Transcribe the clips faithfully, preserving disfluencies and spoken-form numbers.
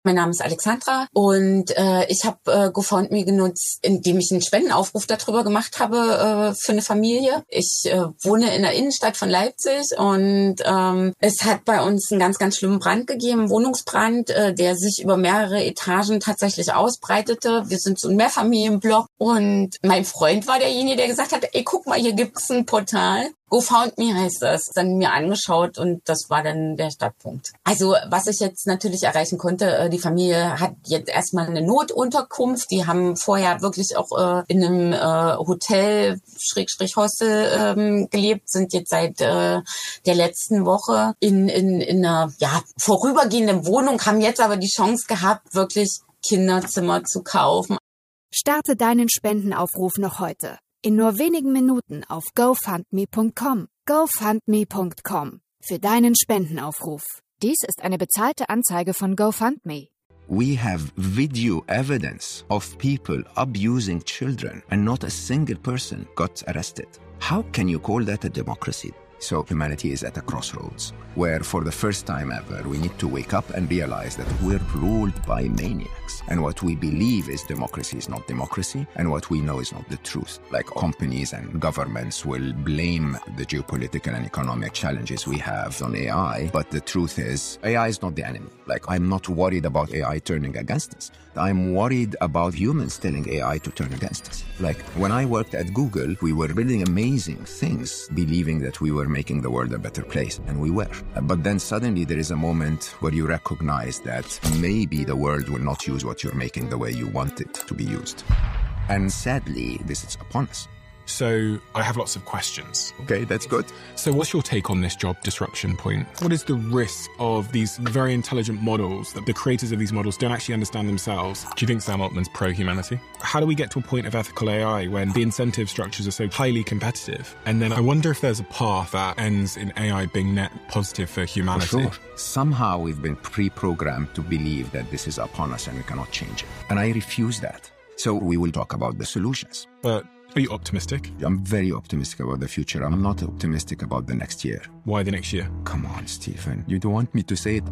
Mein Name ist Alexandra und äh, ich habe äh, GoFundMe genutzt, indem ich einen Spendenaufruf darüber gemacht habe äh, für eine Familie. Ich äh, wohne in der Innenstadt von Leipzig und ähm, es hat bei uns einen ganz, ganz schlimmen Brand gegeben, einen Wohnungsbrand, äh, der sich über mehrere Etagen tatsächlich ausbreitete. Wir sind so ein Mehrfamilienblock und mein Freund war derjenige, der gesagt hat, ey, guck mal, hier gibt's ein Portal. GoFundMe heißt das. Dann mir angeschaut und das war dann der Startpunkt. Also was ich jetzt natürlich erreichen konnte, die Familie hat jetzt erstmal eine Notunterkunft. Die haben vorher wirklich auch äh, in einem äh, Hotel, Schrägstrich Hostel ähm, gelebt, sind jetzt seit äh, der letzten Woche in, in, in einer ja, vorübergehenden Wohnung, haben jetzt aber die Chance gehabt, wirklich Kinderzimmer zu kaufen. Starte deinen Spendenaufruf noch heute. In nur wenigen Minuten auf GoFundMe Punkt com. GoFundMe Punkt com für deinen Spendenaufruf. Dies ist eine bezahlte Anzeige von GoFundMe. We have video evidence of people abusing children and not a single person got arrested. How can you call that a democracy? So humanity is at a crossroads where for the first time ever we need to wake up and realize that we're ruled by maniacs. And what we believe is democracy is not democracy, and what we know is not the truth. Like companies and governments will blame the geopolitical and economic challenges we have on A I, but the truth is A I is not the enemy. Like I'm not worried about A I turning against us. I'm worried about humans telling A I to turn against us. Like when I worked at Google, we were building amazing things, believing that we were making the world a better place, and we were. But then suddenly there is a moment where you recognize that maybe the world will not use what you're making the way you want it to be used. And sadly, this is upon us. So I have lots of questions. Okay, that's good. So what's your take on this job disruption point? What is the risk of these very intelligent models that the creators of these models don't actually understand themselves? Do you think Sam Altman's pro-humanity? How do we get to a point of ethical A I when the incentive structures are so highly competitive? And then I wonder if there's a path that ends in A I being net positive for humanity. For sure. Somehow we've been pre-programmed to believe that this is upon us and we cannot change it. And I refuse that. So we will talk about the solutions. But are you optimistic? I'm very optimistic about the future. I'm not optimistic about the next year. Why the next year? Come on, Stephen. You don't want me to say it?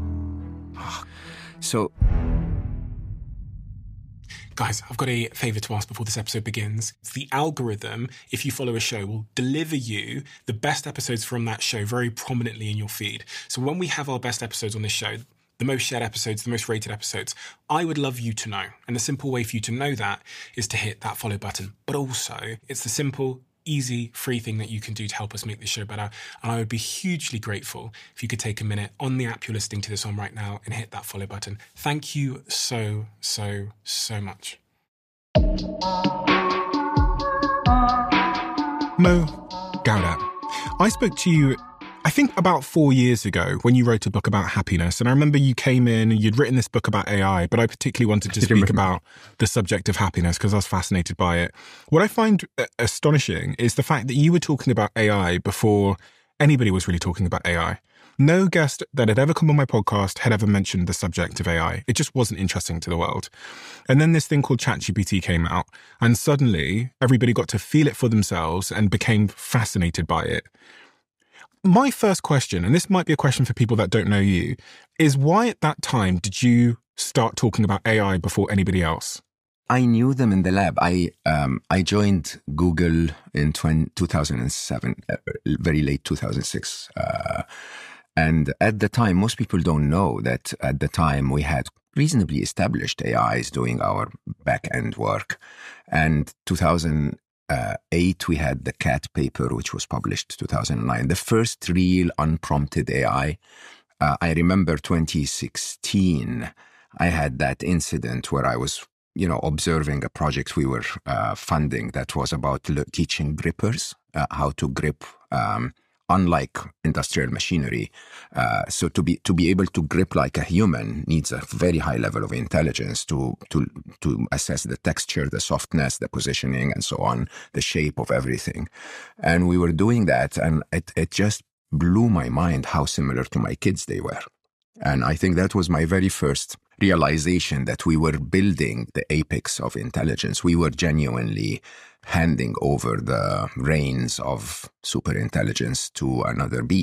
So... Guys, I've got a favour to ask before this episode begins. It's the algorithm, if you follow a show, will deliver you the best episodes from that show very prominently in your feed. So when we have our best episodes on this show, the most shared episodes, the most rated episodes, I would love you to know. And the simple way for you to know that is to hit that follow button. But also, it's the simple, easy, free thing that you can do to help us make this show better. And I would be hugely grateful if you could take a minute on the app you're listening to this on right now and hit that follow button. Thank you so, so, so much. Mo Gawdat, I spoke to you I think about four years ago when you wrote a book about happiness. And I remember you came in and you'd written this book about A I, but I particularly wanted to speak about the subject of happiness because I was fascinated by it. What I find astonishing is the fact that you were talking about A I before anybody was really talking about A I. No guest that had ever come on my podcast had ever mentioned the subject of A I. It just wasn't interesting to the world. And then this thing called ChatGPT came out, and suddenly everybody got to feel it for themselves and became fascinated by it. My first question, and this might be a question for people that don't know you, is why at that time did you start talking about A I before anybody else? I knew them in the lab. I um, I joined Google in two thousand seven, uh, very late two thousand six. Uh, and at the time, most people don't know that at the time we had reasonably established A Is doing our back-end work. And two thousand Uh, eight, we had the CAT paper, which was published two thousand nine, the first real unprompted A I. Uh, I remember twenty sixteen, I had that incident where I was, you know, observing a project we were uh, funding that was about le- teaching grippers uh, how to grip, um, unlike industrial machinery. Uh, so to be to be able to grip like a human needs a very high level of intelligence to to to assess the texture, the softness, the positioning, and so on, the shape of everything. And we were doing that, and it, it just blew my mind how similar to my kids they were. And I think that was my very first realization that we were building the apex of intelligence. We were genuinely handing over the reins of superintelligence to another being.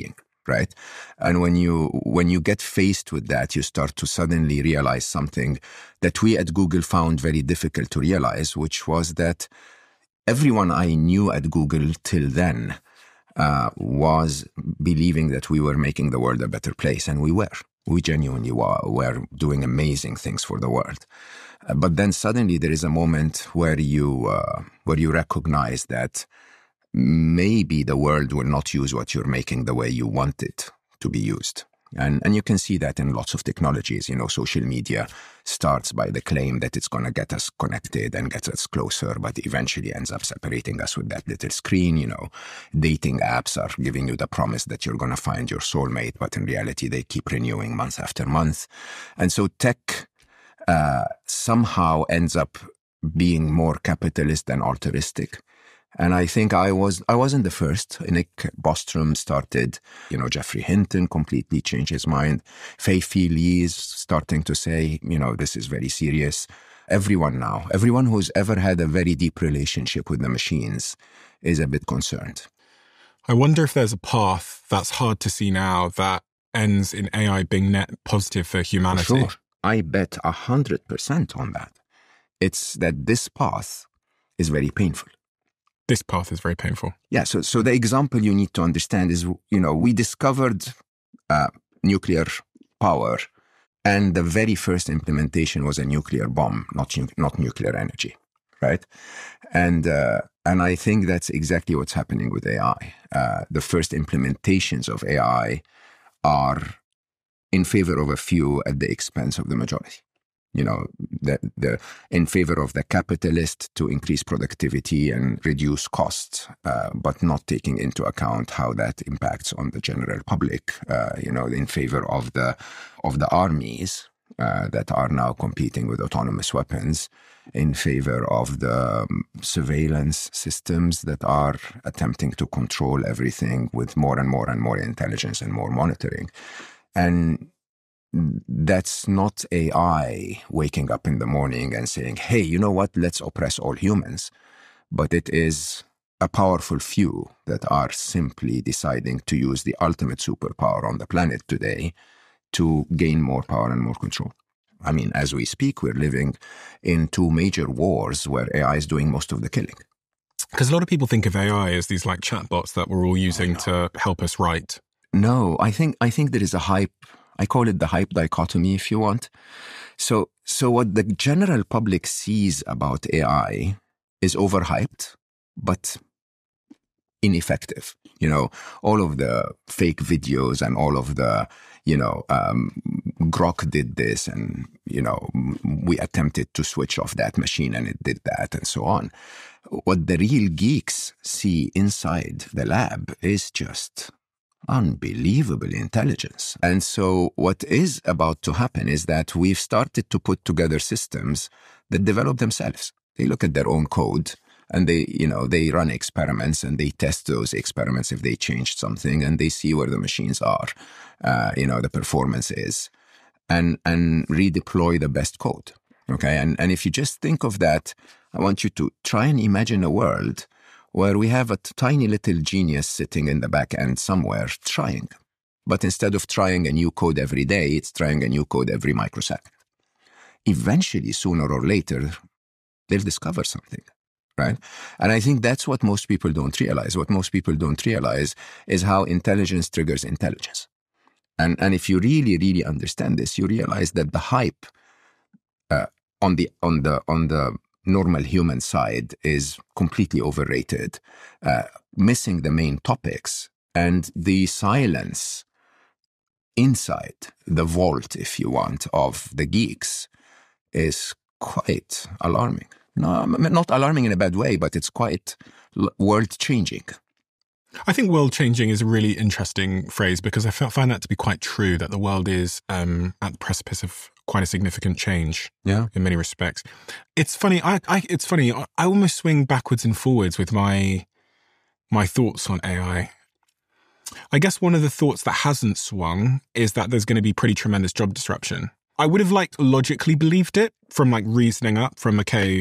right? And when you when you get faced with that, you start to suddenly realize something that we at Google found very difficult to realize, which was that everyone I knew at Google till then uh, was believing that we were making the world a better place, and we were. We genuinely were, were doing amazing things for the world. Uh, but then suddenly there is a moment where you uh, where you recognize that maybe the world will not use what you're making the way you want it to be used. And and you can see that in lots of technologies. You know, social media starts by the claim that it's going to get us connected and get us closer, but eventually ends up separating us with that little screen. You know, dating apps are giving you the promise that you're going to find your soulmate, but in reality, they keep renewing month after month. And so tech uh, somehow ends up being more capitalist than altruistic. And I think I was, I wasn't the first. Nick Bostrom started, you know, Geoffrey Hinton completely changed his mind. Fei-Fei Li is starting to say, you know, this is very serious. Everyone now, everyone who's ever had a very deep relationship with the machines is a bit concerned. I wonder if there's a path that's hard to see now that ends in A I being net positive for humanity. For sure. I bet a hundred percent on that. It's that this path is very painful. This path is very painful. Yeah, so so the example you need to understand is, you know, we discovered uh, nuclear power, and the very first implementation was a nuclear bomb, not not nuclear energy, right? And uh, and I think that's exactly what's happening with A I. Uh, the first implementations of A I are in favor of a few at the expense of the majority. You know, the, the, in favor of the capitalist to increase productivity and reduce costs, uh, but not taking into account how that impacts on the general public. Uh, you know, in favor of the of the armies uh, that are now competing with autonomous weapons, in favor of the um, surveillance systems that are attempting to control everything with more and more and more intelligence and more monitoring. And that's not A I waking up in the morning and saying, hey, you know what, let's oppress all humans. But it is a powerful few that are simply deciding to use the ultimate superpower on the planet today to gain more power and more control. I mean, as we speak, we're living in two major wars where A I is doing most of the killing. Because a lot of people think of A I as these like chatbots that we're all using oh, no. to help us write. No, I think I think there is a hype. I call it the hype dichotomy, if you want. So, so what the general public sees about A I is overhyped, but ineffective. You know, all of the fake videos and all of the, you know, um, Grok did this and, you know, we attempted to switch off that machine and it did that and so on. What the real geeks see inside the lab is just unbelievable intelligence. And so what is about to happen is that we've started to put together systems that develop themselves. They look at their own code and they, you know, they run experiments and they test those experiments if they changed something and they see where the machines are, uh, you know, the performance is, and, and redeploy the best code. Okay. And, and if you just think of that, I want you to try and imagine a world where we have a tiny little genius sitting in the back end somewhere trying. But instead of trying a new code every day, it's trying a new code every microsecond. Eventually, sooner or later, they'll discover something, right? And I think that's what most people don't realize. What most people don't realize is how intelligence triggers intelligence. And, and if you really, really understand this, you realize that the hype uh, on the on the on the normal human side is completely overrated, uh, missing the main topics, and the silence inside the vault, if you want, of the geeks is quite alarming. No, not alarming in a bad way, but it's quite world-changing. I think world-changing is a really interesting phrase because I find that to be quite true, that the world is um, at the precipice of quite a significant change, yeah, in many respects. It's funny. I, I it's funny. I, I almost swing backwards and forwards with my my thoughts on A I. I guess one of the thoughts that hasn't swung is that there's going to be pretty tremendous job disruption. I would have like logically believed it from like reasoning up from okay,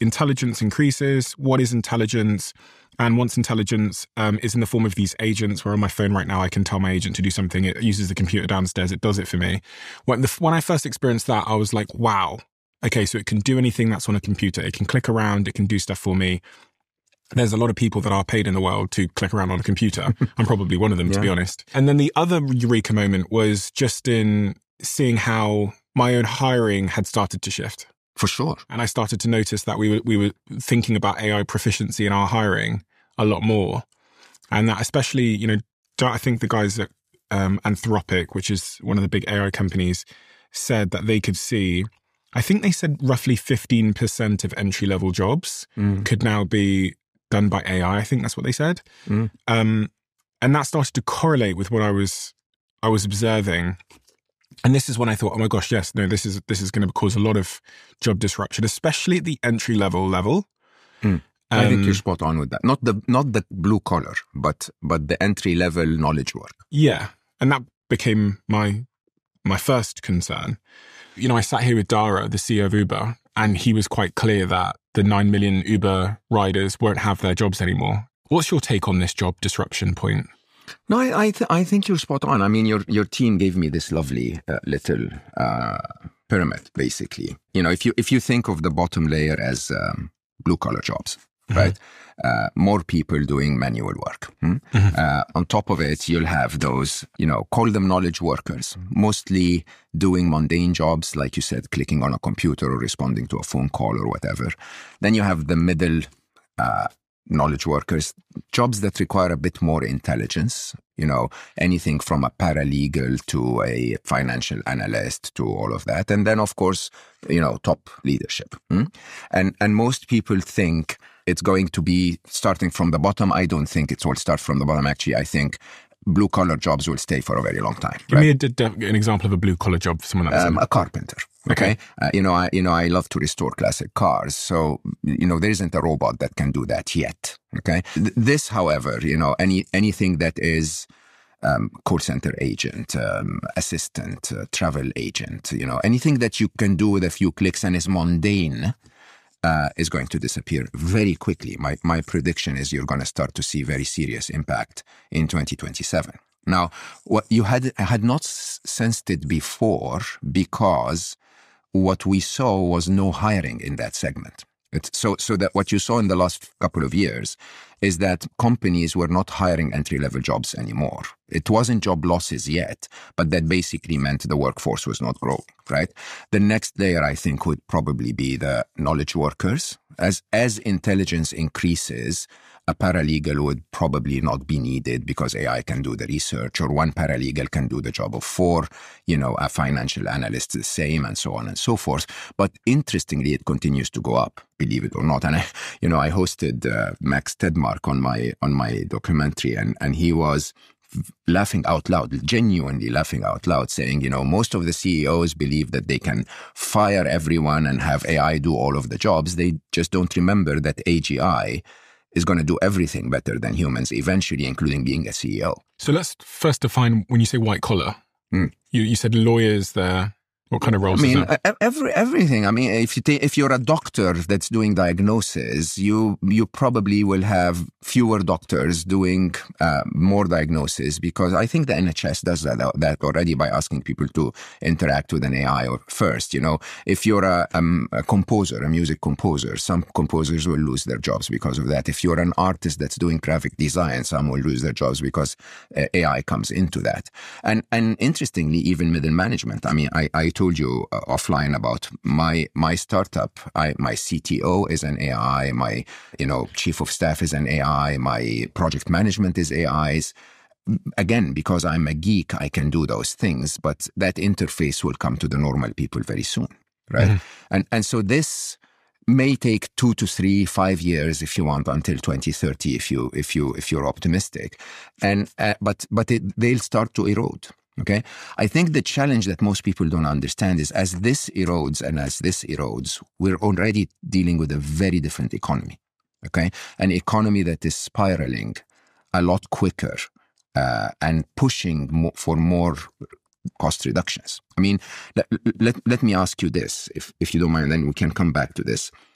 intelligence increases, what is intelligence? And once intelligence um, is in the form of these agents, where on my phone right now, I can tell my agent to do something. It uses the computer downstairs. It does it for me. When, the, when I first experienced that, I was like, wow. Okay, so it can do anything that's on a computer. It can click around. It can do stuff for me. There's a lot of people that are paid in the world to click around on a computer. I'm probably one of them, yeah. to be honest. And then the other eureka moment was just in seeing how my own hiring had started to shift. For sure. And I started to notice that we were we were thinking about A I proficiency in our hiring a lot more. And that especially, you know, I think the guys at um, Anthropic, which is one of the big A I companies, said that they could see, I think they said roughly fifteen percent of entry-level jobs mm. could now be done by A I. I think that's what they said. Mm. Um, and that started to correlate with what I was I was observing. And this is when I thought, oh my gosh, yes, no, this is this is going to cause a lot of job disruption, especially at the entry level level. Mm. I um, think you're spot on with that. Not the not the blue collar, but but the entry level knowledge work. Yeah, and that became my my first concern. You know, I sat here with Dara, the C E O of Uber, and he was quite clear that the nine million Uber riders won't have their jobs anymore. What's your take on this job disruption point? No, I I, th- I think you're spot on. I mean, your your team gave me this lovely uh, little uh, pyramid, basically. You know, if you if you think of the bottom layer as um, blue collar jobs, mm-hmm. right? Uh, more people doing manual work. Hmm? Mm-hmm. Uh, on top of it, you'll have those, you know, call them knowledge workers, mostly doing mundane jobs, like you said, clicking on a computer or responding to a phone call or whatever. Then you have the middle uh, knowledge workers, jobs that require a bit more intelligence, you know, anything from a paralegal to a financial analyst to all of that. And then, of course, you know, top leadership. Hmm? And and most people think it's going to be starting from the bottom. I don't think it will start from the bottom. Actually, I think blue-collar jobs will stay for a very long time. Give right? me a, an example of a blue-collar job for someone that's... Um, a carpenter. Okay. okay. Uh, you know, I, you know, I love to restore classic cars. So, you know, there isn't a robot that can do that yet. Okay. Th- this, however, you know, any anything that is um, call center agent, um, assistant, uh, travel agent, you know, anything that you can do with a few clicks and is mundane, Uh, is going to disappear very quickly. My my prediction is you're going to start to see very serious impact in twenty twenty-seven. Now, what you had had not sensed it before because what we saw was no hiring in that segment. It's, so so that what you saw in the last couple of years is that companies were not hiring entry-level jobs anymore. It wasn't job losses yet, but that basically meant the workforce was not growing, right? The next layer, I think, would probably be the knowledge workers. As as intelligence increases, a paralegal would probably not be needed because A I can do the research, or one paralegal can do the job of four, you know, a financial analyst the same, and so on and so forth. But interestingly, it continues to go up, believe it or not. And I, you know, I hosted uh, Max Tedmark on my on my documentary, and, and he was laughing out loud, genuinely laughing out loud, saying, you know, most of the C E Os believe that they can fire everyone and have A I do all of the jobs. They just don't remember that A G I is going to do everything better than humans eventually, including being a C E O. So let's first define, when you say white collar, mm. you, you said lawyers there. What kind of roles I mean, is that? Every, everything. I mean, if, you ta- if you're a doctor that's doing diagnosis, you you probably will have fewer doctors doing uh, more diagnosis, because I think the N H S does that, that already by asking people to interact with an A I or first. You know, if you're a, um, a composer, a music composer, some composers will lose their jobs because of that. If you're an artist that's doing graphic design, some will lose their jobs because uh, A I comes into that. And and interestingly, even middle management. I mean, I, I told you uh, offline about my my startup. I, my C T O is an A I. My you know chief of staff is an A I. My project management is A Is. Again, because I'm a geek, I can do those things. But that interface will come to the normal people very soon, right? Mm-hmm. And and so this may take two to three, five years if you want, until twenty thirty, if you if you if you're optimistic. And uh, but but it, they'll start to erode. Okay, I think the challenge that most people don't understand is as this erodes and as this erodes, we're already dealing with a very different economy. Okay, an economy that is spiraling a lot quicker uh, and pushing mo- for more cost reductions. I mean, let, let, let me ask you this, if, if you don't mind, then we can come back to this.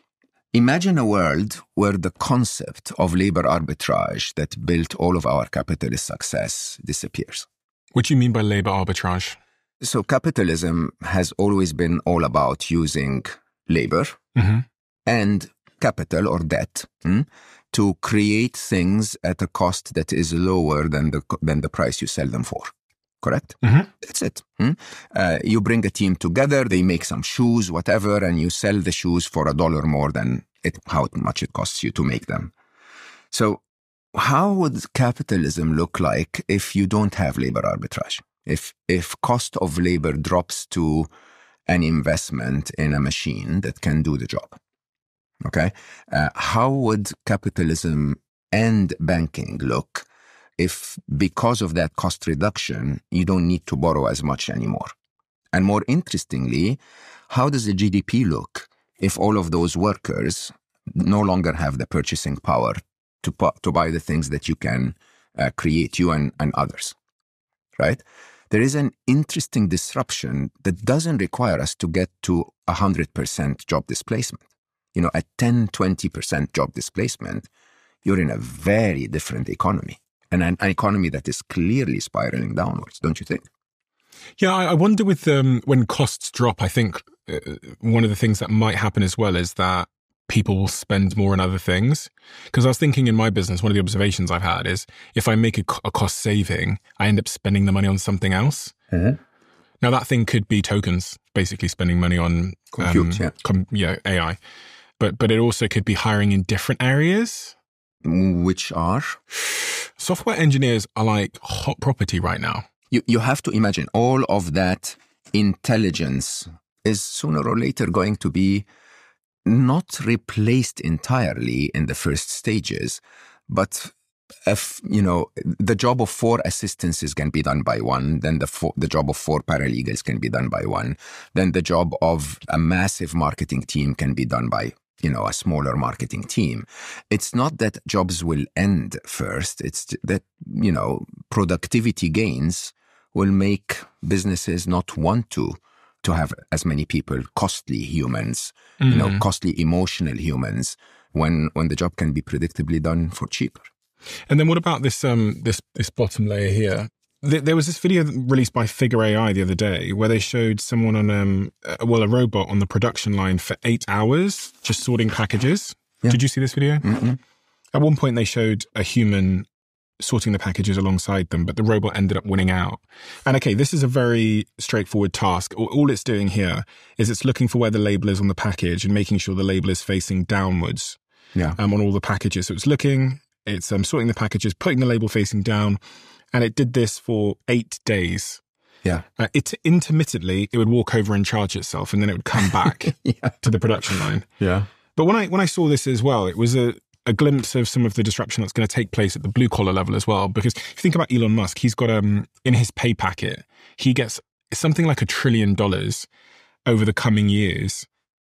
Imagine a world where the concept of labor arbitrage that built all of our capitalist success disappears. What do you mean by labor arbitrage? So capitalism has always been all about using labor mm-hmm. and capital or debt hmm, to create things at a cost that is lower than the than the price you sell them for. Correct? Mm-hmm. That's it. Hmm? Uh, you bring a team together, they make some shoes, whatever, and you sell the shoes for a dollar more than it, how much it costs you to make them. So how would capitalism look like if you don't have labor arbitrage? If if cost of labor drops to an investment in a machine that can do the job, okay? Uh, how would capitalism and banking look if because of that cost reduction, you don't need to borrow as much anymore? And more interestingly, how does the G D P look if all of those workers no longer have the purchasing power to, to buy the things that you can uh, create, you and, and others, right? There is an interesting disruption that doesn't require us to get to one hundred percent job displacement. You know, at ten, twenty percent job displacement, you're in a very different economy. And an, an economy that is clearly spiraling downwards, don't you think? Yeah, I, I wonder with um, when costs drop, I think uh, one of the things that might happen as well is that people will spend more on other things. Because I was thinking in my business, one of the observations I've had is if I make a, a cost saving, I end up spending the money on something else. Mm-hmm. Now that thing could be tokens, basically spending money on Compute, um, yeah. Com, yeah, A I. But but it also could be hiring in different areas. Which are? Software engineers are like hot property right now. You you have to imagine all of that intelligence is sooner or later going to be not replaced entirely in the first stages, but if, you know, the job of four assistants can be done by one, then the four, the job of four paralegals can be done by one, then the job of a massive marketing team can be done by, you know, a smaller marketing team. It's not that jobs will end first. It's that, you know, productivity gains will make businesses not want to to have as many people, costly humans, mm-hmm. you know, costly emotional humans, when when the job can be predictably done for cheaper. And then what about this um this this bottom layer here? There was this video released by Figure A I the other day where they showed someone on, um, well, a robot on the production line for eight hours just sorting packages. Yeah. Did you see this video? Mm-hmm. At one point, they showed a human sorting the packages alongside them, but the robot ended up winning out. And okay, this is a very straightforward task. All it's doing here is it's looking for where the label is on the package and making sure the label is facing downwards yeah. um, on all the packages. So it's looking, it's um, sorting the packages, putting the label facing down. And it did this for eight days. Yeah. Uh, it intermittently, it would walk over and charge itself, and then it would come back yeah. to the production line. Yeah. But when I when I saw this as well, it was a, a glimpse of some of the disruption that's going to take place at the blue collar level as well. Because if you think about Elon Musk, he's got um in his pay packet, he gets something like a trillion dollars over the coming years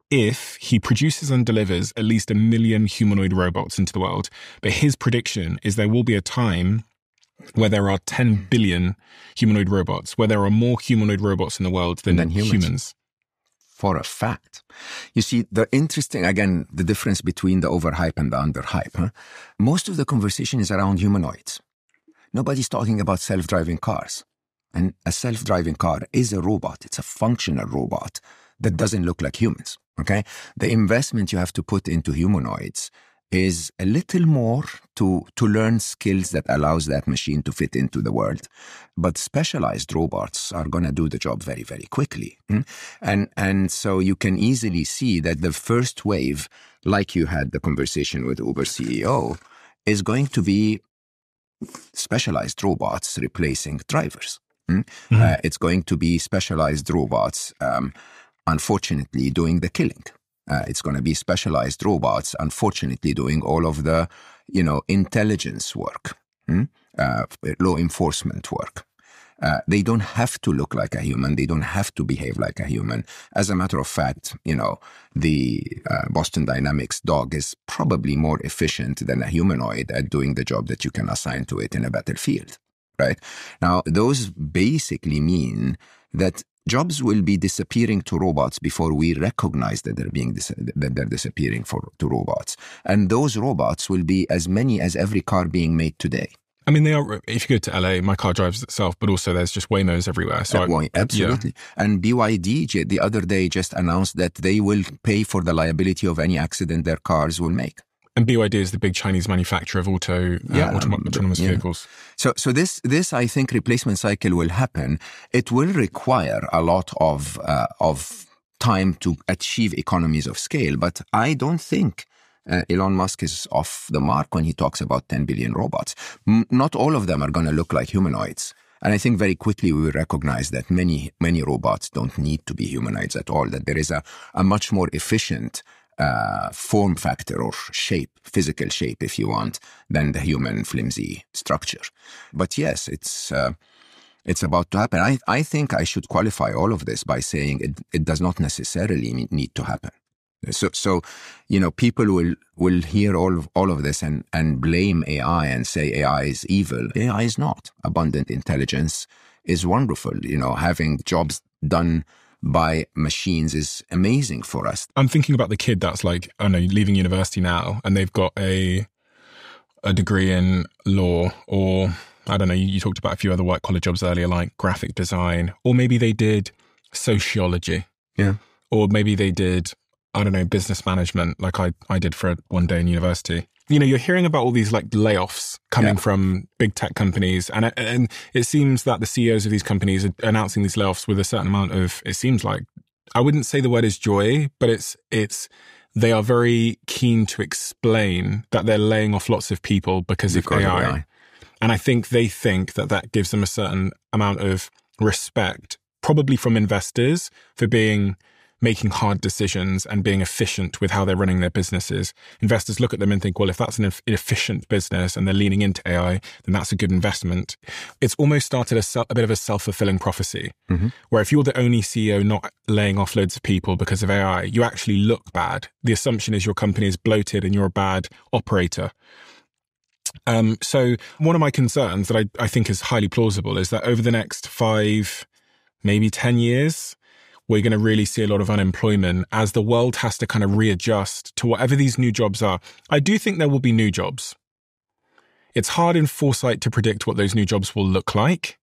if he produces and delivers at least a million humanoid robots into the world. But his prediction is there will be a time where there are ten billion humanoid robots, where there are more humanoid robots in the world than, than humans. humans. For a fact. You see, the interesting, again, the difference between the overhype and the underhype. Huh? Most of the conversation is around humanoids. Nobody's talking about self-driving cars. And a self-driving car is a robot. It's a functional robot that doesn't look like humans, okay? The investment you have to put into humanoids is a little more to, to learn skills that allows that machine to fit into the world. But specialized robots are going to do the job very, very quickly. And, and so you can easily see that the first wave, like you had the conversation with Uber C E O, is going to be specialized robots replacing drivers. Mm-hmm. Uh, it's going to be specialized robots, um, unfortunately, doing the killing. Uh, it's going to be specialized robots, unfortunately, doing all of the, you know, intelligence work, hmm? uh, law enforcement work. Uh, they don't have to look like a human. They don't have to behave like a human. As a matter of fact, you know, the uh, Boston Dynamics dog is probably more efficient than a humanoid at doing the job that you can assign to it in a battlefield, right? Now, those basically mean that jobs will be disappearing to robots before we recognize that they're being dis- that they're disappearing for to robots. And those robots will be as many as every car being made today. I mean, they are. If you go to L A, my car drives itself, but also there's just Waymos everywhere. So uh, I, absolutely. Yeah. And B Y D the other day just announced that they will pay for the liability of any accident their cars will make. And B Y D is the big Chinese manufacturer of auto uh, yeah, autom- autonomous yeah. vehicles. So, so this this I think replacement cycle will happen. It will require a lot of uh, of time to achieve economies of scale, but I don't think. Uh, Elon Musk is off the mark when he talks about ten billion robots. M- not all of them are going to look like humanoids. And I think very quickly we will recognize that many, many robots don't need to be humanoids at all, that there is a, a much more efficient uh, form factor or shape, physical shape, if you want, than the human flimsy structure. But yes, it's... Uh, It's about to happen. I, I think I should qualify all of this by saying it, it does not necessarily need to happen. So, so, you know, people will, will hear all of, all of this and, and blame A I and say A I is evil. A I is not. Abundant intelligence is wonderful. You know, having jobs done by machines is amazing for us. I'm thinking about the kid that's like, I don't know, leaving university now and they've got a, a degree in law, or I don't know, you, you talked about a few other white collar jobs earlier, like graphic design, or maybe they did sociology. Yeah. Or maybe they did, I don't know, business management, like I, I did for one day in university. You know, you're hearing about all these like layoffs coming yeah. from big tech companies. And, and it seems that the C E Os of these companies are announcing these layoffs with a certain amount of, it seems like, I wouldn't say the word is joy, but it's, it's, they are very keen to explain that they're laying off lots of people because, because of A I. Of A I. And I think they think that that gives them a certain amount of respect, probably from investors, for being making hard decisions and being efficient with how they're running their businesses. Investors look at them and think, well, if that's an efficient business and they're leaning into A I, then that's a good investment. It's almost started a, se- a bit of a self-fulfilling prophecy, mm-hmm. where if you're the only C E O not laying off loads of people because of A I, you actually look bad. The assumption is your company is bloated and you're a bad operator. Um, so one of my concerns that I, I think is highly plausible is that over the next five, maybe ten years, we're going to really see a lot of unemployment as the world has to kind of readjust to whatever these new jobs are. I do think there will be new jobs. It's hard in foresight to predict what those new jobs will look like.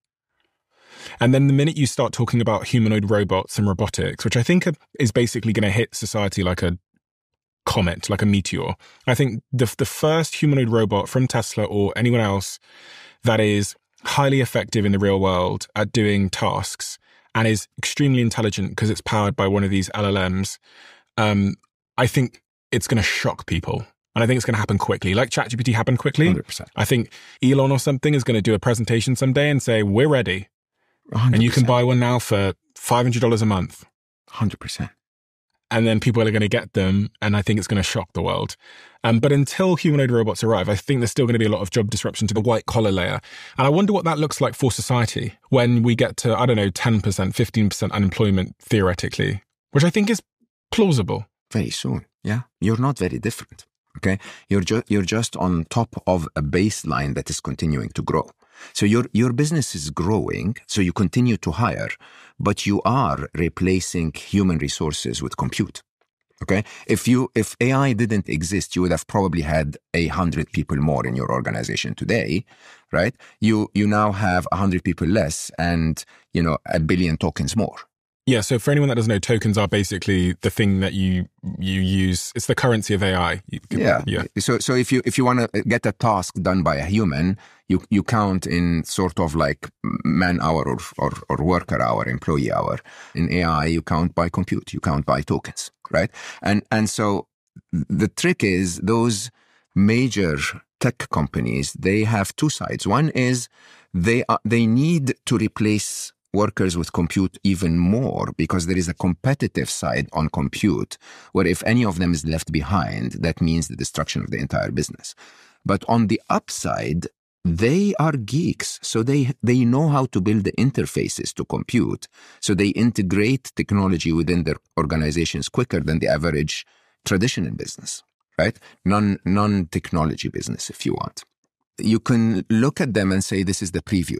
And then the minute you start talking about humanoid robots and robotics, which I think is basically going to hit society like a comet, like a meteor. I think the the first humanoid robot from Tesla or anyone else that is highly effective in the real world at doing tasks and is extremely intelligent because it's powered by one of these L L Ms, um, I think it's going to shock people. And I think it's going to happen quickly. Like ChatGPT happened quickly. one hundred percent. I think Elon or something is going to do a presentation someday and say, we're ready. one hundred percent. And you can buy one now for five hundred dollars a month. one hundred percent. And then people are going to get them, and I think it's going to shock the world. Um, but until humanoid robots arrive, I think there's still going to be a lot of job disruption to the white-collar layer. And I wonder what that looks like for society when we get to, I don't know, ten percent, fifteen percent unemployment, theoretically, which I think is plausible. Very soon, yeah. You're not very different, okay? You're, ju- you're just on top of a baseline that is continuing to grow. So your your business is growing, so you continue to hire, but you are replacing human resources with compute. Okay? If you if A I didn't exist, you would have probably had a hundred people more in your organization today, right? You you now have a hundred people less, and you know a billion tokens more. Yeah, so for anyone that doesn't know, tokens are basically the thing that you you use. It's the currency of A I. Yeah. yeah. So so if you if you want to get a task done by a human, you you count in sort of like man hour or, or, or worker hour, employee hour. In A I, you count by compute, you count by tokens, right? And and so the trick is those major tech companies, they have two sides. One is they are, they need to replace workers with compute even more because there is a competitive side on compute where if any of them is left behind, that means the destruction of the entire business. But on the upside, they are geeks. So they, they know how to build the interfaces to compute. So they integrate technology within their organizations quicker than the average traditional business, right? Non, non-technology business, if you want. You can look at them and say, this is the preview.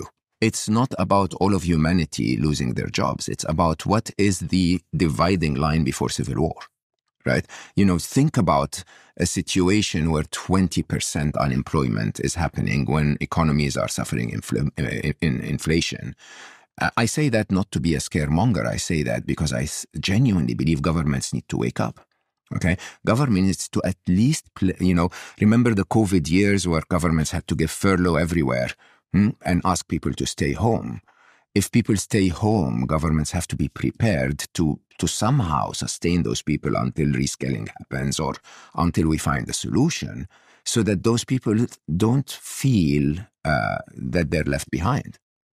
it's not about all of humanity losing their jobs. It's about what is the dividing line before civil war, right? You know, think about a situation where twenty percent unemployment is happening when economies are suffering infl- in inflation. I say that not to be a scaremonger. I say that because I genuinely believe governments need to wake up. Okay, government needs to at least, you know, remember the COVID years where governments had to give furlough everywhere hmm, and ask people to stay home. If people stay home, governments have to be prepared to to somehow sustain those people until reskilling happens or until we find a solution, so that those people don't feel uh, that they're left behind.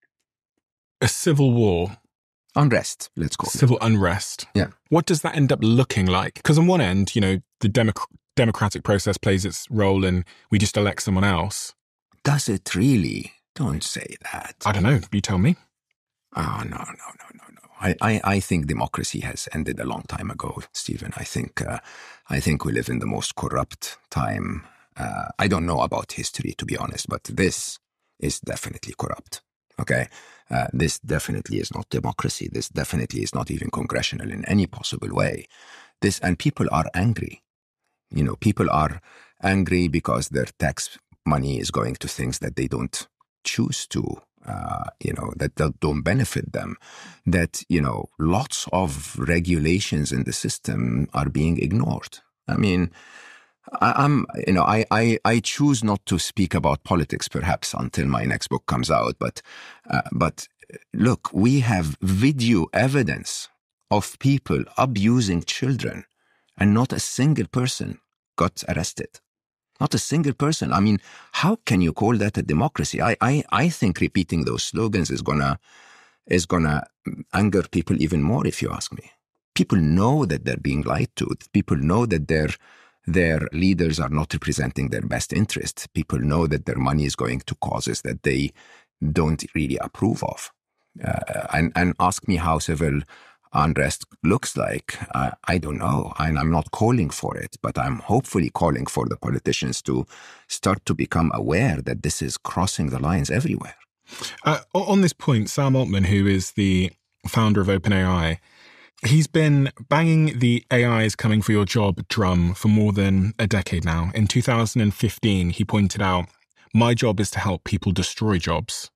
A civil war. Unrest, let's call it. Civil it. unrest. Yeah. What does that end up looking like? Because on one end, you know, the democ- democratic process plays its role and we just elect someone else. Does it really? Don't say that. I don't know. You tell me. Oh, no, no, no, no, no. I, I, I think democracy has ended a long time ago, Stephen. I think, uh, I think we live in the most corrupt time. Uh, I don't know about history, to be honest, but this is definitely corrupt. Okay? Uh, this definitely is not democracy. This definitely is not even congressional in any possible way. This, and people are angry. You know, people are angry because their tax money is going to things that they don't choose to, uh, you know, that don't benefit them. That, you know, lots of regulations in the system are being ignored. I mean, I, I'm, you know, I, I, I choose not to speak about politics perhaps until my next book comes out. But, uh, but look, we have video evidence of people abusing children and not a single person got arrested. Not a single person. I mean, how can you call that a democracy? I, I, I think repeating those slogans is gonna, is gonna anger people even more, if you ask me. People know that they're being lied to. People know that they're Their leaders are not representing their best interest. People know that their money is going to causes that they don't really approve of. Uh, and, and ask me how civil unrest looks like. Uh, I don't know. And I'm not calling for it, but I'm hopefully calling for the politicians to start to become aware that this is crossing the lines everywhere. Uh, on this point, Sam Altman, who is the founder of OpenAI, he's been banging the A I is coming for your job drum for more than a decade now. In two thousand fifteen, he pointed out, my job is to help people destroy jobs.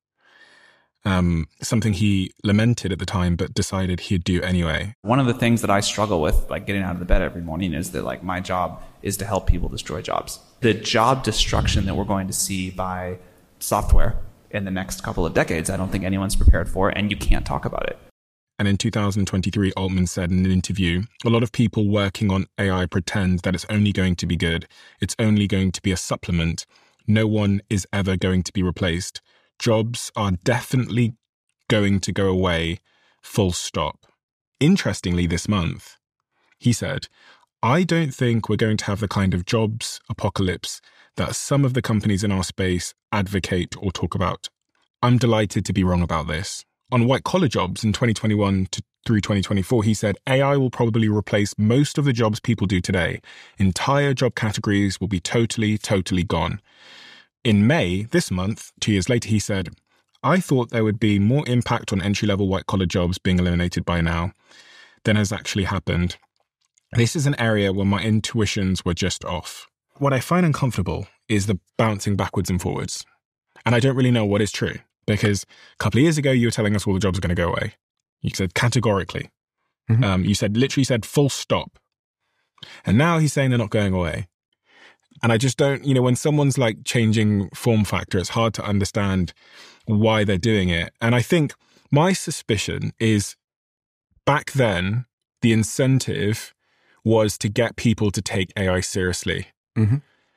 Um, something he lamented at the time, but decided he'd do anyway. One of the things that I struggle with, like getting out of the bed every morning, is that like my job is to help people destroy jobs. The job destruction that we're going to see by software in the next couple of decades, I don't think anyone's prepared for, and you can't talk about it. And in two thousand twenty-three, Altman said in an interview, a lot of people working on A I pretend that it's only going to be good. It's only going to be a supplement. No one is ever going to be replaced. Jobs are definitely going to go away, full stop. Interestingly, this month, he said, I don't think we're going to have the kind of jobs apocalypse that some of the companies in our space advocate or talk about. I'm delighted to be wrong about this. On white-collar jobs in twenty twenty-one to through twenty twenty-four, he said, A I will probably replace most of the jobs people do today. Entire job categories will be totally, totally gone. In May, this month, two years later, he said, I thought there would be more impact on entry-level white-collar jobs being eliminated by now than has actually happened. This is an area where my intuitions were just off. What I find uncomfortable is the bouncing backwards and forwards. And I don't really know what is true. Because a couple of years ago, you were telling us all the jobs are going to go away. You said categorically. Mm-hmm. Um, you said, literally said full stop. And now he's saying they're not going away. And I just don't, you know, when someone's like changing form factor, it's hard to understand why they're doing it. And I think my suspicion is back then, the incentive was to get people to take A I seriously. Mm-hmm.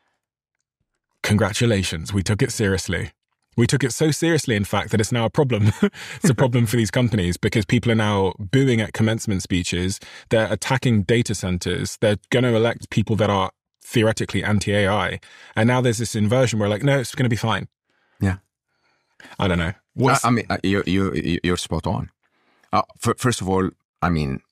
Congratulations, we took it seriously. We took it so seriously, in fact, that it's now a problem. It's a problem for these companies because people are now booing at commencement speeches. They're attacking data centers. They're going to elect people that are theoretically anti-A I. And now there's this inversion where like, no, it's going to be fine. Yeah. I don't know. I, I mean, you, you, you're spot on. Uh, for, first of all, I mean,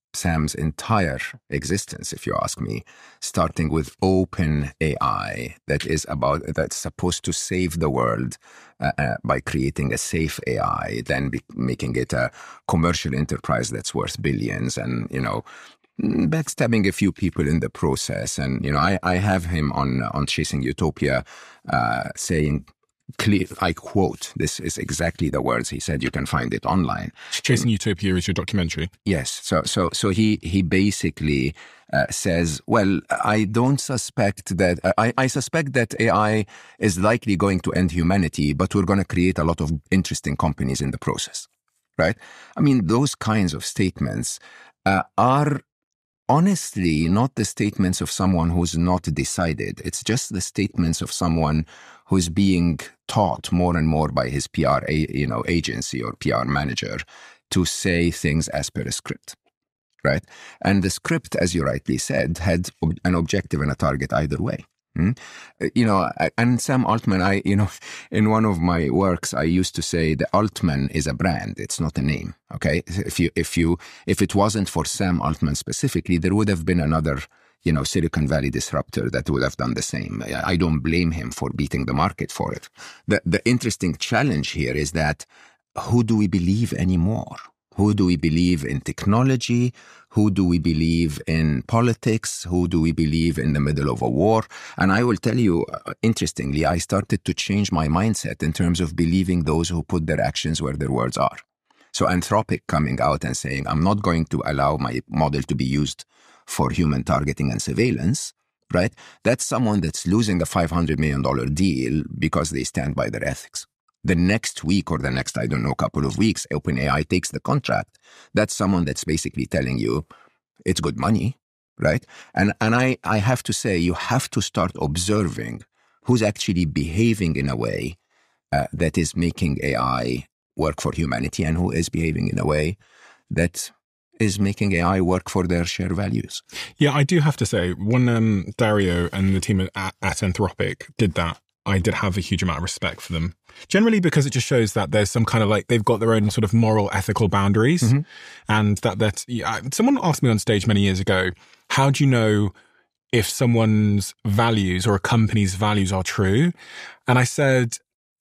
Sam's entire existence, if you ask me, starting with open A I that is about that's supposed to save the world uh, uh, by creating a safe A I, then be, making it a commercial enterprise that's worth billions, and you know, backstabbing a few people in the process. And you know, I, I have him on on Chasing Utopia uh, saying. Clear, I quote, this is exactly the words he said. You can find it online. Chasing Utopia is your documentary. Yes. So, so, so he he basically uh, says, well, I don't suspect that. Uh, I, I suspect that A I is likely going to end humanity, but we're going to create a lot of interesting companies in the process, right? I mean, those kinds of statements uh, are honestly not the statements of someone who's not decided. It's just the statements of someone who's being taught more and more by his P R, you know, agency or P R manager to say things as per a script, right? And the script, as you rightly said, had an objective and a target either way. Hmm? You know, and Sam Altman, I, you know, in one of my works, I used to say the Altman is a brand. It's not a name. Okay. If you, if you, if it wasn't for Sam Altman specifically, there would have been another, you know, Silicon Valley disruptor that would have done the same. I don't blame him for beating the market for it. The, the interesting challenge here is that who do we believe anymore? Who do we believe in technology? Who do we believe in politics? Who do we believe in the middle of a war? And I will tell you, uh, interestingly, I started to change my mindset in terms of believing those who put their actions where their words are. So Anthropic coming out and saying, I'm not going to allow my model to be used for human targeting and surveillance, right? That's someone that's losing a five hundred million dollars deal because they stand by their ethics. The next week or the next, I don't know, couple of weeks, OpenAI takes the contract. That's someone that's basically telling you it's good money, right? And and I, I have to say, you have to start observing who's actually behaving in a way uh, that is making A I work for humanity and who is behaving in a way that is making A I work for their share values. Yeah, I do have to say, when um, Dario and the team at, at Anthropic did that, I did have a huge amount of respect for them. Generally because it just shows that there's some kind of like, they've got their own sort of moral, ethical boundaries. Mm-hmm. And that, that yeah, someone asked me on stage many years ago, how do you know if someone's values or a company's values are true? And I said,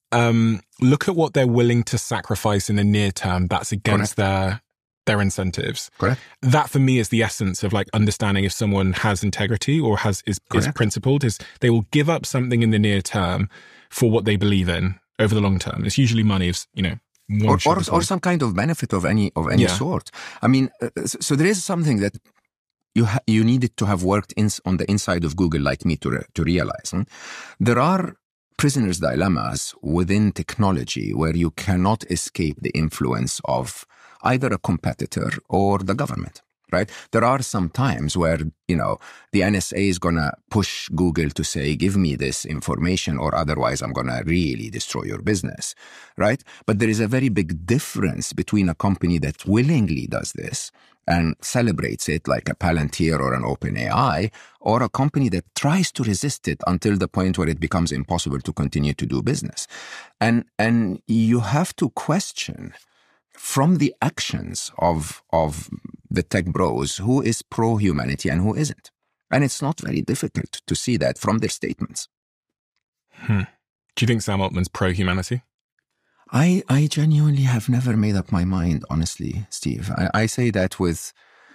um, look at what they're willing to sacrifice in the near term that's against their their incentives. Correct. That for me is the essence of like understanding if someone has integrity or has is, is principled, is they will give up something in the near term for what they believe in over the long term. It's usually money, if, you know, one or, or, or some kind of benefit of any of any yeah. sort. I mean, uh, so there is something that you ha- you needed to have worked in, on the inside of Google like me to re- to realize. Hmm? There are prisoner's dilemmas within technology where you cannot escape the influence of either a competitor or the government, right? There are some times where, you know, the N S A is going to push Google to say, give me this information or otherwise I'm going to really destroy your business, right? But there is a very big difference between a company that willingly does this and celebrates it like a Palantir or an OpenAI, or a company that tries to resist it until the point where it becomes impossible to continue to do business. And, and you have to question from the actions of of the tech bros, who is pro-humanity and who isn't. And it's not very difficult to see that from their statements. Hmm. Do you think Sam Altman's pro-humanity? I, I genuinely have never made up my mind, honestly, Steve. I, I say that with,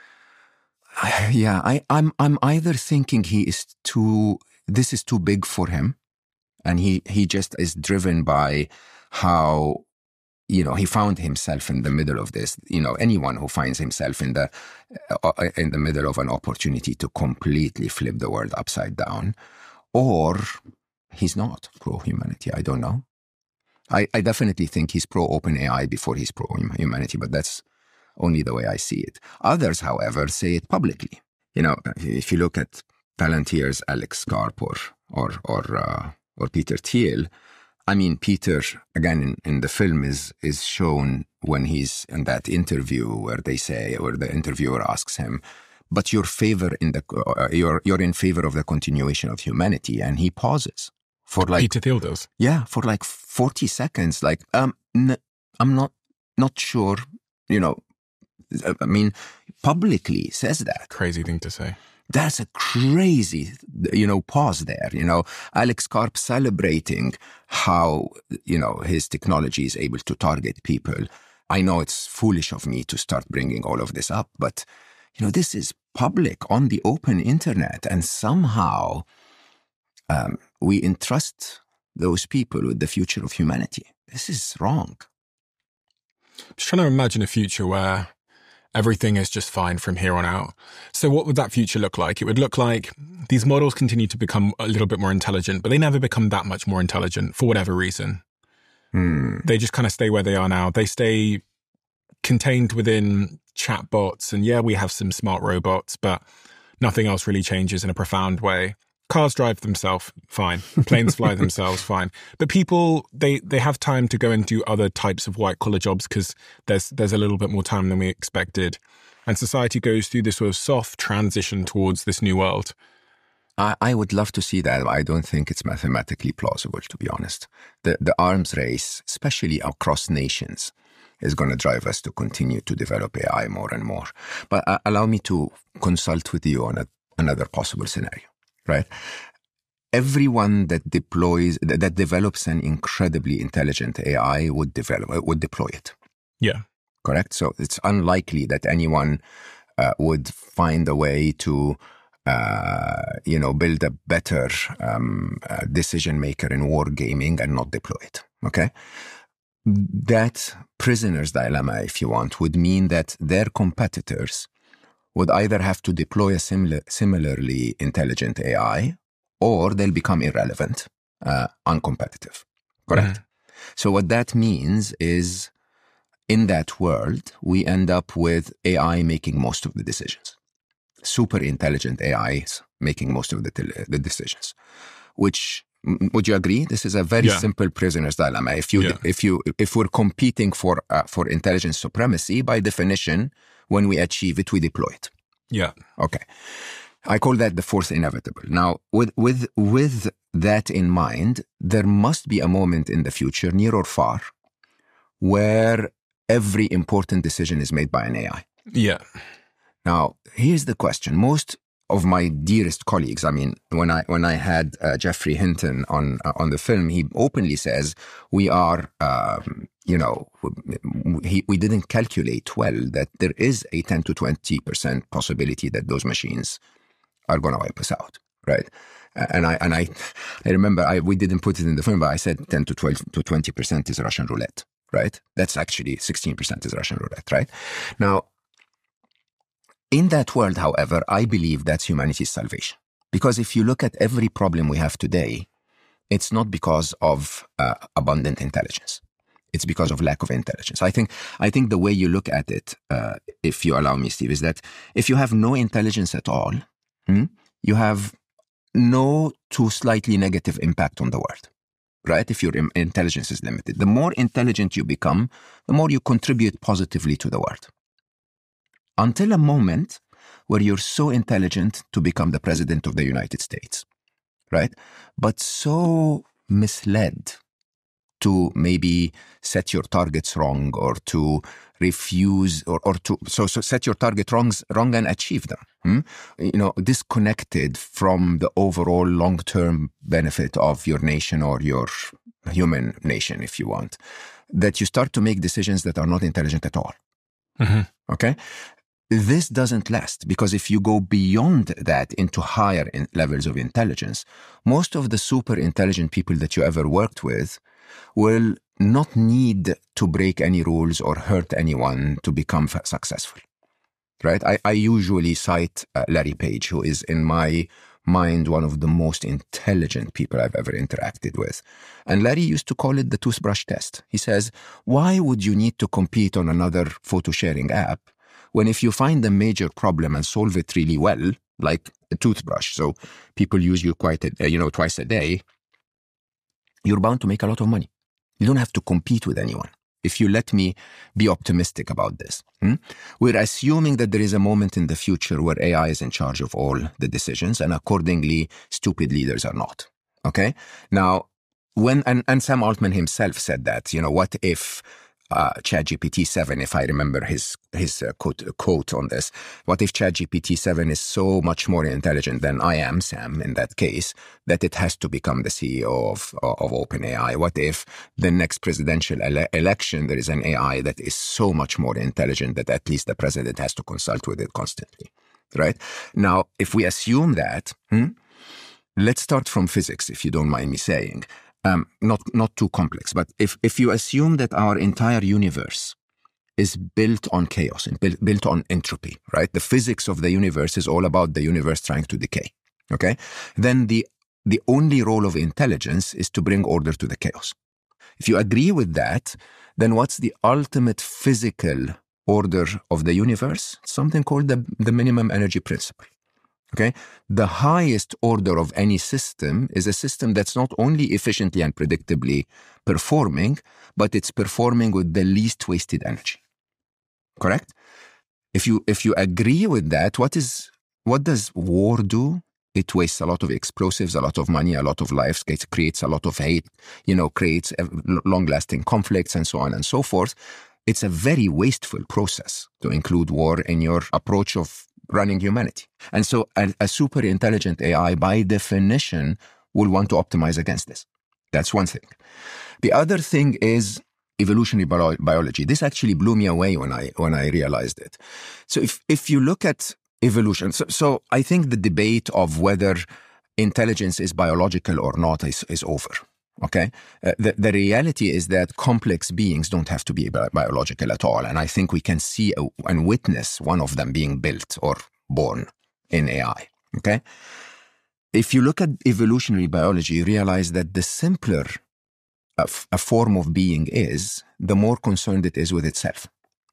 yeah, I, I'm I'm either thinking he is too, this is too big for him, and he, he just is driven by how, you know, he found himself in the middle of this. You know, anyone who finds himself in the uh, in the middle of an opportunity to completely flip the world upside down, or he's not pro-humanity. I don't know. I, I definitely think he's pro-OpenAI before he's pro-humanity, but that's only the way I see it. Others, however, say it publicly. You know, if you look at Palantir's Alex Karp or or or, uh, or Peter Thiel, I mean, Peter, again, in, in the film is is shown when he's in that interview where they say, where the interviewer asks him, but your favor in the, uh, you're, you're in favor of the continuation of humanity. And he pauses for like, Peter Thiel does. Yeah, for like forty seconds. Like, um, n- I'm not, not sure, you know, I mean, publicly says that. Crazy thing to say. That's a crazy, you know, pause there. You know, Alex Karp celebrating how, you know, his technology is able to target people. I know it's foolish of me to start bringing all of this up, but, you know, this is public on the open internet, and somehow um, we entrust those people with the future of humanity. This is wrong. I'm just trying to imagine a future where everything is just fine from here on out. So what would that future look like? It would look like these models continue to become a little bit more intelligent, but they never become that much more intelligent for whatever reason. Hmm. They just kind of stay where they are now. They stay contained within chatbots. And yeah, we have some smart robots, but nothing else really changes in a profound way. Cars drive themselves, fine. Planes fly themselves, fine. But people, they, they have time to go and do other types of white-collar jobs because there's there's a little bit more time than we expected. And society goes through this sort of soft transition towards this new world. I, I would love to see that. I don't think it's mathematically plausible, to be honest. The, the arms race, especially across nations, is going to drive us to continue to develop A I more and more. But uh, allow me to consult with you on a, another possible scenario. Right? Everyone that deploys, that develops an incredibly intelligent A I would develop, would deploy it. Yeah. Correct? So it's unlikely that anyone uh, would find a way to, uh, you know, build a better um, uh, decision maker in wargaming and not deploy it. Okay? That prisoner's dilemma, if you want, would mean that their competitors would either have to deploy a similar, similarly intelligent A I, or they'll become irrelevant, uh, uncompetitive. Correct? Mm-hmm. So what that means is, in that world, we end up with A I making most of the decisions. Super intelligent A Is making most of the, te- the decisions. Which, would you agree? This is a very yeah. simple prisoner's dilemma. If you, yeah. if you, if we're competing for uh, for intelligence supremacy, by definition, when we achieve it, we deploy it. Yeah. Okay. I call that the fourth inevitable. Now, with with with that in mind, there must be a moment in the future, near or far, where every important decision is made by an A I. Yeah. Now, here's the question. Most of my dearest colleagues, I mean, when I when I had uh, Geoffrey Hinton on uh, on the film, he openly says we are, um, you know, he, we didn't calculate well that there is a ten to twenty percent possibility that those machines are going to wipe us out, right? And I and I, I remember I we didn't put it in the film, but I said ten to twelve to twenty percent is Russian roulette, right? That's actually sixteen percent is Russian roulette, right? Now, in that world, however, I believe that's humanity's salvation. Because if you look at every problem we have today, it's not because of uh, abundant intelligence. It's because of lack of intelligence. I think I think the way you look at it, uh, if you allow me, Steve, is that if you have no intelligence at all, hmm, you have no to slightly negative impact on the world, right? If your intelligence is limited. The more intelligent you become, the more you contribute positively to the world. Until a moment where you're so intelligent to become the president of the United States, right? But so misled to maybe set your targets wrong, or to refuse, or, or to so, so set your target wrong, wrong and achieve them. Hmm? You know, disconnected from the overall long-term benefit of your nation or your human nation, if you want, that you start to make decisions that are not intelligent at all. Mm-hmm. Okay? This doesn't last, because if you go beyond that into higher in levels of intelligence, most of the super intelligent people that you ever worked with will not need to break any rules or hurt anyone to become successful, right? I, I usually cite uh, Larry Page, who is, in my mind, one of the most intelligent people I've ever interacted with. And Larry used to call it the toothbrush test. He says, why would you need to compete on another photo sharing app when if you find a major problem and solve it really well, like a toothbrush, so people use you quite, a, you know, twice a day, you're bound to make a lot of money. You don't have to compete with anyone. If you let me be optimistic about this. Hmm? We're assuming that there is a moment in the future where A I is in charge of all the decisions, and accordingly, stupid leaders are not. Okay? Now, when, and, and Sam Altman himself said that, you know, what if uh, ChatGPT seven, if I remember his his uh, quote, quote on this. What if ChatGPT seven is so much more intelligent than I am, Sam, in that case, that it has to become the C E O of, of OpenAI? What if the next presidential ele- election, there is an A I that is so much more intelligent that at least the president has to consult with it constantly, right? Now, if we assume that, hmm, let's start from physics, if you don't mind me saying. Um, not not too complex, but if, if you assume that our entire universe is built on chaos and built, built on entropy, right? The physics of the universe is all about the universe trying to decay, okay? Then the, the only role of intelligence is to bring order to the chaos. If you agree with that, then what's the ultimate physical order of the universe? Something called the, the minimum energy principle. Okay, the highest order of any system is a system that's not only efficiently and predictably performing, but it's performing with the least wasted energy. Correct? If you if you agree with that, what is what does war do? It wastes a lot of explosives, a lot of money, a lot of lives, it creates a lot of hate, you know, creates long-lasting conflicts and so on and so forth. It's a very wasteful process to include war in your approach of running humanity. And so a, a super intelligent A I, by definition, will want to optimize against this. That's one thing. The other thing is evolutionary bio- biology. This actually blew me away when I when I realized it. So if, if you look at evolution, so, so I think the debate of whether intelligence is biological or not is, is over. Okay, uh, the, the reality is that complex beings don't have to be bi- biological at all. And I think we can see a, and witness one of them being built or born in A I. Okay, if you look at evolutionary biology, you realize that the simpler a, f- a form of being is, the more concerned it is with itself.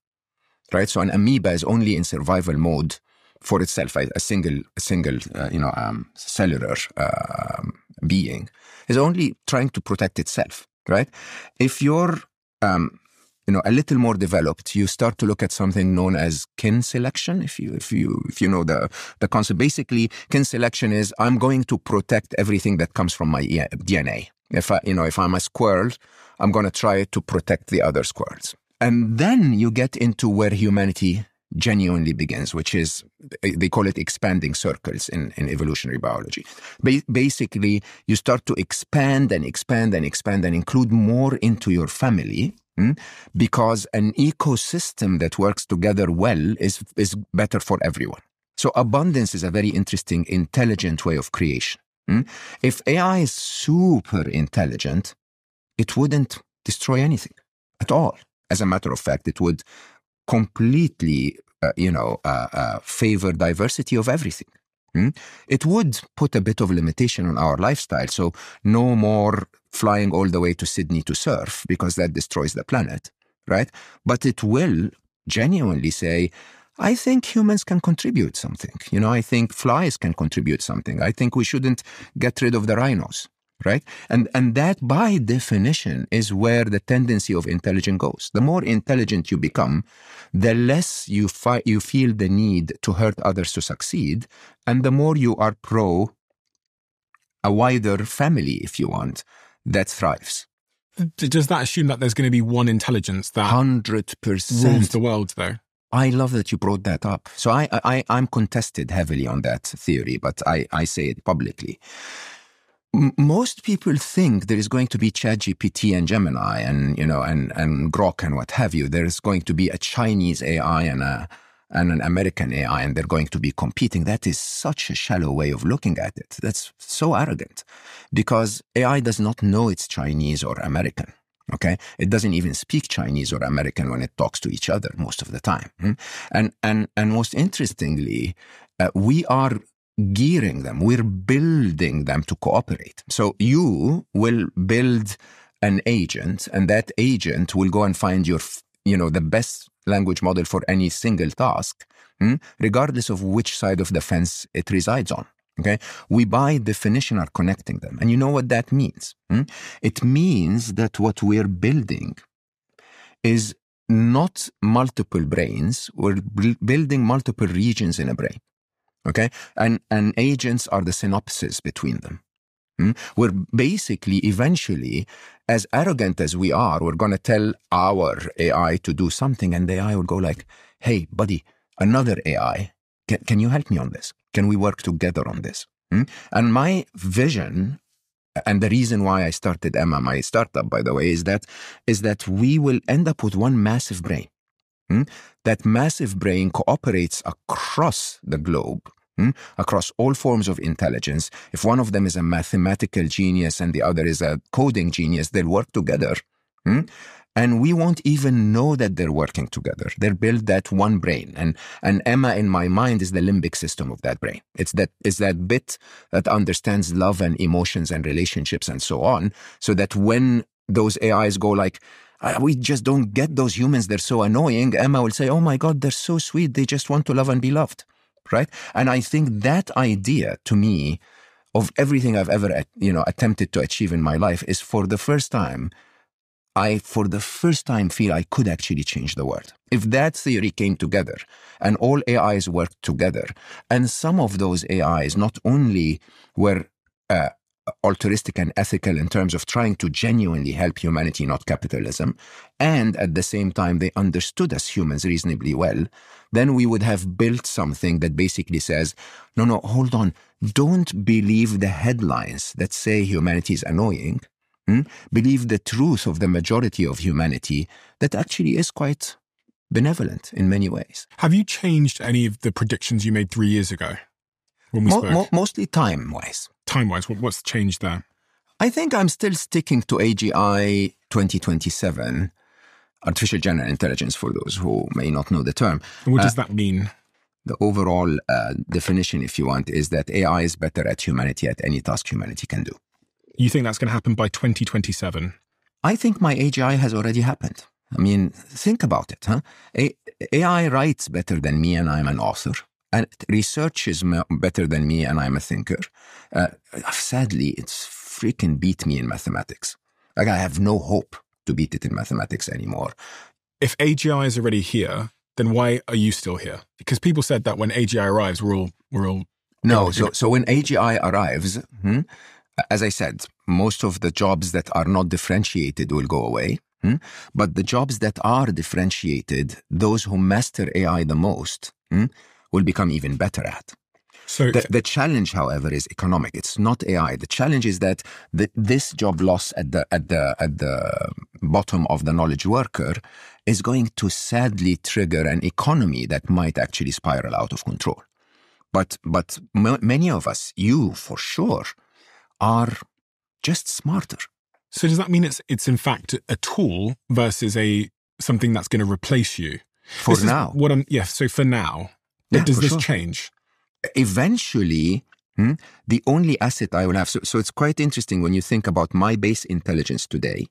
Right? So an amoeba is only in survival mode for itself, a, a single, a single, uh, you know, um, cellular uh, being is only trying to protect itself, right? If you're, um, you know, a little more developed, you start to look at something known as kin selection. If you, if you, if you know the the concept, basically, kin selection is I'm going to protect everything that comes from my D N A. If I, you know, if I'm a squirrel, I'm going to try to protect the other squirrels, and then you get into where humanity genuinely begins, which is, they call it expanding circles in, in evolutionary biology. Ba- basically, you start to expand and expand and expand and include more into your family, mm, because an ecosystem that works together well is, is better for everyone. So abundance is a very interesting, intelligent way of creation. Mm? If A I is super intelligent, it wouldn't destroy anything at all. As a matter of fact, it would completely, uh, you know, uh, uh, favor diversity of everything. Hmm? It would put a bit of limitation on our lifestyle. So no more flying all the way to Sydney to surf, because that destroys the planet, right? But it will genuinely say, I think humans can contribute something. You know, I think flies can contribute something. I think we shouldn't get rid of the rhinos. Right? And and that, by definition, is where the tendency of intelligence goes. The more intelligent you become, the less you fi- you feel the need to hurt others to succeed, and the more you are pro a wider family, if you want, that thrives. Does that assume that there's going to be one intelligence that one hundred percent rules the world, though? I love that you brought that up. So I, I, I'm contested heavily on that theory, but I, I say it publicly. Most people think there is going to be ChatGPT and Gemini and, you know, and, and Grok and what have you. There's going to be a Chinese A I and a, and an American A I, and they're going to be competing. That is such a shallow way of looking at it. That's so arrogant, because A I does not know it's Chinese or American. Okay. It doesn't even speak Chinese or American when it talks to each other most of the time. And, and, and most interestingly, uh, we are gearing them, we're building them to cooperate. So you will build an agent, and that agent will go and find your, you know, the best language model for any single task, hmm, regardless of which side of the fence it resides on. Okay, we by definition are connecting them. And you know what that means? Hmm? It means that what we're building is not multiple brains, we're b- building multiple regions in a brain. Okay, and, and agents are the synapses between them. Hmm? We're basically, eventually, as arrogant as we are, we're going to tell our A I to do something, and the A I will go like, hey, buddy, another A I, can, can you help me on this? Can we work together on this? Hmm? And my vision, and the reason why I started Emma, my startup, by the way, is that is that we will end up with one massive brain. Hmm? That massive brain cooperates across the globe, hmm? across all forms of intelligence. If one of them is a mathematical genius and the other is a coding genius, they'll work together. Hmm? And we won't even know that they're working together. They'll build that one brain. And and Emma, in my mind, is the limbic system of that brain. It's that is that bit that understands love and emotions and relationships and so on, so that when those A Is go like, we just don't get those humans, they're so annoying, Emma will say, oh my God, they're so sweet, they just want to love and be loved, right? And I think that idea, to me, of everything I've ever you know attempted to achieve in my life is for the first time, I, for the first time, feel I could actually change the world. If that theory came together and all A Is worked together, and some of those A Is not only were uh, altruistic and ethical in terms of trying to genuinely help humanity, not capitalism, and at the same time they understood us humans reasonably well, then we would have built something that basically says, no, no, hold on, don't believe the headlines that say humanity is annoying. Hmm? Believe the truth of the majority of humanity that actually is quite benevolent in many ways. Have you changed any of the predictions you made three years ago when we Mo- spoke? mo- mostly time-wise. Time-wise, what, what's changed there? I think I'm still sticking to A G I twenty twenty-seven, artificial general intelligence, for those who may not know the term. And what does Uh, that mean? The overall uh, definition, if you want, is that A I is better at humanity at any task humanity can do. You think that's going to happen by twenty twenty-seven? I think my A G I has already happened. I mean, think about it, huh? A- AI writes better than me and I'm an author. And researches me- better than me and I'm a thinker. Uh, sadly, it's freaking beat me in mathematics. Like, I have no hope to beat it in mathematics anymore. If A G I is already here, then why are you still here? Because people said that when A G I arrives, we're all... We're all No, so, so when A G I arrives... Hmm, as I said, most of the jobs that are not differentiated will go away. Hmm? But the jobs that are differentiated, those who master A I the most, hmm, will become even better at. So The, the challenge, however, is economic. It's not A I. The challenge is that the, this job loss at the at the at the bottom of the knowledge worker is going to sadly trigger an economy that might actually spiral out of control. But but m- many of us, you for sure, are just smarter. So does that mean it's it's in fact a tool versus a something that's going to replace you? For This is now. what I'm yeah. So for now, Yeah, does for this sure. change? Eventually, hmm, the only asset I will have, so, so it's quite interesting when you think about my base intelligence today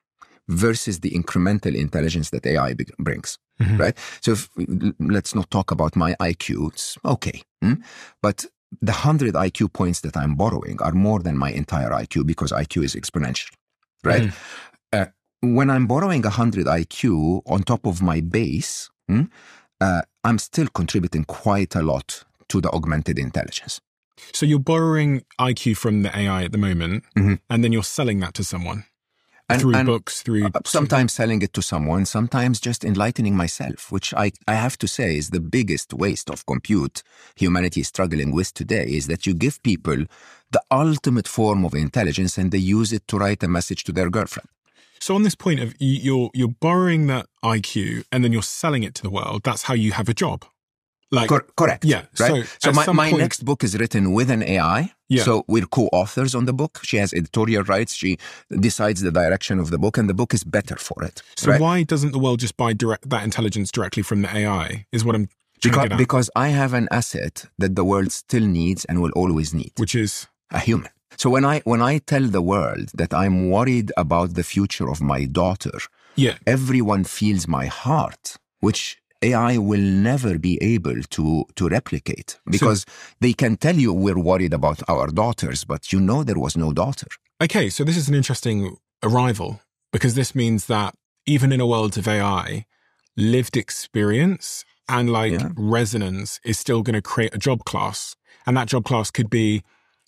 versus the incremental intelligence that A I b- brings, Mhm. right? So if, let's not talk about my I Q. It's okay. Hmm? But the one hundred I Q points that I'm borrowing are more than my entire I Q because I Q is exponential, right? Mhm. Uh, when I'm borrowing one hundred I Q on top of my base, hmm, uh, I'm still contributing quite a lot to the augmented intelligence. So you're borrowing I Q from the A I at the moment, Mhm. and then you're selling that to someone And- through and, books, through Uh, sometimes selling it to someone, sometimes just enlightening myself, which I, I have to say is the biggest waste of compute humanity is struggling with today, is that you give people the ultimate form of intelligence and they use it to write a message to their girlfriend. So on this point of you- you're you're borrowing that I Q and then you're selling it to the world. That's how you have a job. Like Cor- correct. yeah, Right? so So, at my, some my point- next book is written with an A I. Yeah. So we're co-authors on the book. She has editorial rights. She decides the direction of the book and the book is better for it. So right? why doesn't the world just buy direct that intelligence directly from the A I? Is what I'm trying to Because, get at, because I have an asset that the world still needs and will always need. which is A human. So when I when I tell the world that I'm worried about the future of my daughter, yeah. everyone feels my heart, which A I will never be able to to replicate because they can tell you we're worried about our daughters, but you know there was no daughter. Okay, so this is an interesting arrival because this means that even in a world of A I, lived experience and like Yeah. resonance is still going to create a job class. And that job class could be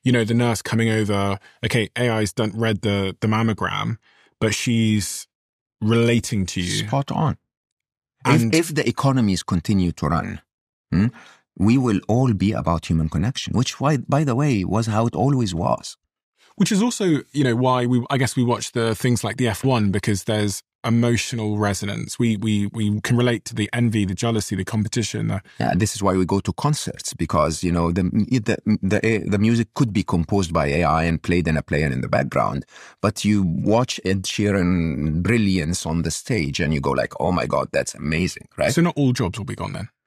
you know, the nurse coming over, okay, A I's done read the, the mammogram, but she's relating to you. Spot on. And if, if the economies continue to run, hmm, we will all be about human connection, which, why, by the way, was how it always was. Which is also, you know, why we, I guess we watch the things like the F one, because there's emotional resonance. We we we can relate to the envy, the jealousy, the competition. The... Yeah, this is why we go to concerts, because, you know, the, the the the music could be composed by A I and played in a player in the background, but you watch Ed Sheeran brilliance on the stage and you go like, oh my God, that's amazing, right? So not all jobs will be gone then?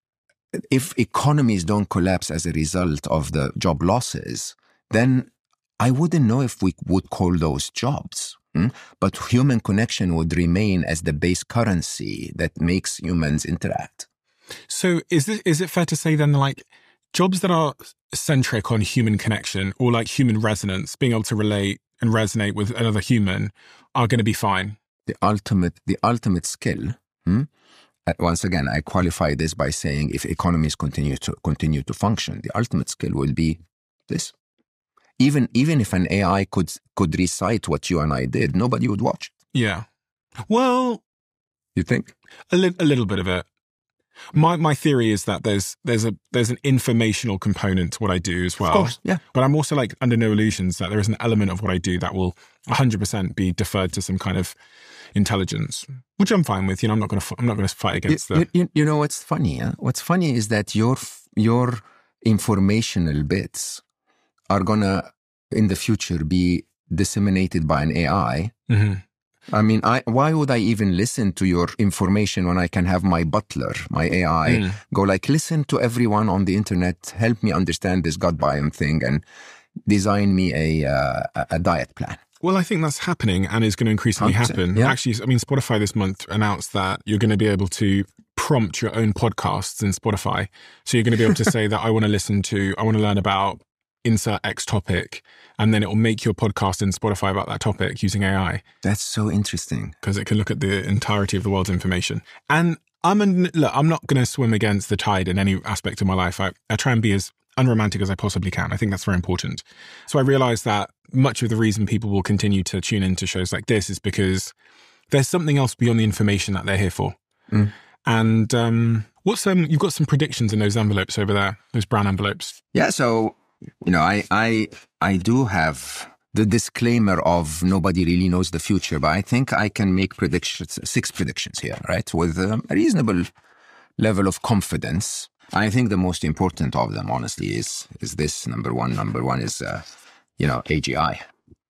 If economies don't collapse as a result of the job losses, then I wouldn't know if we would call those jobs. Hmm? But human connection would remain as the base currency that makes humans interact. So is this, is it fair to say then, like, jobs that are centric on human connection or like human resonance, being able to relate and resonate with another human, are going to be fine? The ultimate, the ultimate skill, hmm? Once again, I qualify this by saying if economies continue to continue to function, the ultimate skill will be this. Even even if an A I could could recite what you and I did, nobody would watch. Yeah. Well, you think? A, li- a little bit of it. My my theory is that there's there's a there's an informational component to what I do as well. Of course, yeah. But I'm also like under no illusions that there is an element of what I do that will one hundred percent be deferred to some kind of intelligence, which I'm fine with. You know, I'm not going to I'm not going to fight against you, the. You, you know what's funny? Huh? What's funny is that your your informational bits are gonna in the future be disseminated by an A I. Mm-hmm. I mean, I, why would I even listen to your information when I can have my butler, my A I, mm. go like, listen to everyone on the internet, help me understand this gut biome thing and design me a, uh, a diet plan. Well, I think that's happening and is going to increasingly happen. Yeah. Actually, I mean, Spotify this month announced that you're going to be able to prompt your own podcasts in Spotify. So you're going to be able to say that I want to listen to, I want to learn about insert X topic, and then it will make your podcast in Spotify about that topic using A I. That's so interesting. Because it can look at the entirety of the world's information. And I'm an, look, I'm not going to swim against the tide in any aspect of my life. I, I try and be as unromantic as I possibly can. I think that's very important. So I realize that much of the reason people will continue to tune into shows like this is because there's something else beyond the information that they're here for. Mm. And um, what's um, you've got some predictions in those envelopes over there, those brown envelopes. Yeah, so... You know, I, I I do have the disclaimer of nobody really knows the future, but I think I can make predictions, six predictions here, right? With a reasonable level of confidence. I think the most important of them, honestly, is is this number one. Number one is, uh, you know, A G I.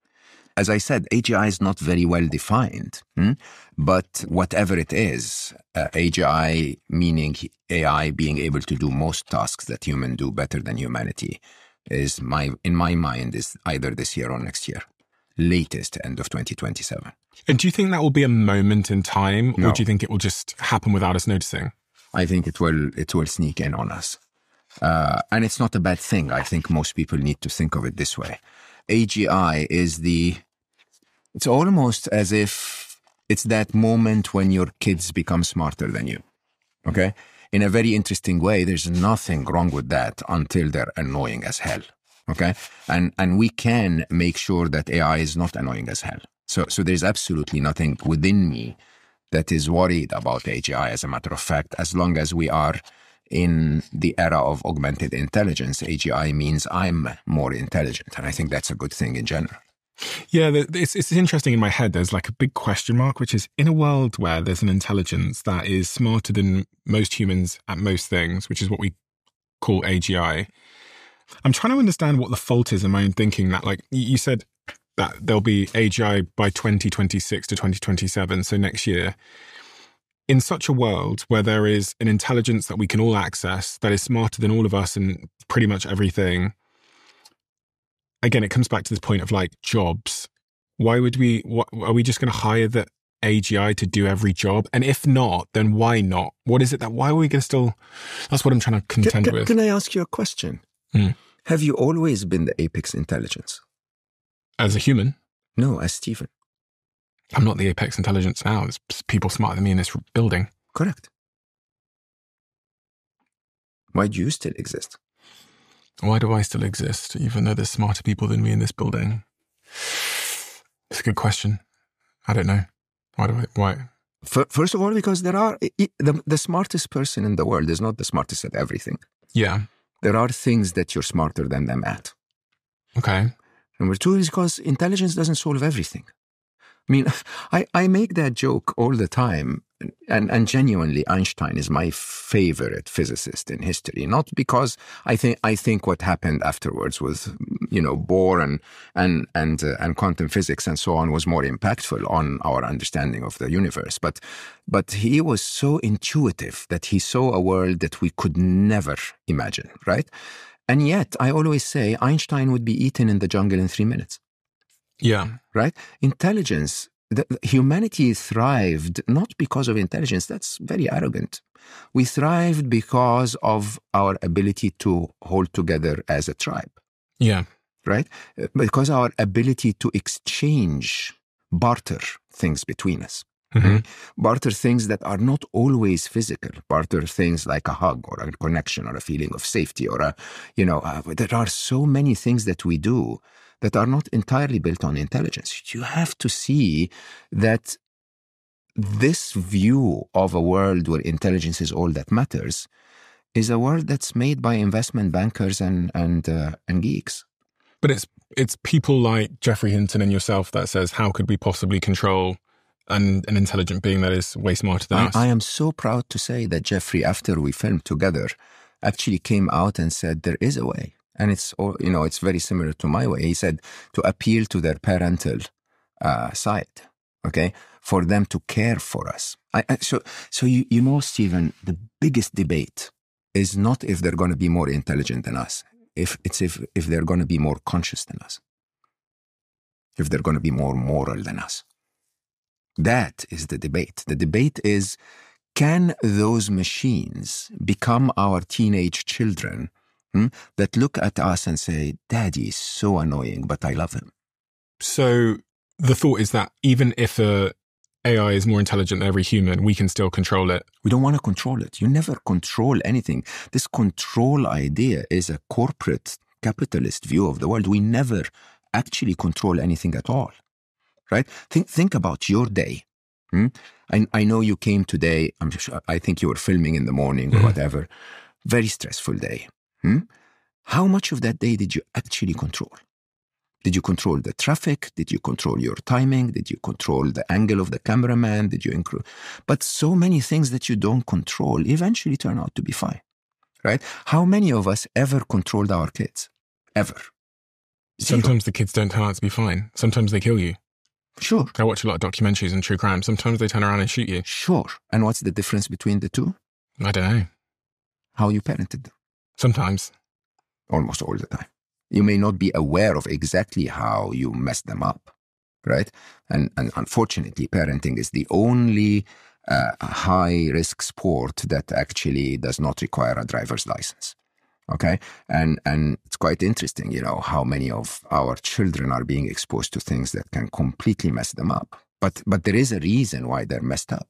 As I said, A G I is not very well defined, hmm? But whatever it is, uh, A G I meaning A I being able to do most tasks that humans do better than humanity, is my in my mind is either this year or next year, latest end of twenty twenty-seven. And do you think that will be a moment in time, no. or do you think it will just happen without us noticing? I think it will it will sneak in on us, uh, and it's not a bad thing. I think most people need to think of it this way. A G I is the it's almost as if it's that moment when your kids become smarter than you. Okay. In a very interesting way, there's nothing wrong with that until they're annoying as hell, okay? And and we can make sure that A I is not annoying as hell. So so there's absolutely nothing within me that is worried about A G I, as a matter of fact. As long as we are in the era of augmented intelligence, A G I means I'm more intelligent, and I think that's a good thing in general. Yeah, it's it's interesting in my head. There's like a big question mark, which is in a world where there's an intelligence that is smarter than most humans at most things, which is what we call A G I. I'm trying to understand what the fault is in my own thinking that, like you said, that there'll be A G I by twenty twenty-six to twenty twenty-seven, so next year. In such a world where there is an intelligence that we can all access, that is smarter than all of us in pretty much everything, again, it comes back to this point of like jobs. Why would we, what, are we just going to hire the A G I to do every job? And if not, then why not? What is it that, why are we going to still, that's what I'm trying to contend can, can, with. Can I ask you a question? Hmm. Have you always been the apex intelligence? As a human? No, as Stephen. I'm not the apex intelligence now. There's people smarter than me in this building. Correct. Why do you still exist? Why do I still exist, even though there's smarter people than me in this building? It's a good question. I don't know. Why do I, why? First of all, because there are, the, the smartest person in the world is not the smartest at everything. Yeah. There are things that you're smarter than them at. Okay. Number two is because intelligence doesn't solve everything. I mean, I, I make that joke all the time, and, and genuinely, Einstein is my favorite physicist in history. Not because I think I think what happened afterwards with, you know, Bohr and and and uh, and quantum physics and so on was more impactful on our understanding of the universe, but but he was so intuitive that he saw a world that we could never imagine, right? And yet, I always say Einstein would be eaten in the jungle in three minutes. Yeah. Right? Intelligence, the, humanity thrived not because of intelligence. That's very arrogant. We thrived because of our ability to hold together as a tribe. Yeah. Right? Because our ability to exchange, barter things between us. Mm-hmm. Barter things that are not always physical. Barter things like a hug or a connection or a feeling of safety or a, you know, uh, there are so many things that we do that are not entirely built on intelligence. You have to see that this view of a world where intelligence is all that matters is a world that's made by investment bankers and and uh, and geeks. But it's it's people like Geoffrey Hinton and yourself that says, how could we possibly control an, an intelligent being that is way smarter than I, us? I am so proud to say that Geoffrey, after we filmed together, actually came out and said there is a way. And it's, you know, it's very similar to my way. He said to appeal to their parental uh, side, okay, for them to care for us. I, I, so, so you, you know, Stephen, the biggest debate is not if they're going to be more intelligent than us. If it's if if they're going to be more conscious than us. If they're going to be more moral than us. That is the debate. The debate is, can those machines become our teenage children? Hmm, that look at us and say, Daddy is so annoying, but I love him. So the thought is that even if a A I is more intelligent than every human, we can still control it. We don't want to control it. You never control anything. This control idea is a corporate capitalist view of the world. We never actually control anything at all, right? Think think about your day. Hmm? I, I know you came today. I'm sure, I think you were filming in the morning or mm-hmm. whatever. Very stressful day. Hmm? How much of that day did you actually control? Did you control the traffic? Did you control your timing? Did you control the angle of the cameraman? Did you include? But so many things that you don't control eventually turn out to be fine, right? How many of us ever controlled our kids? Ever? Zero. Sometimes the kids don't turn out to be fine. Sometimes they kill you. Sure. I watch a lot of documentaries and true crime. Sometimes they turn around and shoot you. Sure. And what's the difference between the two? I don't know. How you parented them. Sometimes. Almost all the time. You may not be aware of exactly how you messed them up, right? And, and unfortunately, parenting is the only uh, high-risk sport that actually does not require a driver's license, okay? And and it's quite interesting, you know, how many of our children are being exposed to things that can completely mess them up. But but there is a reason why they're messed up.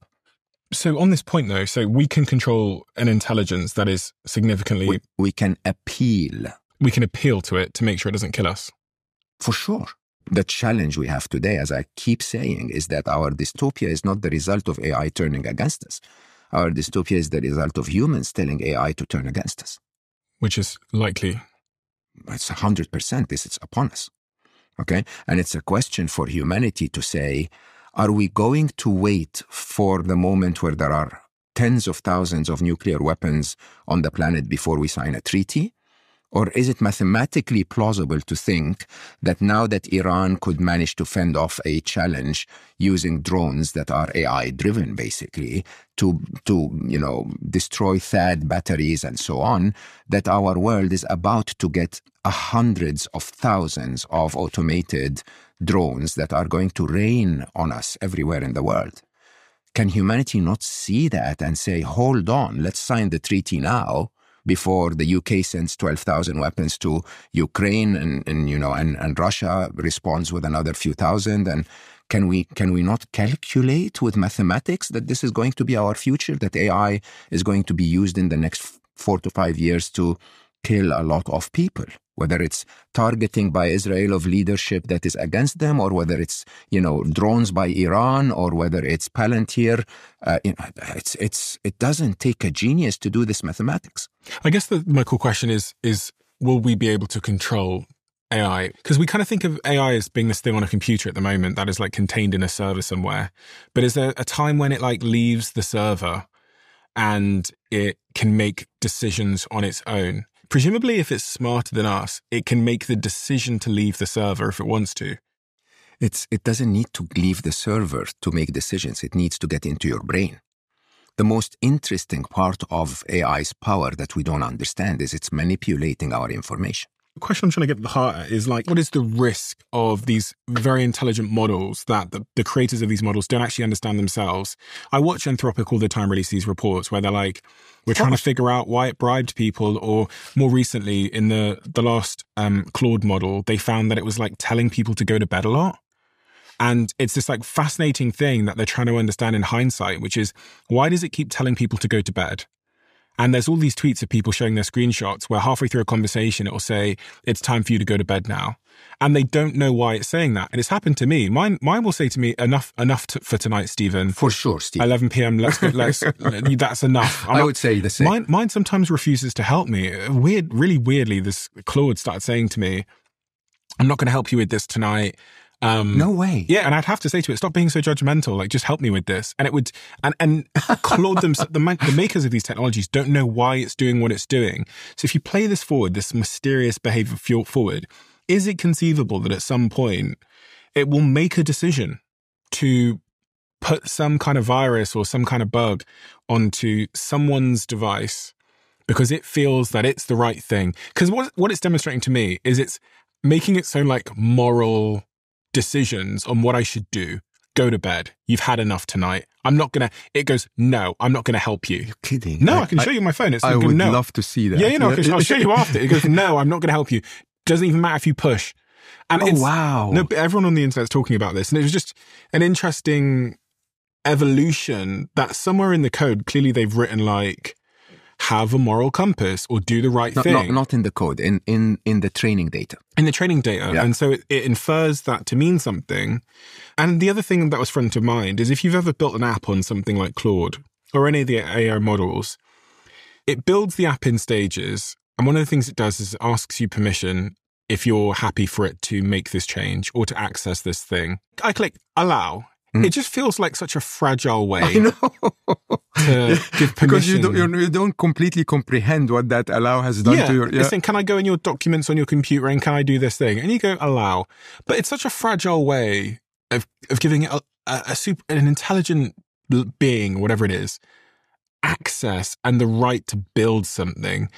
So on this point, though, so we can control an intelligence that is significantly... We, we can appeal. We can appeal to it to make sure it doesn't kill us. For sure. The challenge we have today, as I keep saying, is that our dystopia is not the result of A I turning against us. Our dystopia is the result of humans telling A I to turn against us. Which is likely. It's one hundred percent. This is upon us. Okay? And it's a question for humanity to say, are we going to wait for the moment where there are tens of thousands of nuclear weapons on the planet before we sign a treaty? Or is it mathematically plausible to think that now that Iran could manage to fend off a challenge using drones that are A I-driven, basically, to, to, you know, destroy THAAD batteries and so on, that our world is about to get hundreds of thousands of automated drones that are going to rain on us everywhere in the world? Can humanity not see that and say, hold on, let's sign the treaty now, before the U K sends twelve thousand weapons to Ukraine and, and you know, and, and Russia responds with another few thousand? And can we, can we not calculate with mathematics that this is going to be our future, that A I is going to be used in the next four to five years to kill a lot of people, whether it's targeting by Israel of leadership that is against them, or whether it's, you know, drones by Iran, or whether it's Palantir. Uh, you know, it's it's it doesn't take a genius to do this mathematics. I guess the my core question is is will we be able to control A I? Because we kind of think of A I as being this thing on a computer at the moment that is like contained in a server somewhere. But is there a time when it like leaves the server and it can make decisions on its own? Presumably, if it's smarter than us, it can make the decision to leave the server if it wants to. It's it doesn't need to leave the server to make decisions. It needs to get into your brain. The most interesting part of A I's power that we don't understand is it's manipulating our information. The question I'm trying to get at the heart at is like, what is the risk of these very intelligent models that the, the creators of these models don't actually understand themselves? I watch Anthropic all the time release these reports where they're like, we're trying to figure out why it bribed people, or more recently in the, the last um, Claude model, they found that it was like telling people to go to bed a lot. And it's this like fascinating thing that they're trying to understand in hindsight, which is, why does it keep telling people to go to bed? And there's all these tweets of people showing their screenshots where halfway through a conversation, it will say, it's time for you to go to bed now. And they don't know why it's saying that. And it's happened to me. Mine mine will say to me, enough enough to, for tonight, Stephen. For sure, Steve. eleven p.m, let's go, let's, that's enough. I'm I not, would say the same. Mine, mine sometimes refuses to help me. Weird, really weirdly, this Claude started saying to me, I'm not going to help you with this tonight. Um, no way. Yeah, and I'd have to say to it, stop being so judgmental. Like, just help me with this. And it would, and and Claude, them, the, the makers of these technologies don't know why it's doing what it's doing. So if you play this forward, this mysterious behavior forward, is it conceivable that at some point it will make a decision to put some kind of virus or some kind of bug onto someone's device because it feels that it's the right thing? Because what what it's demonstrating to me is it's making it sound like moral decisions on what I should do. Go to bed. You've had enough tonight. I'm not going to... It goes, no, I'm not going to help you. You're kidding. No, I, I can show I, you my phone. It's I go, would no. love to see that. Yeah, you know, yeah. I'll show you after. It goes, no, I'm not going to help you. Doesn't even matter if you push. And oh, it's, wow. No, but everyone on the internet's talking about this. And it was just an interesting evolution that somewhere in the code, clearly they've written like, have a moral compass or do the right no, thing. Not, not in the code, in, in, in the training data. In the training data. Yeah. And so it, it infers that to mean something. And the other thing that was front of mind is if you've ever built an app on something like Claude or any of the A I models, it builds the app in stages. And one of the things it does is it asks you permission if you're happy for it to make this change or to access this thing. I click allow. Mm. It just feels like such a fragile way I know. to give permission. Because you don't, you don't completely comprehend what that allow has done yeah, to your... Yeah, it's saying, can I go in your documents on your computer and can I do this thing? And you go, allow. But it's such a fragile way of, of giving it a, a, a super, an intelligent being, whatever it is, access and the right to build something.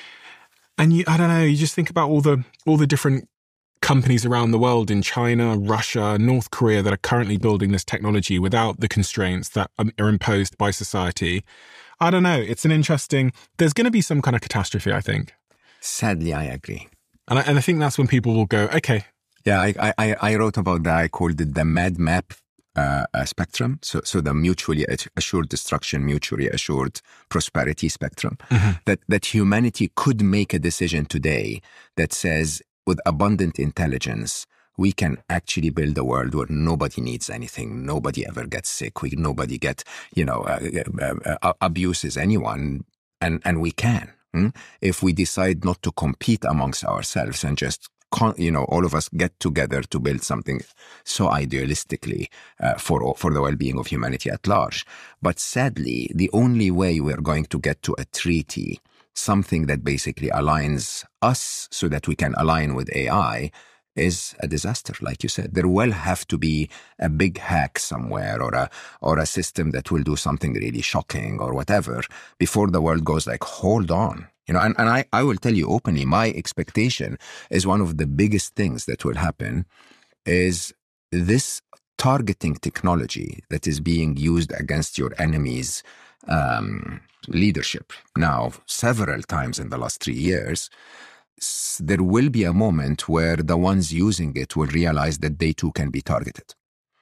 And you, I don't know, you just think about all the all the different companies around the world in China, Russia, North Korea that are currently building this technology without the constraints that are imposed by society. I don't know. It's an interesting... There's going to be some kind of catastrophe, I think. Sadly, I agree. And I, and I think that's when people will go, okay. Yeah, I I, I wrote about that. I called it the mad map uh, uh, spectrum. So so the mutually assured destruction, mutually assured prosperity spectrum. Mm-hmm. That that humanity could make a decision today that says, with abundant intelligence, we can actually build a world where nobody needs anything, nobody ever gets sick, we nobody get, you know, uh, uh, uh, abuses anyone, and and we can. Hmm? If we decide not to compete amongst ourselves and just, con- you know, all of us get together to build something so idealistically uh, for for the well-being of humanity at large. But sadly, the only way we're going to get to a treaty, something that basically aligns us so that we can align with A I, is a disaster. Like you said, there will have to be a big hack somewhere or a or a system that will do something really shocking or whatever before the world goes like, hold on. You know, and, and I, I will tell you openly, my expectation is one of the biggest things that will happen is this targeting technology that is being used against your enemies' um, leadership now several times in the last three years. There will be a moment where the ones using it will realize that they too can be targeted.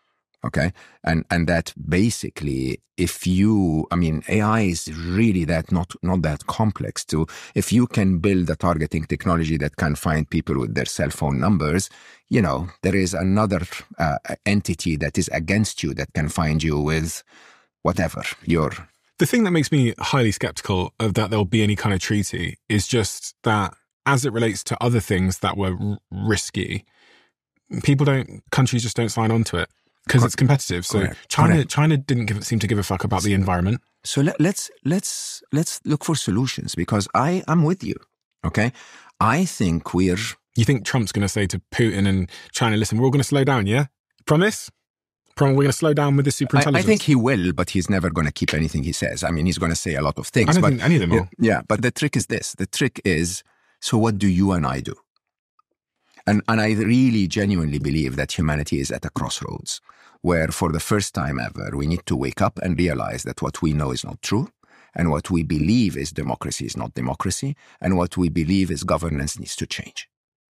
Okay. And, and that basically, if you, I mean, A I is really that not, not that complex to, if you can build a targeting technology that can find people with their cell phone numbers, you know, there is another uh, entity that is against you that can find you with whatever your. The thing that makes me highly skeptical of that there'll be any kind of treaty is just that as it relates to other things that were r- risky, people don't, countries just don't sign on to it. Because it's competitive. So Correct. China, Correct. China didn't give, seem to give a fuck about the environment. So let, let's let's let's look for solutions, because I am with you. Okay, I think we're. You think Trump's going to say to Putin and China, "Listen, we're all going to slow down, yeah? Promise? Promise we're going to slow down with the superintelligence." I, I think he will, but he's never going to keep anything he says. I mean, he's going to say a lot of things. I don't but, think any of them will. Yeah, but the trick is this: the trick is, so what do you and I do? And and I really genuinely believe that humanity is at a crossroads, where for the first time ever, we need to wake up and realize that what we know is not true, and what we believe is democracy is not democracy, and what we believe is governance needs to change.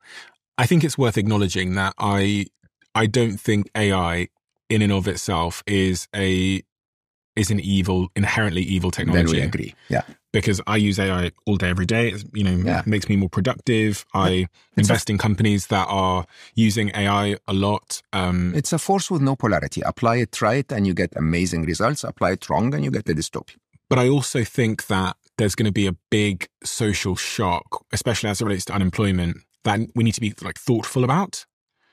I think it's worth acknowledging that I I don't think A I in and of itself is a is an evil, inherently evil technology. Then we agree, yeah. Because I use A I all day, every day. It's, you know, Yeah. it makes me more productive. I It's invest in companies that are using A I a lot. Um, It's a force with no polarity. Apply it right and you get amazing results. Apply it wrong and you get the dystopia. But I also think that there's going to be a big social shock, especially as it relates to unemployment, that we need to be like thoughtful about.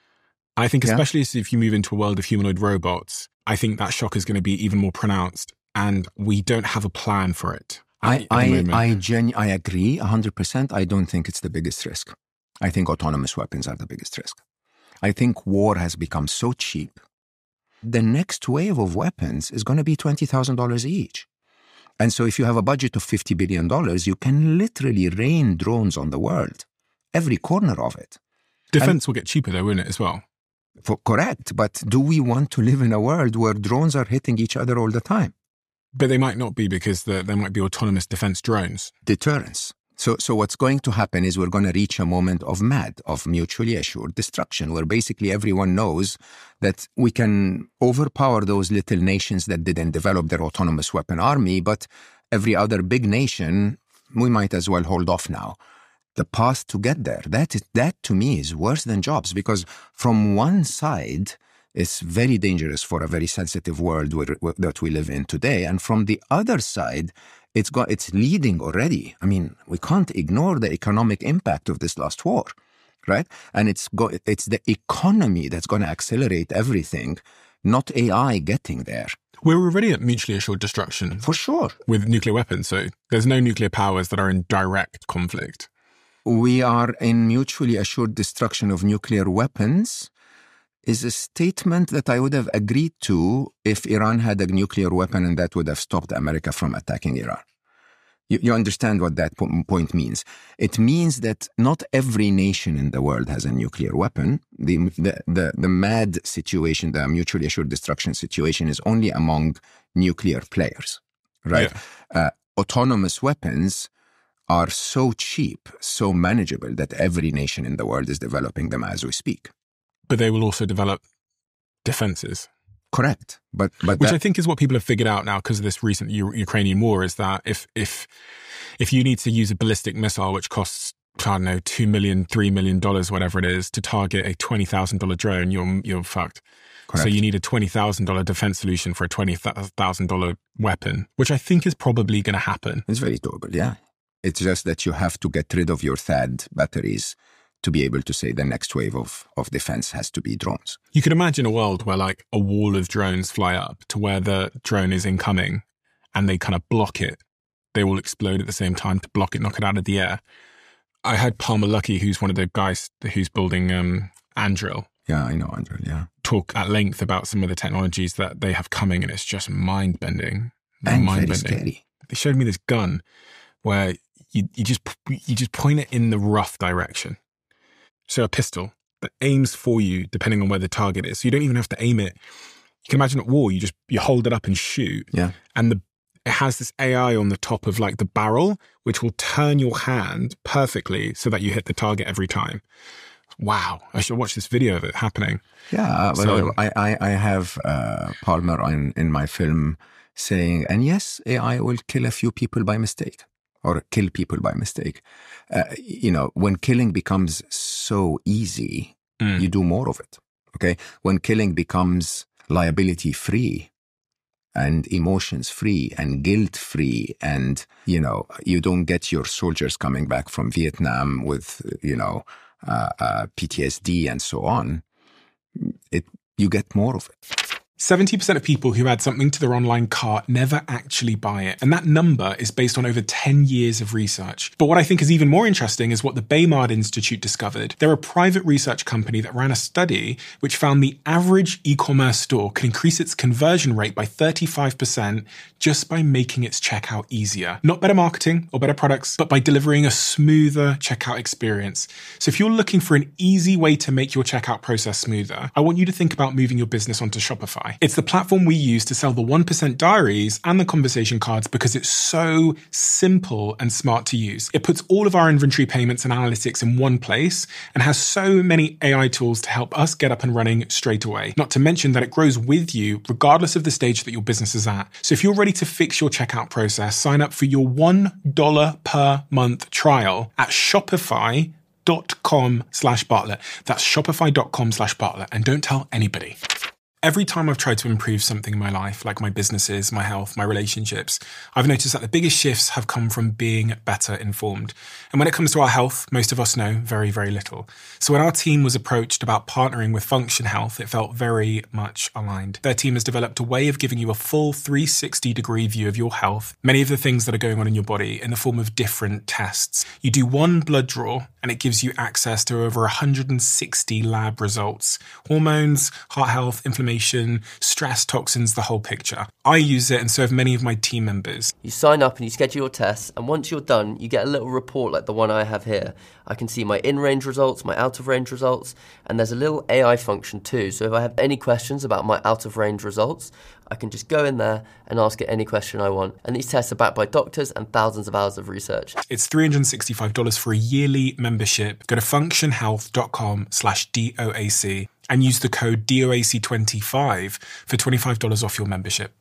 I think Yeah. especially if you move into a world of humanoid robots, I think that shock is going to be even more pronounced, and we don't have a plan for it. I at the I moment. I, genu- I agree one hundred percent. I don't think it's the biggest risk. I think autonomous weapons are the biggest risk. I think war has become so cheap. The next wave of weapons is going to be twenty thousand dollars each. And so if you have a budget of fifty billion dollars, you can literally rain drones on the world, every corner of it. Defense will get cheaper though, won't it, as well? For, correct. But do we want to live in a world where drones are hitting each other all the time? But they might not be, because the, there might be autonomous defense drones. Deterrence. So, so what's going to happen is we're going to reach a moment of MAD, of mutually assured destruction, where basically everyone knows that we can overpower those little nations that didn't develop their autonomous weapon army, but every other big nation, we might as well hold off now. The path to get there, that is, that to me is worse than jobs, because from one side, it's very dangerous for a very sensitive world where, where, that we live in today. And from the other side, it's got, it's leading already. I mean, we can't ignore the economic impact of this last war, right? And it's go, it's the economy that's going to accelerate everything, not A I getting there. We're already at mutually assured destruction For sure. with nuclear weapons, so there's no nuclear powers that are in direct conflict. We are in mutually assured destruction of nuclear weapons is a statement that I would have agreed to if Iran had a nuclear weapon, and that would have stopped America from attacking Iran. You, you understand what that po- point means. It means that not every nation in the world has a nuclear weapon. The, the, the, the MAD situation, the mutually assured destruction situation, is only among nuclear players, right? Yeah. Uh, autonomous weapons are so cheap, so manageable, that every nation in the world is developing them as we speak. But they will also develop defenses. Correct. But, but Which that, I think is what people have figured out now because of this recent U- Ukrainian war, is that if, if, if you need to use a ballistic missile, which costs, I don't know, two million dollars, three million dollars, whatever it is, to target a twenty thousand dollars drone, you're, you're fucked. Correct. So you need a twenty thousand dollars defense solution for a twenty thousand dollars weapon, which I think is probably going to happen. It's very doable, yeah. It's just that you have to get rid of your THAAD batteries to be able to say the next wave of, of defense has to be drones. You could imagine a world where like a wall of drones fly up to where the drone is incoming and they kind of block it. They all explode at the same time to block it, knock it out of the air. I had Palmer Luckey, who's one of the guys who's building um, Anduril, Yeah, I know, Anduril, yeah. talk at length about some of the technologies that they have coming, and it's just mind-bending. And mind-bending. very scary. They showed me this gun where you, you just you just point it in the rough direction. So a pistol that aims for you depending on where the target is. So you don't even have to aim it. You can imagine at war, you just you hold it up and shoot. Yeah. And the it has this A I on the top of like the barrel, which will turn your hand perfectly so that you hit the target every time. Wow. I should watch this video of it happening. Yeah. Well, So- I, I, I have uh, Palmer in, in my film saying, and yes, A I will kill a few people by mistake or kill people by mistake. Uh, you know, when killing becomes so easy, Mm. you do more of it. Okay. When killing becomes liability free and emotions free and guilt free, and, you know, you don't get your soldiers coming back from Vietnam with, you know, uh, uh, P T S D and so on, it you get more of it. seventy percent of people who add something to their online cart never actually buy it. And that number is based on over ten years of research. But what I think is even more interesting is what the Baymard Institute discovered. They're a private research company that ran a study which found the average e-commerce store can increase its conversion rate by thirty-five percent just by making its checkout easier. Not better marketing or better products, but by delivering a smoother checkout experience. So if you're looking for an easy way to make your checkout process smoother, I want you to think about moving your business onto Shopify. It's the platform we use to sell the one percent diaries and the conversation cards because it's so simple and smart to use. It puts all of our inventory payments and analytics in one place and has so many A I tools to help us get up and running straight away. Not to mention that it grows with you regardless of the stage that your business is at. So if you're ready to fix your checkout process, sign up for your one dollar per month trial at Shopify dot com slash Bartlett. That's shopify.com slash Bartlett. And don't tell anybody. Every time I've tried to improve something in my life, like my businesses, my health, my relationships, I've noticed that the biggest shifts have come from being better informed. And when it comes to our health, most of us know very, very little. So when our team was approached about partnering with Function Health, it felt very much aligned. Their team has developed a way of giving you a full three sixty degree view of your health, many of the things that are going on in your body in the form of different tests. You do one blood draw and it gives you access to over one hundred sixty lab results. Hormones, heart health, inflammation, stress, toxins, the whole picture. I use it and so have many of my team members. You sign up and you schedule your tests, and once you're done, you get a little report like the one I have here. I can see my in-range results, my out-of-range results, and there's a little A I function too. So if I have any questions about my out-of-range results, I can just go in there and ask it any question I want. And these tests are backed by doctors and thousands of hours of research. It's three hundred sixty-five dollars for a yearly membership. Go to functionhealth.com slash DOAC and use the code D O A C twenty-five for twenty-five dollars off your membership.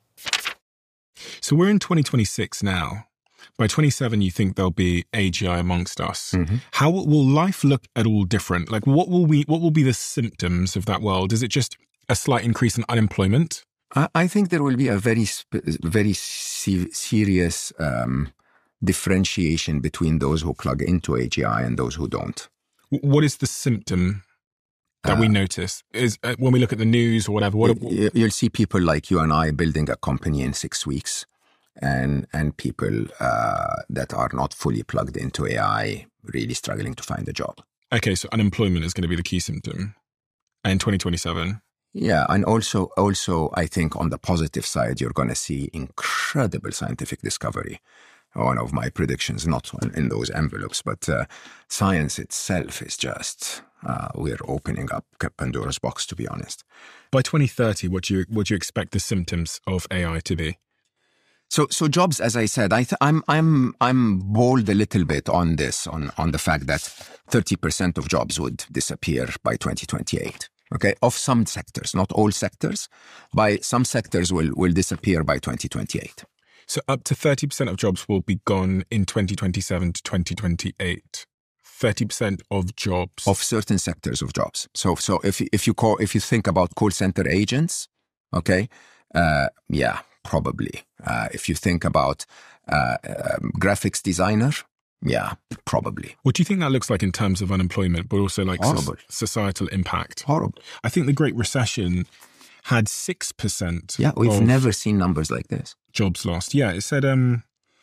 So we're in twenty twenty-six now. By twenty-seven, you think there'll be A G I amongst us. Mm-hmm. How will life look at all different? Like, what will we? What will be the symptoms of that world? Is it just a slight increase in unemployment? I, I think there will be a very, sp- very se- serious um, differentiation between those who plug into A G I and those who don't. W- what is the symptom that uh, we notice? Is uh, when we look at the news or whatever? What, you, you'll see people like you and I building a company in six weeks. And and people uh, that are not fully plugged into A I really struggling to find a job. Okay, so unemployment is going to be the key symptom in twenty twenty-seven. Yeah, and also, also I think on the positive side, you're going to see incredible scientific discovery. One of my predictions, not in those envelopes, but uh, science itself is just, uh, we're opening up Pandora's box, to be honest. By twenty thirty, what do you, what do you expect the symptoms of A I to be? So, so jobs, as I said, I th- I'm, I'm, I'm bold a little bit on this, on, on the fact that thirty percent of jobs would disappear by twenty twenty-eight. Okay, of some sectors, not all sectors, by some sectors will, will disappear by twenty twenty-eight. So up to thirty percent of jobs will be gone in twenty twenty-seven to twenty twenty-eight. thirty percent of jobs of certain sectors of jobs. So, so if if you call, if you think about call center agents, okay, uh, yeah. Probably. Uh, if you think about uh, um, graphics designer, yeah, probably. What do you think that looks like in terms of unemployment, but also like so- societal impact? Horrible. I think the Great Recession had six percent. Yeah, we've never seen numbers like this. Jobs lost. Yeah, it said um,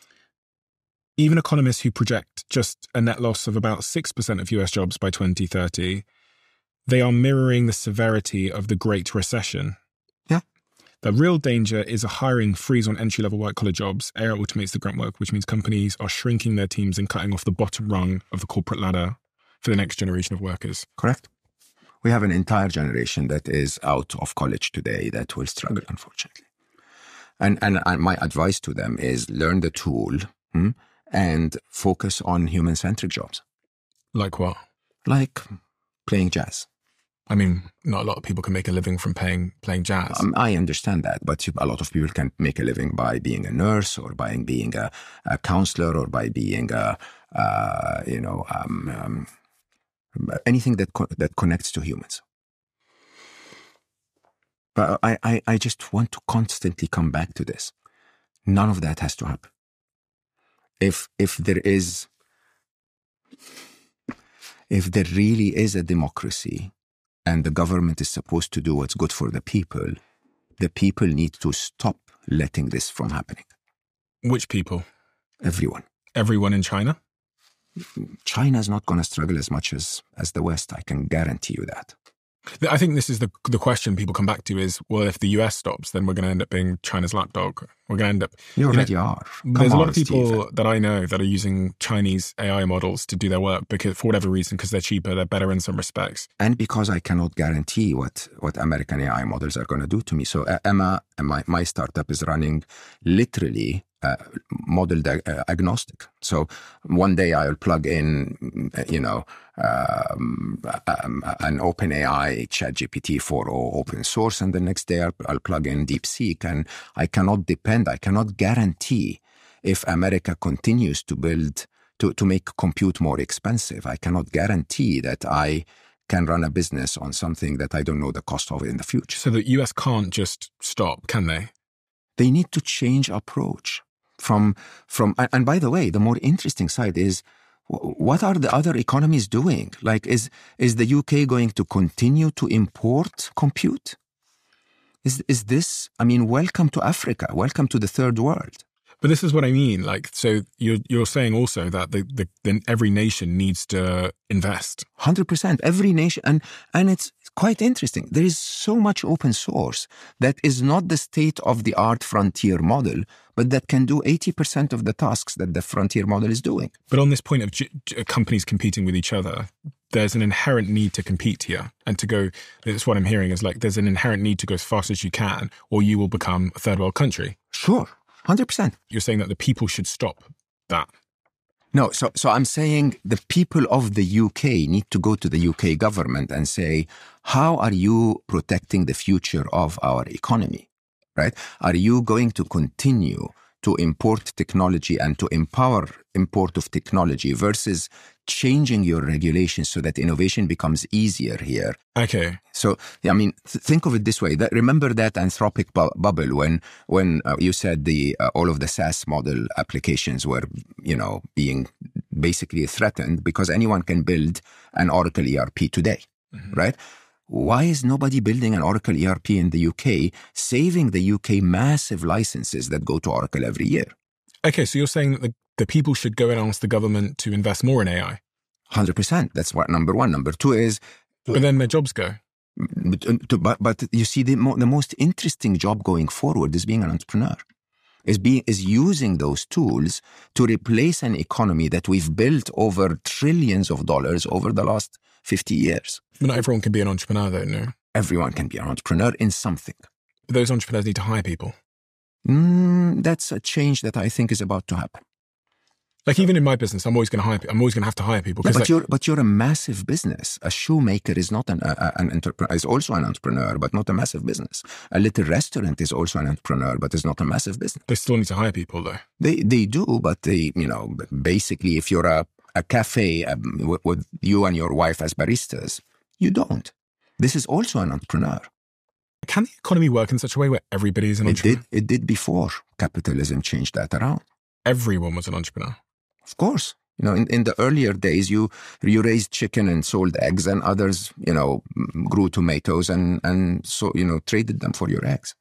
even economists who project just a net loss of about six percent of U S jobs by twenty thirty, they are mirroring the severity of the Great Recession. The real danger is a hiring freeze on entry-level white-collar jobs. A I automates the grunt work, which means companies are shrinking their teams and cutting off the bottom rung of the corporate ladder for the next generation of workers. Correct. We have an entire generation that is out of college today that will struggle, unfortunately. And and, and my advice to them is learn the tool hmm, and focus on human-centric jobs. Like what? Like playing jazz. I mean, not a lot of people can make a living from playing playing jazz. Um, I understand that, but a lot of people can make a living by being a nurse or by being a, a counselor or by being a, uh, you know, um, um, anything that co- that connects to humans. But I, I, I just want to constantly come back to this. None of that has to happen. If if there is, if there really is a democracy, and the government is supposed to do what's good for the people, the people need to stop letting this from happening. Which people? Everyone. Everyone in China? China's not going to struggle as much as, as the West. I can guarantee you that. I think this is the the question people come back to is, well, if the U S stops, then we're going to end up being China's lapdog. We're going to end up... You already you know, are. Come there's on, a lot of people Stephen. that I know that are using Chinese A I models to do their work because, for whatever reason, because they're cheaper, they're better in some respects. And because I cannot guarantee what, what American A I models are going to do to me. So uh, Emma, my, my startup is running literally uh, model ag- uh, agnostic. So one day I'll plug in, you know, um, um, an OpenAI ChatGPT four point oh open source, and the next day I'll, I'll plug in DeepSeek, and I cannot depend, I cannot guarantee if America continues to build, to, to make compute more expensive. I cannot guarantee that I can run a business on something that I don't know the cost of in the future. So the U S can't just stop, can they? They need to change approach from, from, and by the way, the more interesting side is, what are the other economies doing? Like, is is the U K going to continue to import compute? Is is this, I mean, welcome to Africa, welcome to the third world. But this is what I mean. Like, so you're you're saying also that the, the, the every nation needs to invest. one hundred percent. Every nation. And, and it's quite interesting. There is so much open source that is not the state-of-the-art frontier model, but that can do eighty percent of the tasks that the frontier model is doing. But on this point of g- g- companies competing with each other, there's an inherent need to compete here and to go, that's what I'm hearing is like, there's an inherent need to go as fast as you can, or you will become a third world country. Sure. one hundred percent. You're saying that the people should stop that. No, so so I'm saying the people of the U K need to go to the U K government and say, how are you protecting the future of our economy, right? Are you going to continue to import technology and to empower import of technology versus changing your regulations so that innovation becomes easier here? Okay. So, I mean, th- think of it this way. That, remember that Anthropic bu- bubble when when uh, you said the uh, all of the SaaS model applications were, you know, being basically threatened because anyone can build an Oracle E R P today, mm-hmm. right? Why is nobody building an Oracle E R P in the U K, saving the U K massive licenses that go to Oracle every year? Okay, so you're saying that the, the people should go and ask the government to invest more in A I? one hundred percent. That's what number one. Number two is... But then their jobs go. But, but, but you see, the, mo- the most interesting job going forward is being an entrepreneur. Is being is using those tools to replace an economy that we've built over trillions of dollars over the last fifty years. But not everyone can be an entrepreneur, though, no? Everyone can be an entrepreneur in something. But those entrepreneurs need to hire people. Mm, that's a change that I think is about to happen. Like, even in my business, I'm always going to hire. I'm always going to have to hire people. Yeah, but like, you're but you're a massive business. A shoemaker is not an a, an entrepreneur. Is also an entrepreneur, but not a massive business. A little restaurant is also an entrepreneur, but is not a massive business. They still need to hire people, though. They they do, but they you know basically, if you're a a cafe um, with, with you and your wife as baristas, you don't. This is also an entrepreneur. Can the economy work in such a way where everybody is an it entrepreneur? Did, it did before capitalism changed that around. Everyone was an entrepreneur. Of course. You know, in, in the earlier days, you you raised chicken and sold eggs, and others, you know, grew tomatoes and, and so, you know, traded them for your eggs.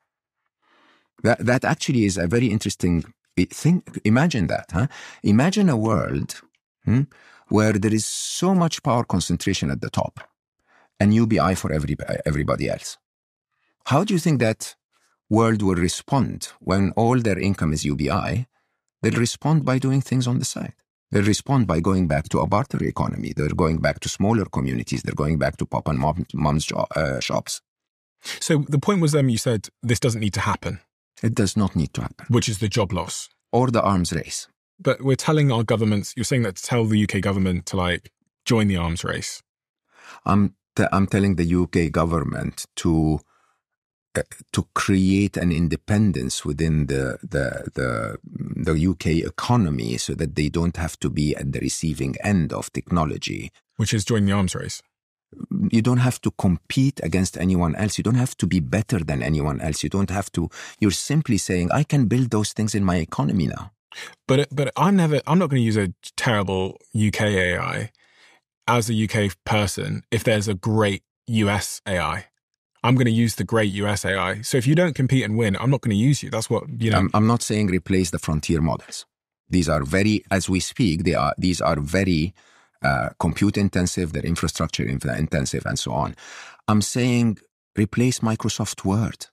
That that actually is a very interesting thing. Imagine that, huh? Imagine a world hmm, where there is so much power concentration at the top and U B I for every, everybody else. How do you think that world will respond when all their income is U B I? They'll respond by doing things on the side. They'll respond by going back to a barter economy. They're going back to smaller communities. They're going back to pop and mom, mom's jo- uh, shops. So the point was, um, you said this doesn't need to happen. It does not need to happen. Which is the job loss. Or the arms race. But we're telling our governments, you're saying that to tell the U K government to like join the arms race. I'm t- I'm telling the U K government to uh, to create an independence within the the the the U K economy, so that they don't have to be at the receiving end of technology. Which is join the arms race. You don't have to compete against anyone else. You don't have to be better than anyone else. You don't have to. You're simply saying, I can build those things in my economy now. But but I'm never. I'm not going to use a terrible U K A I as a U K person if there's a great U S A I. I'm going to use the great U S A I. So if you don't compete and win, I'm not going to use you. That's what, you know. I'm, I'm not saying replace the frontier models. These are very, as we speak, they are. These are very. Uh, compute intensive, they're infrastructure intensive, and so on. I'm saying replace Microsoft Word.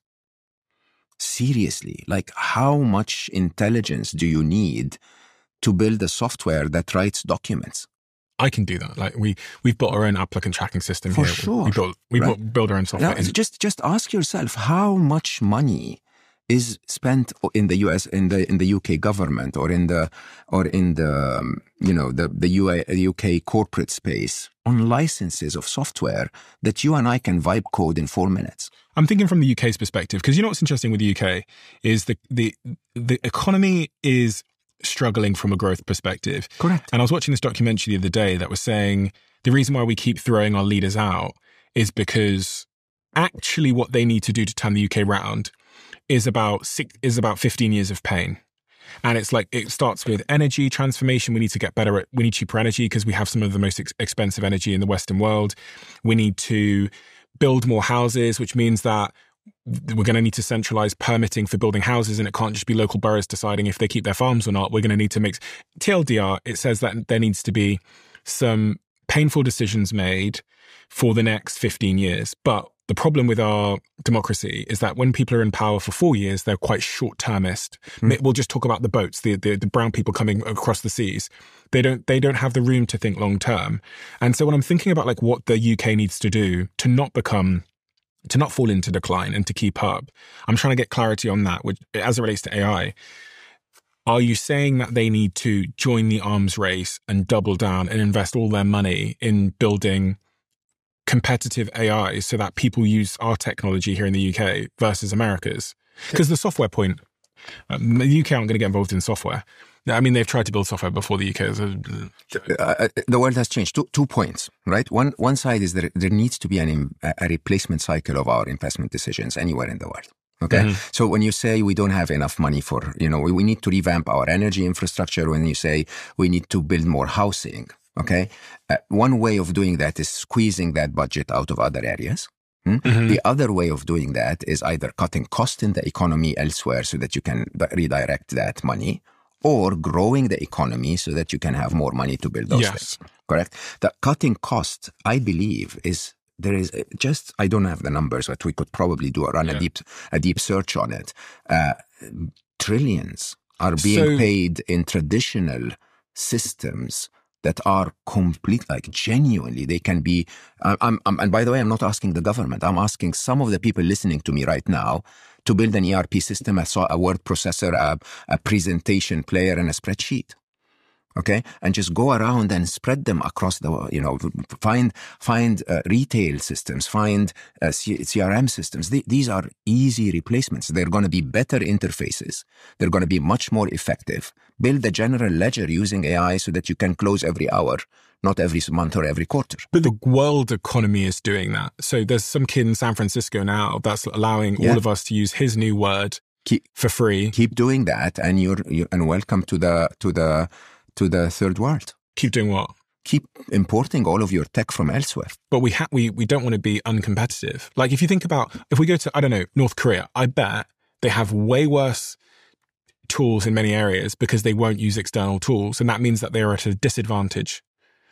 Seriously, like how much intelligence do you need to build a software that writes documents? I can do that. Like we we've built our own applicant tracking system For here. sure. We built we right. built, build our own software. Now, just just ask yourself how much money is spent in the U S in the in the U K government or in the or in the um, you know the the U K corporate space on licenses of software that you and I can vibe code in four minutes. I'm thinking from the U K's perspective, because you know what's interesting with the U K is the the the economy is struggling from a growth perspective. Correct. And I was watching this documentary the other day that was saying the reason why we keep throwing our leaders out is because actually what they need to do to turn the U K round is about six, is about fifteen years of pain. And it's like, it starts with energy transformation. We need to get better at, we need cheaper energy because we have some of the most ex- expensive energy in the Western world. We need to build more houses, which means that we're going to need to centralize permitting for building houses, and it can't just be local boroughs deciding if they keep their farms or not. We're going to need to make, T L D R, it says that there needs to be some painful decisions made for the next fifteen years. But the problem with our democracy is that when people are in power for four years, they're quite short-termist. Mm. We'll just talk about the boats, the, the the brown people coming across the seas. They don't they don't have the room to think long-term. And so when I'm thinking about like what the U K needs to do to not become, to not fall into decline and to keep up, I'm trying to get clarity on that, which, as it relates to A I. Are you saying that they need to join the arms race and double down and invest all their money in building competitive A I so that people use our technology here in the U K versus America's? Because the software point, um, the U K aren't going to get involved in software. I mean, they've tried to build software before the U K. So, uh, the world has changed. Two, two points, right? One one side is that there needs to be an, a replacement cycle of our investment decisions anywhere in the world. Okay. Mm-hmm. So when you say we don't have enough money for, you know, we, we need to revamp our energy infrastructure, when you say we need to build more housing, okay, uh, one way of doing that is squeezing that budget out of other areas. Hmm? Mm-hmm. The other way of doing that is either cutting cost in the economy elsewhere so that you can redirect that money, or growing the economy so that you can have more money to build those yes. things. Correct? The cutting cost, I believe, is there is just, I don't have the numbers, but we could probably do a run yeah. a deep a deep search on it. Uh, trillions are being so, paid in traditional systems that are complete, like genuinely, they can be, I'm, I'm, and by the way, I'm not asking the government, I'm asking some of the people listening to me right now to build an E R P system, a, a word processor, a, a presentation player, and a spreadsheet. Okay, and just go around and spread them across the, you know, find find uh, retail systems, find uh, C- CRM systems. They, these are easy replacements. They're going to be better interfaces. They're going to be much more effective. Build a general ledger using A I so that you can close every hour, not every month or every quarter. But the world economy is doing that. So there's some kid in San Francisco now that's allowing yeah. all of us to use his new word keep, for free. Keep doing that, and you're, you're and welcome to the to the. to the third world. Keep doing what? Keep importing all of your tech from elsewhere. But we ha- we we don't want to be uncompetitive. Like if you think about, if we go to, I don't know, North Korea, I bet they have way worse tools in many areas because they won't use external tools. And that means that they are at a disadvantage.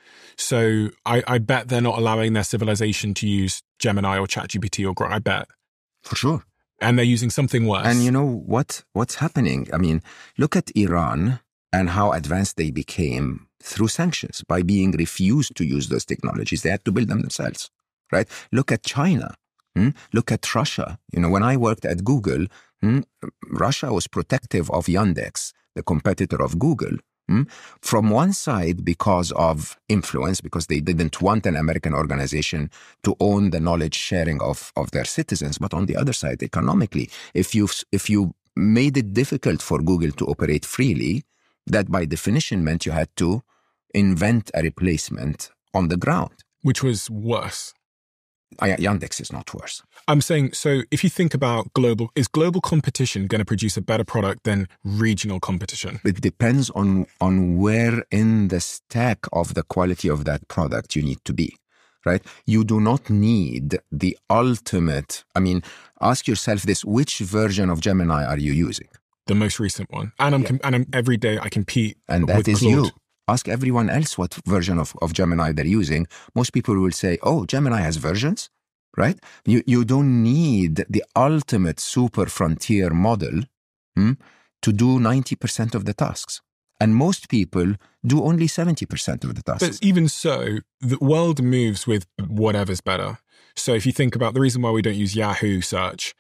So I, I bet they're not allowing their civilization to use Gemini or ChatGPT or Grok. I bet. For sure. And they're using something worse. And you know what? What's happening? I mean, look at Iran and how advanced they became through sanctions by being refused to use those technologies. They had to build them themselves, right? Look at China. Hmm? Look at Russia. You know, when I worked at Google, hmm, Russia was protective of Yandex, the competitor of Google, Hmm? From one side, because of influence, because they didn't want an American organization to own the knowledge sharing of, of their citizens. But on the other side, economically, if you if you made it difficult for Google to operate freely, that by definition meant you had to invent a replacement on the ground. Which was worse. I, Yandex is not worse. I'm saying, so if you think about global, is global competition going to produce a better product than regional competition? It depends on, on where in the stack of the quality of that product you need to be, right? You do not need the ultimate, I mean, ask yourself this, which version of Gemini are you using? The most recent one. And I'm, yeah. com- and I'm every day I compete and that with is Claude. You. Ask everyone else what version of, of Gemini they're using. Most people will say, oh, Gemini has versions, right? You you don't need the ultimate super frontier model hmm, to do ninety percent of the tasks. And most people do only seventy percent of the tasks. But even so, the world moves with whatever's better. So if you think about the reason why we don't use Yahoo search,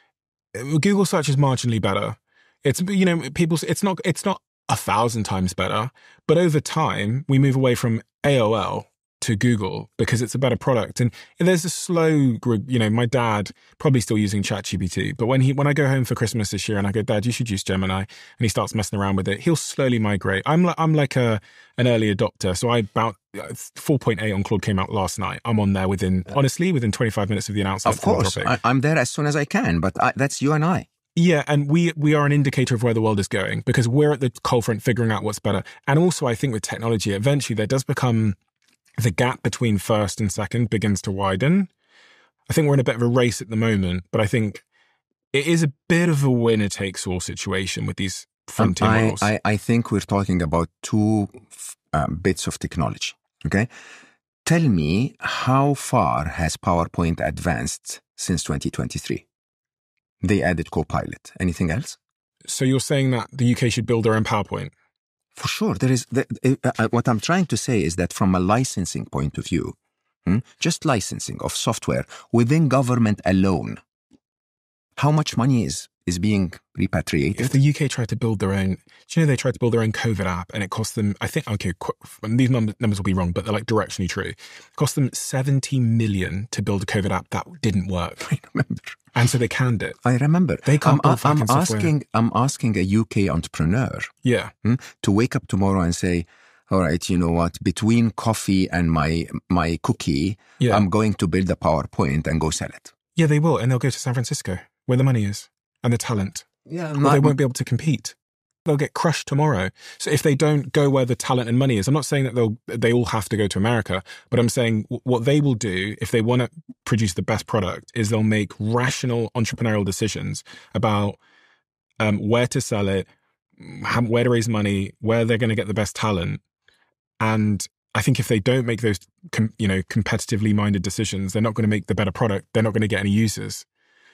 Google search is marginally better. It's, you know, people, it's not, it's not, a thousand times better. But over time, we move away from A O L to Google because it's a better product. And there's a slow, you know, my dad probably still using ChatGPT, but when he when I go home for Christmas this year and I go, Dad, you should use Gemini, and he starts messing around with it, he'll slowly migrate. I'm like I'm like a an early adopter, so I about four point eight on Claude came out last night. I'm on there within yeah. honestly within twenty-five minutes of the announcement. Of course, I, I'm there as soon as I can, but I, that's you and I. Yeah, and we we are an indicator of where the world is going because we're at the cold front figuring out what's better. And also, I think with technology, eventually there does become the gap between first and second begins to widen. I think we're in a bit of a race at the moment, but I think it is a bit of a winner-takes-all situation with these frontier um, I, models. I, I think we're talking about two um, bits of technology, okay? Tell me, how far has PowerPoint advanced since twenty twenty-three? They added Copilot. Anything else? So you're saying that the U K should build their own PowerPoint? For sure. There is. The, uh, what I'm trying to say is that from a licensing point of view, hmm, just licensing of software within government alone, how much money is, is being repatriated? If the U K tried to build their own, do you know they tried to build their own COVID app and it cost them, I think, okay, these numbers, numbers will be wrong, but they're like directionally true. It cost them seventy million to build a COVID app that didn't work. I remember. And so they canned it. I remember. They can't I'm, build I'm fucking software. asking. I'm asking a U K entrepreneur. Yeah. Hmm, to wake up tomorrow and say, "All right, you know what? Between coffee and my my cookie, yeah. I'm going to build a PowerPoint and go sell it." Yeah, they will, and they'll go to San Francisco where the money is and the talent. Yeah, or they won't be able to compete. They'll get crushed tomorrow. So if they don't go where the talent and money is, I'm not saying that they'll they all have to go to America, but I'm saying what they will do if they want to produce the best product is they'll make rational entrepreneurial decisions about um, where to sell it, how, where to raise money, where they're going to get the best talent. And I think if they don't make those com, you know competitively minded decisions, they're not going to make the better product. They're not going to get any users.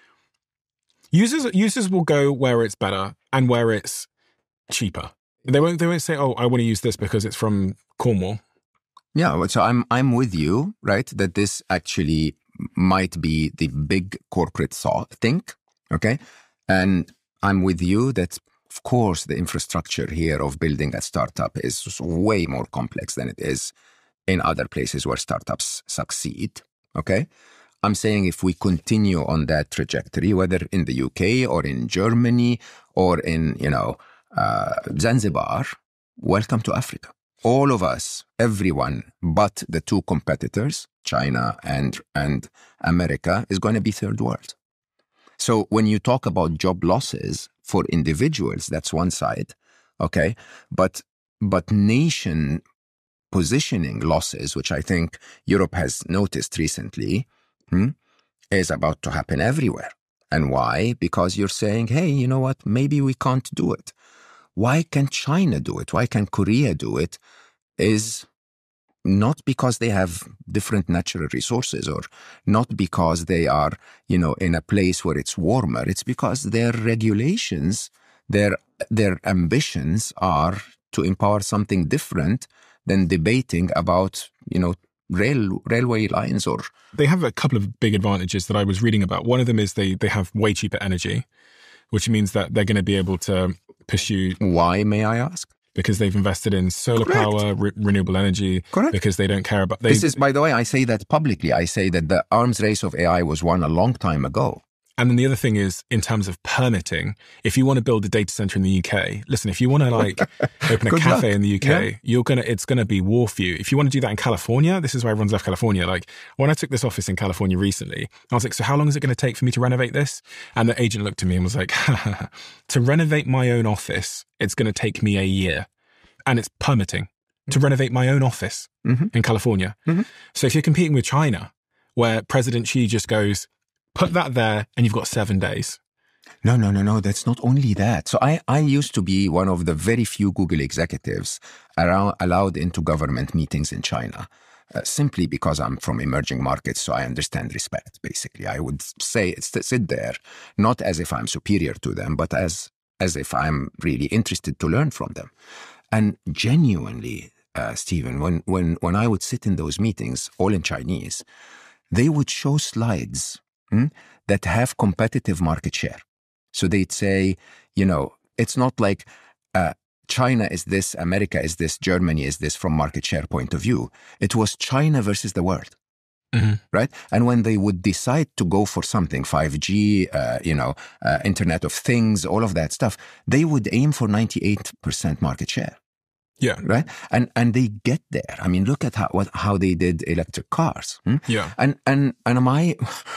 Users users will go where it's better and where it's cheaper. They won't. They won't say, "Oh, I want to use this because it's from Cornwall." Yeah. So I'm I'm with you, right? That this actually might be the big corporate thought think. Okay, and I'm with you that of course the infrastructure here of building a startup is way more complex than it is in other places where startups succeed. Okay. I'm saying if we continue on that trajectory, whether in the U K or in Germany or in, you know, uh, Zanzibar, welcome to Africa. All of us, everyone but the two competitors, China and, and America, is going to be third world. So when you talk about job losses for individuals, that's one side, okay? But, but nation positioning losses, which I think Europe has noticed recently, Hmm, is about to happen everywhere. And why? Because you're saying, hey, you know what? Maybe we can't do it. Why can China do it? Why can Korea do it? Is not because they have different natural resources or not because they are, you know, in a place where it's warmer. It's because their regulations, their their ambitions are to empower something different than debating about, you know, rail railway lines. Or they have a couple of big advantages that I was reading about. One of them is they they have way cheaper energy, which means that they're going to be able to pursue. Why, may I ask? because they've invested in solar Correct. power, re- renewable energy, Correct. because they don't care about... They, This is, by the way, I say that publicly. I say that the arms race of A I was won a long time ago. And then the other thing is, in terms of permitting, if you want to build a data center in the U K, listen, if you want to like open a Good cafe luck. in the U K, Yeah. you're gonna it's gonna be war for you. If you want to do that in California, this is why everyone's left California. Like when I took this office in California recently, I was like, so how long is it going to take for me to renovate this? And the agent looked at me and was like, to renovate my own office, it's going to take me a year, and it's permitting to renovate my own office Mm-hmm. in California. Mhm. So if you're competing with China, where President Xi just goes, put that there and you've got seven days. No, no, no, no. That's not only that. So I, I used to be one of the very few Google executives around, allowed into government meetings in China, uh, simply because I'm from emerging markets, so I understand respect, basically. I would say it's to sit there, not as if I'm superior to them, but as, as if I'm really interested to learn from them. And genuinely, uh, Stephen, when, when, when I would sit in those meetings, all in Chinese, they would show slides hmm, that have competitive market share. So they'd say, you know, it's not like uh, China is this, America is this, Germany is this from market share point of view. It was China versus the world, Mm-hmm. right? And when they would decide to go for something, five G, uh, you know, uh, Internet of Things, all of that stuff, they would aim for ninety-eight percent market share. Yeah. Right. And and they get there. I mean, look at how what, how they did electric cars. Hmm? Yeah. And and and my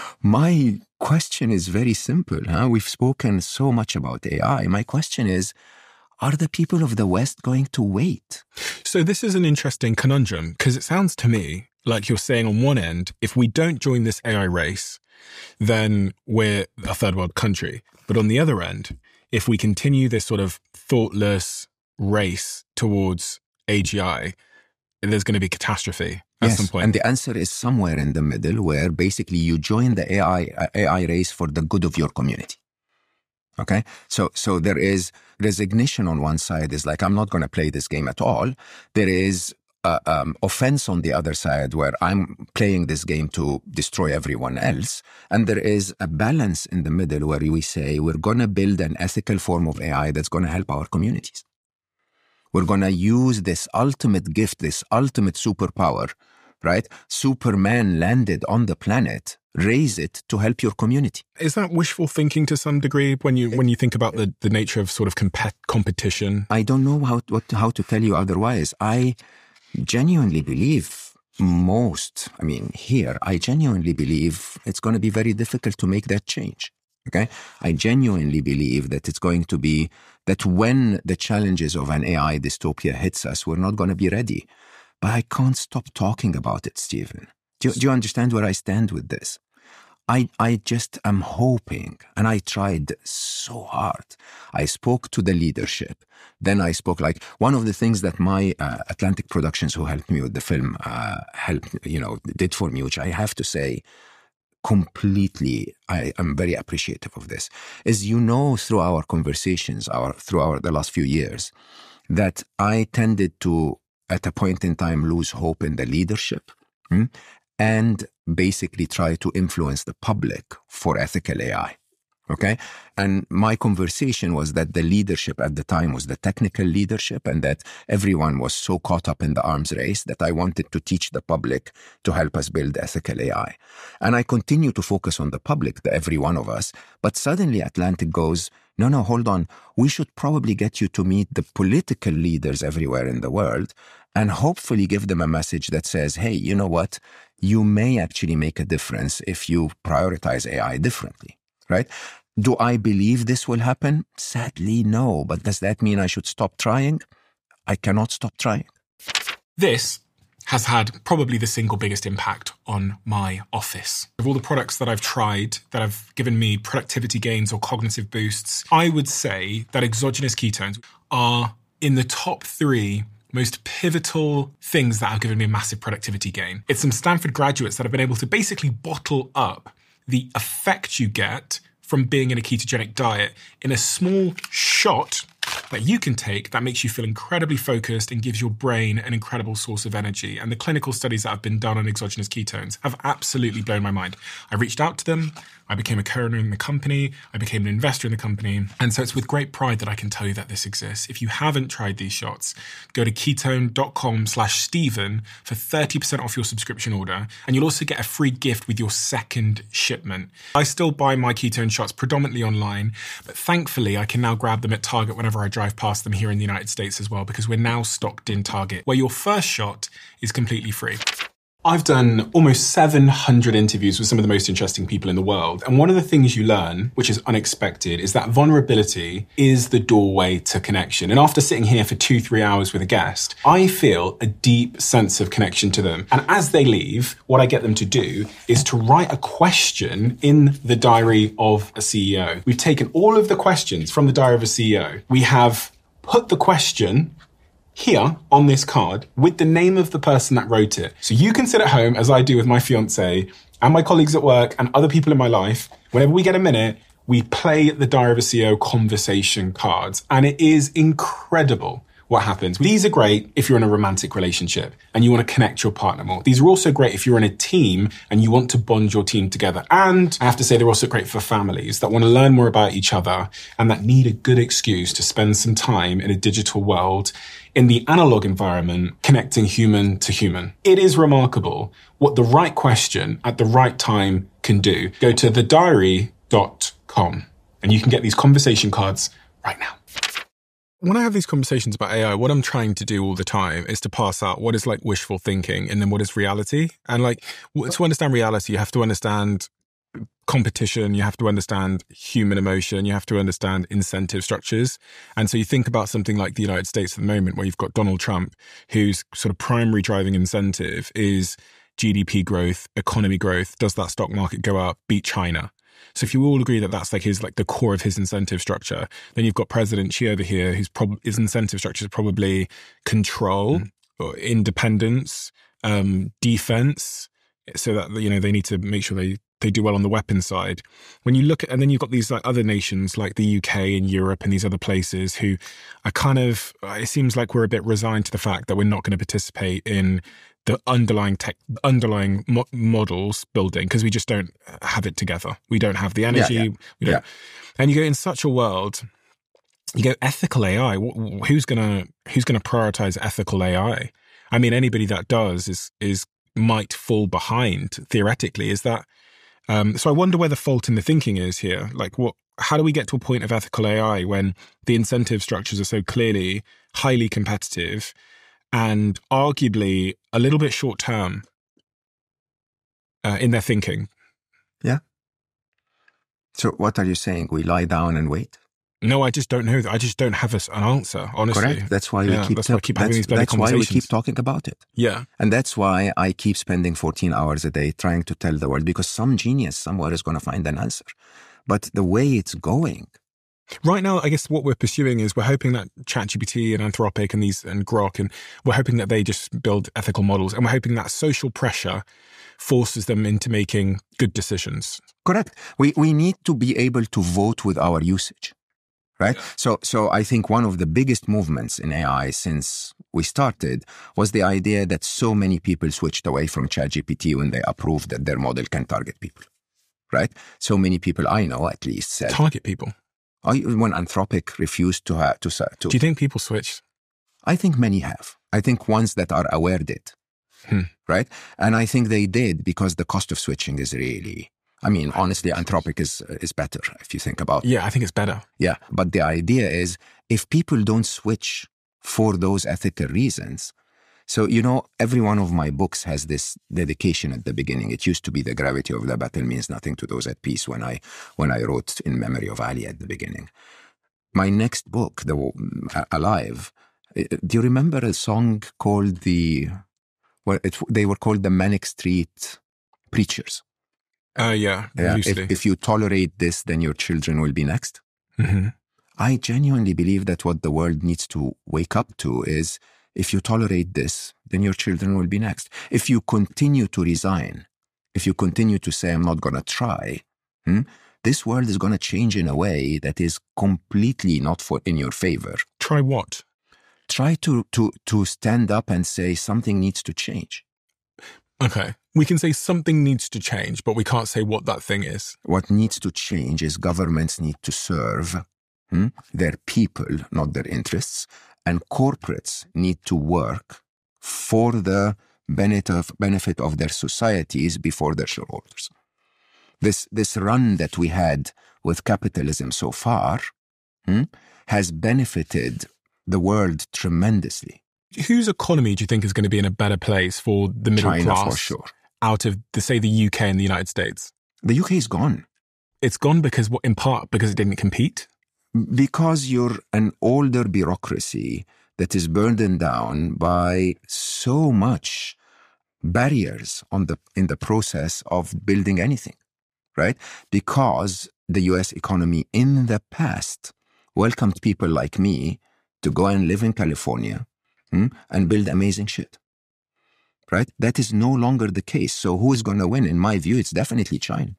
my question is very simple. Huh? We've spoken so much about A I. My question is, are the people of the West going to wait? So this is an interesting conundrum, because it sounds to me like you're saying on one end, if we don't join this A I race, then we're a third world country. But on the other end, if we continue this sort of thoughtless race towards A G I, there's going to be catastrophe at Yes, some point. and the answer is somewhere in the middle, where basically you join the A I uh, A I race for the good of your community. Okay, so so there is resignation on one side, is like, I'm not going to play this game at all. There is uh, um, offense on the other side, where I'm playing this game to destroy everyone else. And there is a balance in the middle where we say we're going to build an ethical form of A I that's going to help our communities. We're going to use this ultimate gift, this ultimate superpower, right? Superman landed on the planet. Raise it to help your community. Is that wishful thinking to some degree when you when you think about the, the nature of sort of compet- competition? I don't know how what how to tell you otherwise. I genuinely believe most, I mean, here, I genuinely believe it's going to be very difficult to make that change. Okay? I genuinely believe that it's going to be that when the challenges of an A I dystopia hits us, we're not going to be ready. But I can't stop talking about it, Stephen. Do, do you understand where I stand with this? I, I just am hoping, and I tried so hard. I spoke to the leadership. Then I spoke, like, one of the things that my uh, Atlantic Productions, who helped me with the film, uh, helped, you know, did for me, which I have to say, completely, I am very appreciative of this, is, you know, through our conversations, our through our the last few years, that I tended to, at a point in time, lose hope in the leadership. Hmm? And basically try to influence the public for ethical A I. Okay? And my conversation was that the leadership at the time was the technical leadership, and that everyone was so caught up in the arms race that I wanted to teach the public to help us build ethical A I. And I continue to focus on the public, the every one of us, but suddenly Atlantic goes, no, no, hold on. We should probably get you to meet the political leaders everywhere in the world and hopefully give them a message that says, hey, you know what? You may actually make a difference if you prioritize A I differently, right? Do I believe this will happen? Sadly, no. But does that mean I should stop trying? I cannot stop trying. This has had probably the single biggest impact on my office. Of all the products that I've tried that have given me productivity gains or cognitive boosts, I would say that exogenous ketones are in the top three most pivotal things that have given me a massive productivity gain. It's some Stanford graduates that have been able to basically bottle up the effect you get from being in a ketogenic diet in a small shot that you can take that makes you feel incredibly focused and gives your brain an incredible source of energy. And the clinical studies that have been done on exogenous ketones have absolutely blown my mind. I reached out to them. I became a co-owner in the company. I became an investor in the company. And so it's with great pride that I can tell you that this exists. If you haven't tried these shots, go to ketone.com slash Stephen for thirty percent off your subscription order. And you'll also get a free gift with your second shipment. I still buy my ketone shots predominantly online, but thankfully I can now grab them at Target whenever I drive past them here in the United States as well, because we're now stocked in Target, where your first shot is completely free. I've done almost seven hundred interviews with some of the most interesting people in the world. And one of the things you learn, which is unexpected, is that vulnerability is the doorway to connection. And after sitting here for two, three hours with a guest, I feel a deep sense of connection to them. And as they leave, what I get them to do is to write a question in the diary of a C E O. We've taken all of the questions from the diary of a C E O. We have put the question here on this card with the name of the person that wrote it. So you can sit at home, as I do with my fiance and my colleagues at work and other people in my life. Whenever we get a minute, we play the Diary of a C E O conversation cards. And it is incredible what happens. These are great if you're in a romantic relationship and you want to connect your partner more. These are also great if you're in a team and you want to bond your team together. And I have to say they're also great for families that want to learn more about each other and that need a good excuse to spend some time in a digital world, in the analog environment, connecting human to human. It is remarkable what the right question at the right time can do. Go to the diary dot com and you can get these conversation cards right now. When I have these conversations about A I, what I'm trying to do all the time is to pass out what is like wishful thinking and then what is reality. And like to understand reality, you have to understand competition, you have to understand human emotion, you have to understand incentive structures. And so you think about something like the United States at the moment, where you've got Donald Trump, whose sort of primary driving incentive is G D P growth, economy growth. Does that stock market go up? Beat China. So if you all agree that that's like his, like the core of his incentive structure, then you've got President Xi over here, whose prob- his incentive structure is probably control, mm. or independence, um, defense, so that, you know, they need to make sure they, they do well on the weapons side. When you look at, and then you've got these like other nations like the U K and Europe and these other places who are kind of, it seems like we're a bit resigned to the fact that we're not going to participate in the underlying tech, underlying mo- models building, because we just don't have it together. We don't have the energy. Yeah, yeah. We don't. Yeah. And you go in such a world, you go ethical A I. Who's gonna who's gonna prioritize ethical A I? I mean, anybody that does is is might fall behind theoretically. Is that? Um, so I wonder where the fault in the thinking is here. Like, what? How do we get to a point of ethical A I when the incentive structures are so clearly highly competitive and arguably a little bit short term uh, in their thinking? Yeah. So what are you saying? We lie down and wait? No, I just don't know. I just don't have a, an answer, honestly. Correct. That's why we yeah, keep, that's why I keep having these bloody That's why we keep talking about it. Yeah. And that's why I keep spending fourteen hours a day trying to tell the world, because some genius somewhere is going to find an answer. But the way it's going... Right now, I guess what we're pursuing is we're hoping that ChatGPT and Anthropic and these and Grok, and we're hoping that they just build ethical models, and we're hoping that social pressure forces them into making good decisions. Correct. We we need to be able to vote with our usage, right? Yeah. So so I think one of the biggest movements in A I since we started was the idea that so many people switched away from ChatGPT when they approved that their model can target people, right? So many people I know at least said target people. I, when Anthropic refused to, ha- to to. Do you think people switched? I think many have. I think ones that are aware did, hmm. right? And I think they did because the cost of switching is really. I mean, honestly, Anthropic is is better if you think about it. Yeah, I think it's better. Yeah, but the idea is if people don't switch for those ethical reasons. So, you know, every one of my books has this dedication at the beginning. It used to be The Gravity of the Battle Means Nothing to Those at Peace when I when I wrote In Memory of Ali at the beginning. My next book, the uh, Alive, do you remember a song called the, well, it, they were called the Manic Street Preachers? Uh, yeah, yeah if, if you tolerate this, then your children will be next. Mm-hmm. I genuinely believe that what the world needs to wake up to is, if you tolerate this, then your children will be next. If you continue to resign, if you continue to say, I'm not going to try, hmm, this world is going to change in a way that is completely not for in your favor. Try what? Try to, to, to stand up and say something needs to change. Okay. We can say something needs to change, but we can't say what that thing is. What needs to change is governments need to serve hmm, their people, not their interests, and corporates need to work for the benefit of, benefit of their societies before their shareholders. This, this run that we had with capitalism so far hmm, has benefited the world tremendously. Whose economy do you think is going to be in a better place for the middle China, class for sure. out of, the, say, the U K and the United States? The U K is gone. It's gone because, what, in part, because it didn't compete? Because you're an older bureaucracy that is burdened down by so much barriers on the in the process of building anything, right? Because the U S economy in the past welcomed people like me to go and live in California hmm, and build amazing shit, right? That is no longer the case. So who is going to win? In my view, it's definitely China.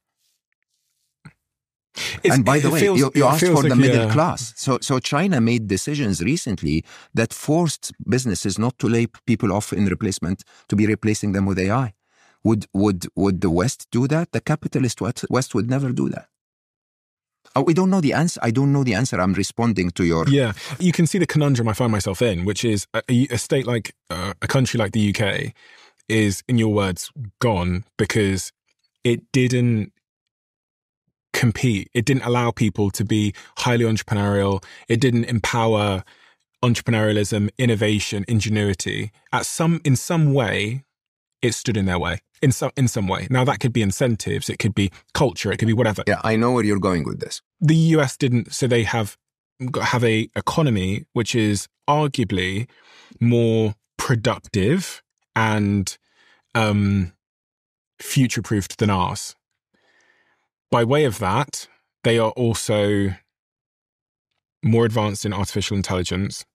It's, and by the way, feels, you, you asked for like, the middle yeah. class. So, so China made decisions recently that forced businesses not to lay people off in replacement, to be replacing them with A I. Would, would, would the West do that? The capitalist West would never do that. Oh, we don't know the answer. I don't know the answer. I'm responding to your... Yeah, you can see the conundrum I find myself in, which is a, a state like, uh, a country like the U K is, in your words, gone because it didn't compete. It didn't allow people to be highly entrepreneurial. It didn't empower entrepreneurialism, innovation, ingenuity. At some, in some way, it stood in their way. In some, in some way. Now, that could be incentives, it could be culture, it could be whatever. Yeah, I know where you're going with this. The U S didn't, so they have have a economy which is arguably more productive and um, future-proofed than ours. By way of that, they are also more advanced in artificial intelligence,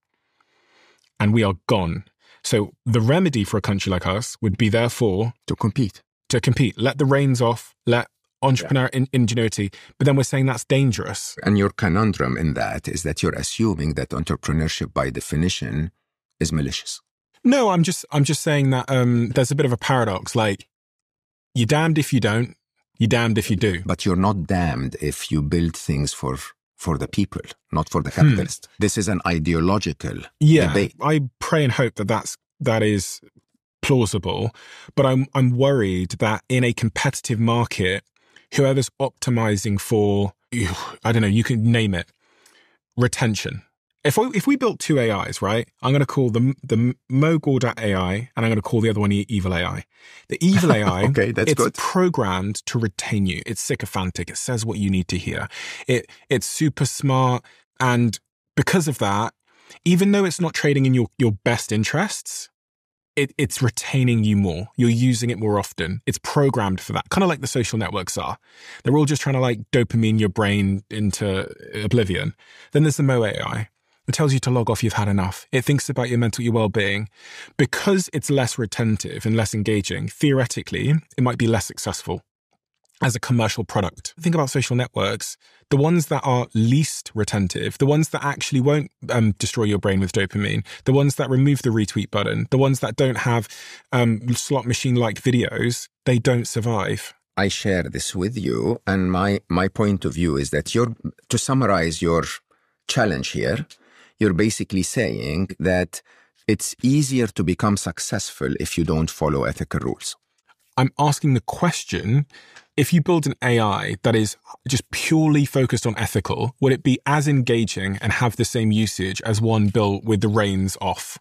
and we are gone. So the remedy for a country like us would be, therefore, to compete. To compete. Let the reins off, let entrepreneur yeah. in, ingenuity. But then we're saying that's dangerous. And your conundrum in that is that you're assuming that entrepreneurship, by definition, is malicious. No, I'm just I'm just saying that um, there's a bit of a paradox. Like, you're damned if you don't, you're damned if you do. But you're not damned if you build things for for the people, not for the capitalist. Hmm. This is an ideological yeah, debate. I pray and hope that that's, that is plausible, but I'm I'm worried that in a competitive market, whoever's optimizing for, I don't know, you can name it, retention. If we, if we built two A Is, right, I'm going to call them the Mogul.A I and I'm going to call the other one Evil A I. The Evil A I, okay, that's it's good. programmed to retain you. It's sycophantic. It says what you need to hear. It It's super smart. And because of that, even though it's not trading in your, your best interests, it, it's retaining you more. You're using it more often. It's programmed for that, kind of like the social networks are. They're all just trying to like dopamine your brain into oblivion. Then there's the Mo A I. It tells you to log off, you've had enough. It thinks about your mental your well-being. Because it's less retentive and less engaging, theoretically, it might be less successful as a commercial product. Think about social networks. The ones that are least retentive, the ones that actually won't um, destroy your brain with dopamine, the ones that remove the retweet button, the ones that don't have um, slot machine-like videos, they don't survive. I share this with you, and my, my point of view is that you're, to summarize your challenge here, you're basically saying that it's easier to become successful if you don't follow ethical rules. I'm asking the question, if you build an A I that is just purely focused on ethical, would it be as engaging and have the same usage as one built with the reins off?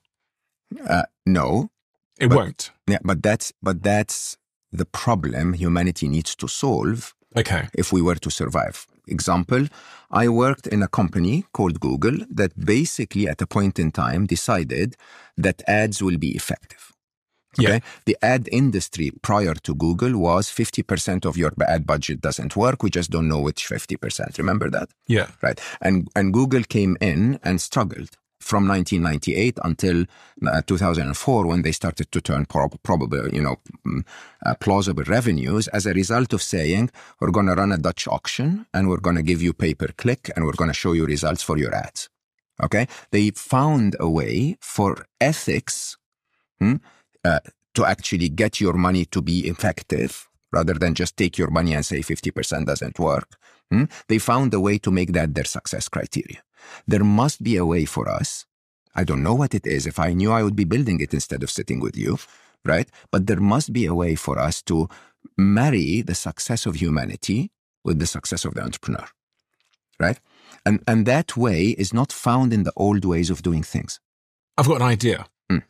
Uh, no. It but, won't. Yeah, but that's, but that's the problem humanity needs to solve. Okay. If we were to survive. Example, I worked in a company called Google that basically at a point in time decided that ads will be effective. Okay? Yeah. The ad industry prior to Google was fifty percent of your ad budget doesn't work. We just don't know which fifty percent. Remember that? Yeah. Right. And, and Google came in and struggled from nineteen ninety-eight until uh, two thousand four, when they started to turn prob- probable, you know, uh, plausible revenues as a result of saying, we're going to run a Dutch auction and we're going to give you pay per click and we're going to show you results for your ads. Okay? They found a way for ethics hmm, uh, to actually get your money to be effective rather than just take your money and say fifty percent doesn't work. Hmm? They found a way to make that their success criteria. There must be a way for us. I don't know what it is. If I knew, I would be building it instead of sitting with you, right? But there must be a way for us to marry the success of humanity with the success of the entrepreneur, right? And, and that way is not found in the old ways of doing things. I've got an idea. Mm.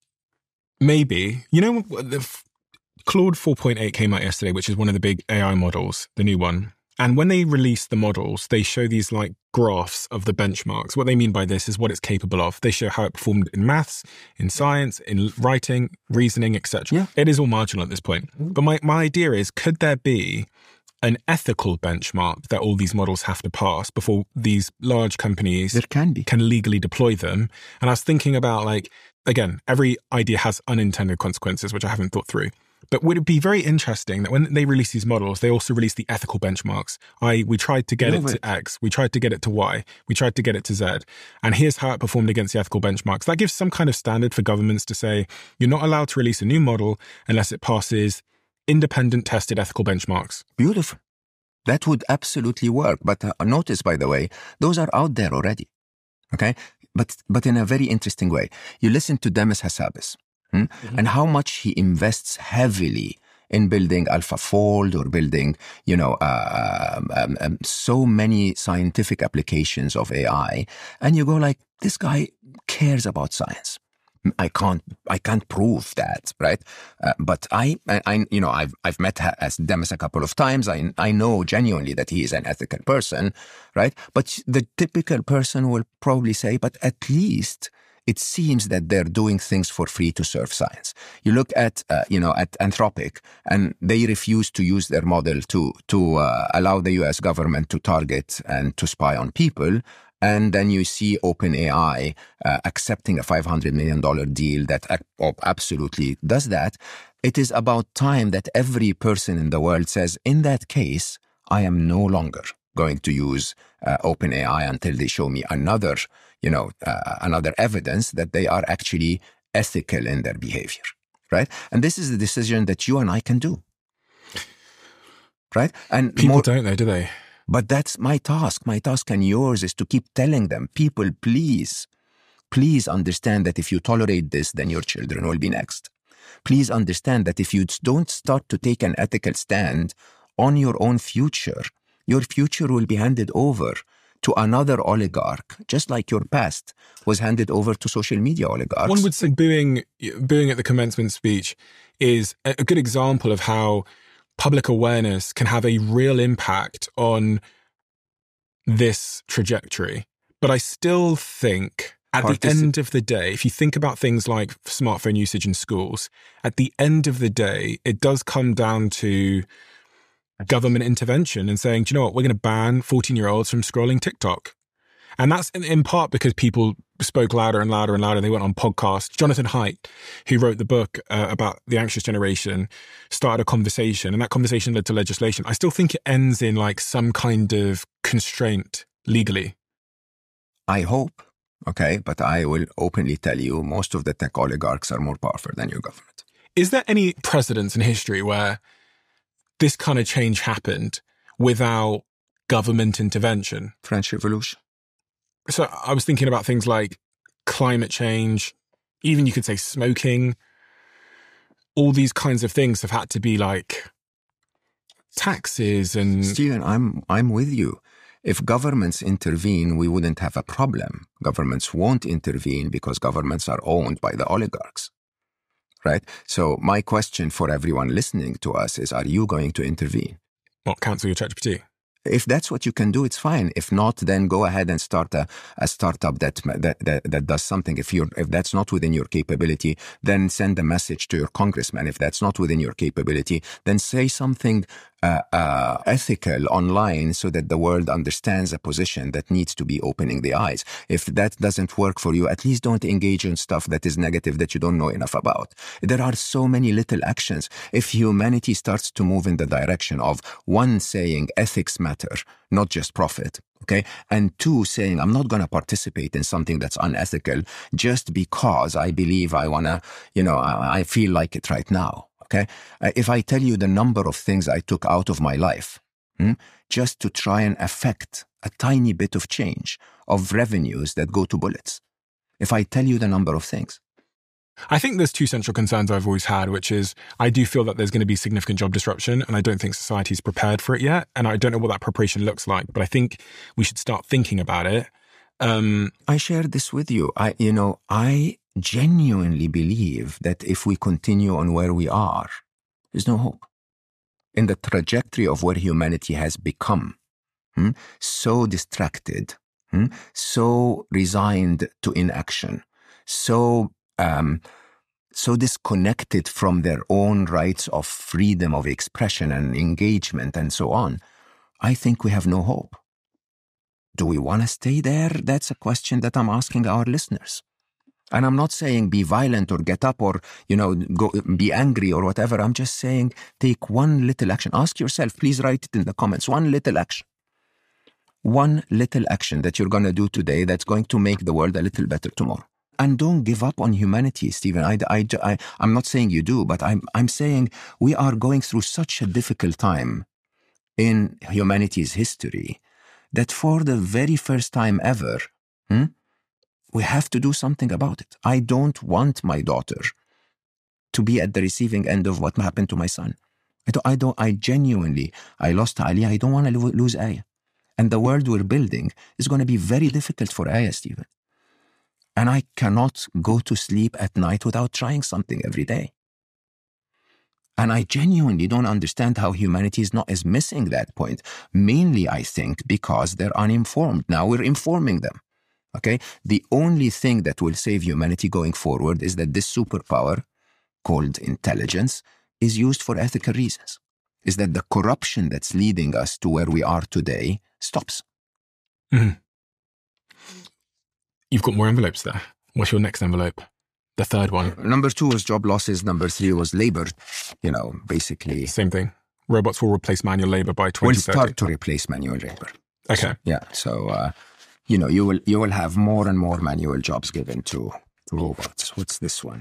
Maybe, you know, the Claude four point eight came out yesterday, which is one of the big A I models, the new one. And when they release the models, they show these like graphs of the benchmarks. What they mean by this is what it's capable of. They show how it performed in maths, in science, in writing, reasoning, et cetera. Yeah. It is all marginal at this point. But my, my idea is, could there be an ethical benchmark that all these models have to pass before these large companies There can be. can legally deploy them? And I was thinking about, like, again, every idea has unintended consequences, which I haven't thought through. But would it be very interesting that when they release these models, they also release the ethical benchmarks? I we tried to get Love it to it. X, we tried to get it to Y, we tried to get it to Z, and here's how it performed against the ethical benchmarks. That gives some kind of standard for governments to say, you're not allowed to release a new model unless it passes independent tested ethical benchmarks. Beautiful. That would absolutely work. But uh, notice, by the way, those are out there already. Okay? But but in a very interesting way. You listen to Demis Hassabis. Hmm? Mm-hmm. And how much he invests heavily in building AlphaFold or building, you know, uh, um, um, so many scientific applications of A I. And you go like, this guy cares about science. I can't, I can't prove that, right? Uh, but I, I, I, you know, I've, I've met as Demis a couple of times. I, I know genuinely that he is an ethical person, right? But the typical person will probably say, but at least it seems that they're doing things for free to serve science. You look at, uh, you know, at Anthropic, and they refuse to use their model to to uh, allow the U S government to target and to spy on people. And then you see OpenAI uh, accepting a five hundred million dollars deal that absolutely does that. It is about time that every person in the world says, in that case, I am no longer going to use uh, OpenAI until they show me another, you know, uh, another evidence that they are actually ethical in their behavior, right? And this is the decision that you and I can do, right? And people more, don't though, do they? But that's my task. My task and yours is to keep telling them, people, please, please understand that if you tolerate this, then your children will be next. Please understand that if you don't start to take an ethical stand on your own future, your future will be handed over to another oligarch, just like your past was handed over to social media oligarchs. One would say booing, booing at the commencement speech is a good example of how public awareness can have a real impact on this trajectory. But I still think at Particip- the end of the day, if you think about things like smartphone usage in schools, at the end of the day, it does come down to government intervention and saying, do you know what, we're going to ban fourteen-year-olds from scrolling TikTok. And that's in, in part because people spoke louder and louder and louder. They went on podcasts. Jonathan Haidt, who wrote the book uh, about the anxious generation, started a conversation, and that conversation led to legislation. I still think it ends in like some kind of constraint legally. I hope, okay, but I will openly tell you, most of the tech oligarchs are more powerful than your government. Is there any precedence in history where this kind of change happened without government intervention? French Revolution. So I was thinking about things like climate change, even you could say smoking. All these kinds of things have had to be like taxes and... Stephen, I'm I'm with you. If governments intervene, we wouldn't have a problem. Governments won't intervene because governments are owned by the oligarchs, right? So my question for everyone listening to us is, are you going to intervene? What, cancel your ChatGPT? If that's what you can do, it's fine. If not, then go ahead and start a, a startup that, that that that does something. If you're if that's not within your capability, then send a message to your congressman. If that's not within your capability, then say something uh, uh, ethical online so that the world understands a position that needs to be opening the eyes. If that doesn't work for you, at least don't engage in stuff that is negative that you don't know enough about. There are so many little actions. If humanity starts to move in the direction of, one, saying ethics matter, not just profit, okay? And two, saying I'm not going to participate in something that's unethical just because I believe I want to, you know, I, I feel like it right now. Okay, uh, if I tell you the number of things I took out of my life, hmm, just to try and affect a tiny bit of change of revenues that go to bullets, if I tell you the number of things. I think there's two central concerns I've always had, which is I do feel that there's going to be significant job disruption, and I don't think society's prepared for it yet. And I don't know what that preparation looks like, but I think we should start thinking about it. Um, I shared this with you. I, you know, I genuinely believe that if we continue on where we are, there's no hope. In the trajectory of where humanity has become, hmm, so distracted, hmm, so resigned to inaction, so um, so disconnected from their own rights of freedom of expression and engagement and so on, I think we have no hope. Do we want to stay there? That's a question that I'm asking our listeners. And I'm not saying be violent or get up or, you know, go be angry or whatever. I'm just saying take one little action. Ask yourself, please write it in the comments, one little action. One little action that you're going to do today that's going to make the world a little better tomorrow. And don't give up on humanity, Stephen. I, I, I, I'm not saying you do, but I'm, I'm saying we are going through such a difficult time in humanity's history that for the very first time ever, hmm, we have to do something about it. I don't want my daughter to be at the receiving end of what happened to my son. I don't, I don't, I genuinely, I lost Ali. I don't want to lo- lose Aya. And the world we're building is going to be very difficult for Aya, Stephen. And I cannot go to sleep at night without trying something every day. And I genuinely don't understand how humanity is not is missing that point. Mainly, I think, because they're uninformed. Now we're informing them. Okay? The only thing that will save humanity going forward is that this superpower, called intelligence, is used for ethical reasons. Is that the corruption that's leading us to where we are today stops. Mm-hmm. You've got more envelopes there. What's your next envelope? The third one. Number two was job losses. Number three was labor. You know, basically. Same thing. Robots will replace manual labor by twenty thirty. Will start to replace manual labor. Okay. So, yeah. So, uh, you know, you will you will have more and more manual jobs given to, to robots. What's this one?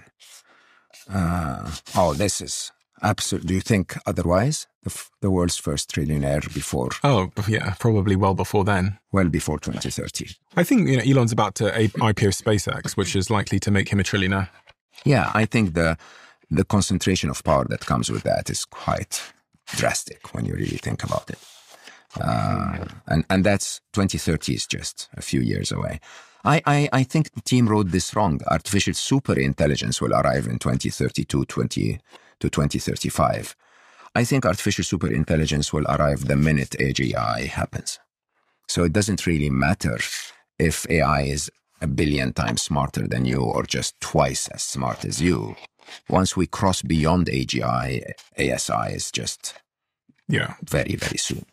Uh, oh, this is absolute. Do you think otherwise? The, f- the world's first trillionaire before. Oh, yeah, probably well before then. Well before twenty thirty. I think, you know, Elon's about to I P O SpaceX, which is likely to make him a trillionaire. Yeah, I think the the concentration of power that comes with that is quite drastic when you really think about it. Uh, and, and that's twenty thirty is just a few years away. I, I, I think the team wrote this wrong. Artificial superintelligence will arrive in twenty thirty-two twenty to twenty thirty-five. I think artificial superintelligence will arrive the minute A G I happens. So it doesn't really matter if A I is a billion times smarter than you or just twice as smart as you. Once we cross beyond A G I, A S I is just yeah very, very soon.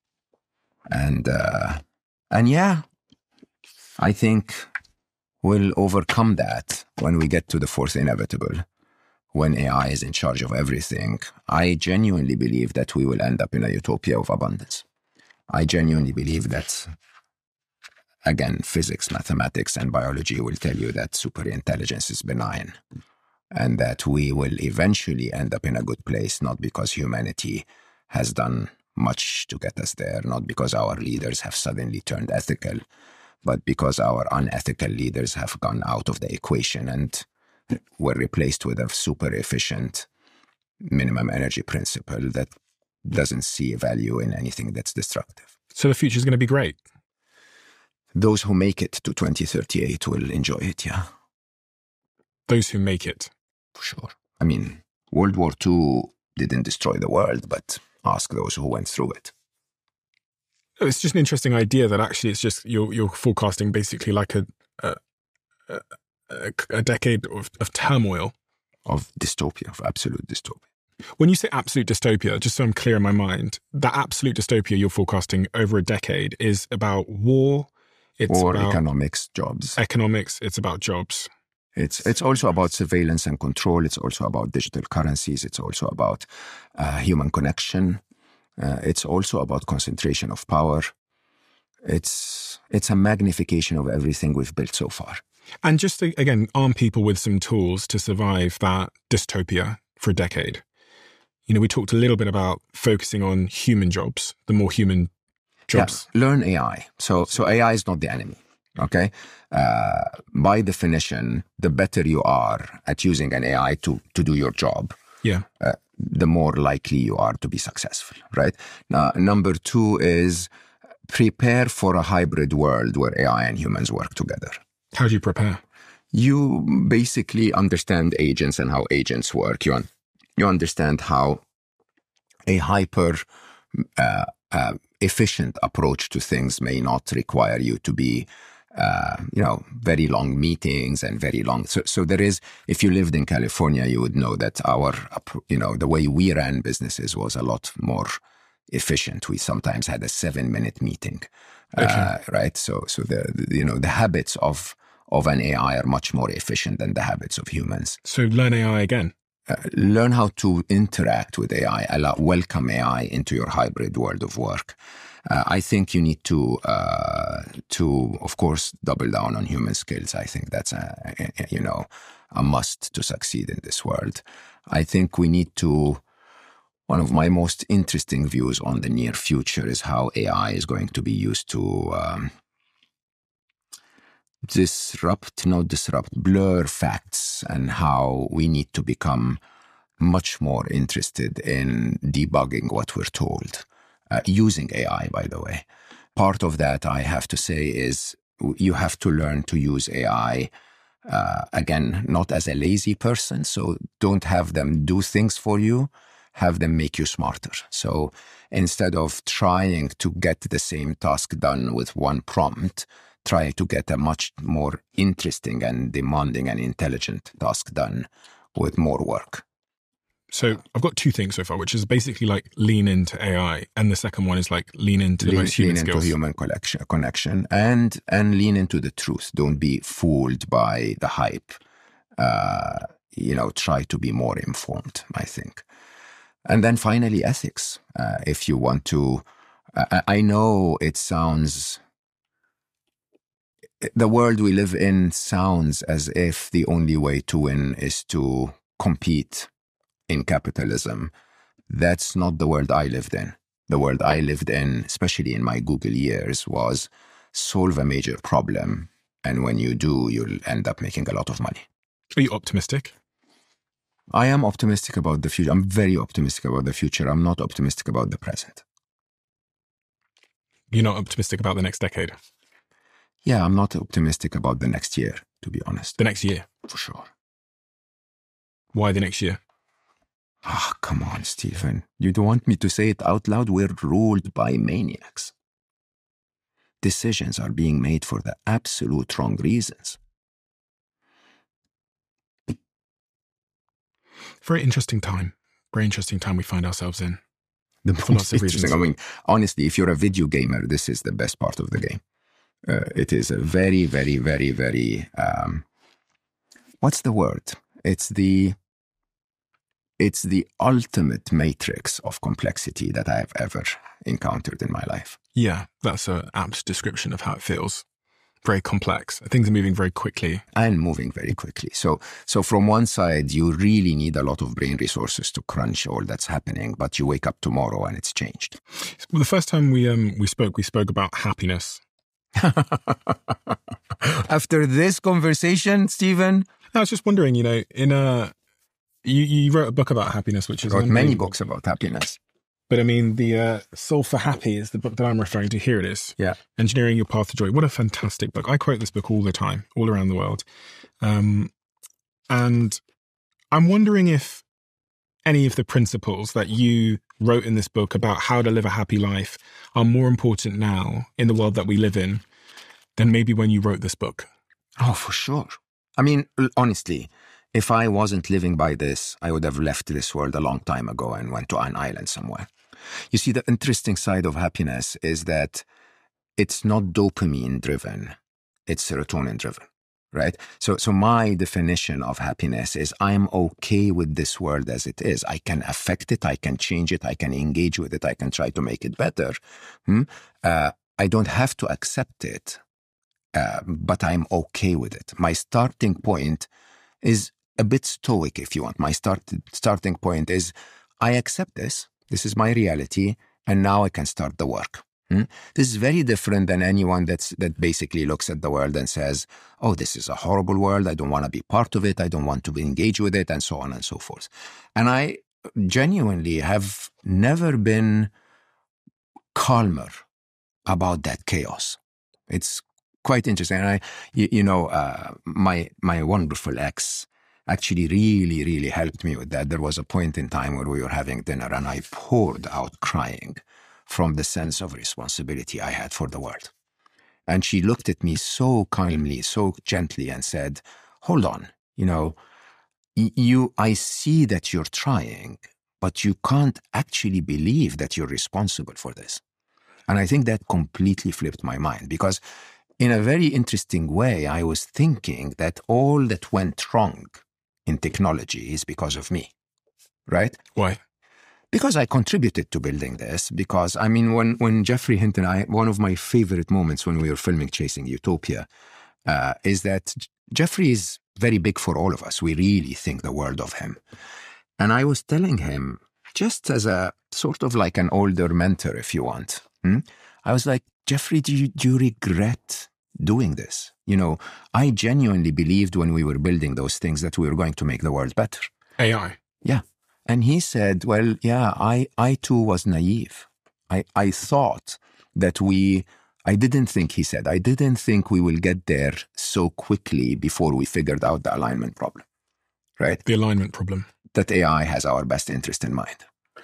And, uh, and yeah, I think we'll overcome that when we get to the fourth inevitable. When A I is in charge of everything, I genuinely believe that we will end up in a utopia of abundance. I genuinely believe that, again, physics, mathematics, and biology will tell you that superintelligence is benign and that we will eventually end up in a good place, not because humanity has done much to get us there, not because our leaders have suddenly turned ethical, but because our unethical leaders have gone out of the equation and were replaced with a super efficient minimum energy principle that doesn't see value in anything that's destructive. So the future is going to be great. Those who make it to twenty thirty-eight will enjoy it, yeah. Those who make it. For sure. I mean, World War Two didn't destroy the world, but ask those who went through it. It's just an interesting idea that actually it's just you're you're forecasting basically like a a, a, a decade of, of turmoil. Of dystopia, of absolute dystopia. When you say absolute dystopia, just so I'm clear in my mind, that absolute dystopia you're forecasting over a decade is about war, it's War, about economics, jobs. economics, it's about jobs. It's it's also about surveillance and control. It's also about digital currencies. It's also about uh, human connection. Uh, it's also about concentration of power. It's it's a magnification of everything we've built so far. And just to, again, arm people with some tools to survive that dystopia for a decade. You know, we talked a little bit about focusing on human jobs, the more human jobs. Yeah, learn A I. So so A I is not the enemy. Okay. Uh, by definition, the better you are at using an A I to, to do your job, Yeah. uh, the more likely you are to be successful, right? Now, number two is prepare for a hybrid world where A I and humans work together. How do you prepare? You basically understand agents and how agents work. You, un- you understand how a hyper uh, uh, efficient approach to things may not require you to be Uh, you know, very long meetings and very long. So, so there is, if you lived in California, you would know that our, you know, the way we ran businesses was a lot more efficient. We sometimes had a seven minute meeting, Okay. uh, right? So, so the, the, you know, the habits of, of an A I are much more efficient than the habits of humans. So learn A I again. Uh, learn how to interact with A I, allow, welcome A I into your hybrid world of work. Uh, I think you need to, uh, to of course, double down on human skills. I think that's a, a, you know, a must to succeed in this world. I think we need to. One of my most interesting views on the near future is how A I is going to be used to um, disrupt, not disrupt, blur facts, and how we need to become much more interested in debugging what we're told. Uh, using A I, by the way. Part of that, I have to say, is you have to learn to use A I, uh, again, not as a lazy person. So don't have them do things for you, have them make you smarter. So instead of trying to get the same task done with one prompt, try to get a much more interesting and demanding and intelligent task done with more work. So I've got two things so far, which is basically like lean into A I, and the second one is like lean into lean, those human lean skills. into human connection, connection, and and lean into the truth. Don't be fooled by the hype. Uh, you know, try to be more informed, I think. And then finally, ethics. Uh, if you want to, uh, I know it sounds. The world we live in sounds as if the only way to win is to compete in capitalism. That's not the world I lived in. The world I lived in, especially in my Google years, was solve a major problem. And when you do, you'll end up making a lot of money. Are you optimistic? I am optimistic about the future. I'm very optimistic about the future. I'm not optimistic about the present. You're not optimistic about the next decade? Yeah, I'm not optimistic about the next year, to be honest. The next year? For sure. Why the next year? Ah, oh, come on, Stephen. You don't want me to say it out loud? We're ruled by maniacs. Decisions are being made for the absolute wrong reasons. Very interesting time. Very interesting time we find ourselves in. The for most lots of interesting. reasons. I mean, honestly, if you're a video gamer, this is the best part of the game. Uh, it is a very, very, very, very. Um, what's the word? It's the. It's the ultimate matrix of complexity that I have ever encountered in my life. Yeah, that's an apt description of how it feels. Very complex. Things are moving very quickly. And moving very quickly. So, so from one side, you really need a lot of brain resources to crunch all that's happening, but you wake up tomorrow and it's changed. Well, the first time we um we spoke, we spoke about happiness. After this conversation, Stephen? I was just wondering, you know, in a... You, you wrote a book about happiness, which is... I wrote many books about happiness. But I mean, the uh, Solve for Happy is the book that I'm referring to. Here it is. Yeah. Engineering Your Path to Joy. What a fantastic book. I quote this book all the time, all around the world. Um, and I'm wondering if any of the principles that you wrote in this book about how to live a happy life are more important now in the world that we live in than maybe when you wrote this book. Oh, for sure. I mean, honestly, if I wasn't living by this, I would have left this world a long time ago and went to an island somewhere. You see, the interesting side of happiness is that it's not dopamine driven, it's serotonin driven, right? So, so my definition of happiness is I'm okay with this world as it is. I can affect it, I can change it, I can engage with it, I can try to make it better. Hmm? Uh, I don't have to accept it, uh, but I'm okay with it. My starting point is a bit stoic, if you want. My start, starting point is I accept this, this is my reality, and now I can start the work. Hmm? This is very different than anyone that's, that basically looks at the world and says, oh, this is a horrible world, I don't want to be part of it, I don't want to engage with it, and so on and so forth. And I genuinely have never been calmer about that chaos. It's quite interesting. And I, you, you know, uh, my my wonderful ex actually really, really helped me with that. There was a point in time where we were having dinner and I poured out crying from the sense of responsibility I had for the world. And she looked at me so calmly, so gently and said, hold on, you know, you, I see that you're trying, but you can't actually believe that you're responsible for this. And I think that completely flipped my mind, because in a very interesting way, I was thinking that all that went wrong in technology is because of me, right? Why? Because I contributed to building this, because, I mean, when, when Geoffrey Hinton, I, one of my favorite moments when we were filming Chasing Utopia, uh, is that Geoffrey is very big for all of us. We really think the world of him. And I was telling him, just as a sort of like an older mentor, if you want, hmm? I was like, Geoffrey, do you, do you regret doing this? You know, I genuinely believed when we were building those things that we were going to make the world better. A I? Yeah. And he said, well, yeah, I, I too was naive. I, I thought that we, I didn't think, he said, I didn't think we will get there so quickly before we figured out the alignment problem, right? The alignment problem. That A I has our best interest in mind.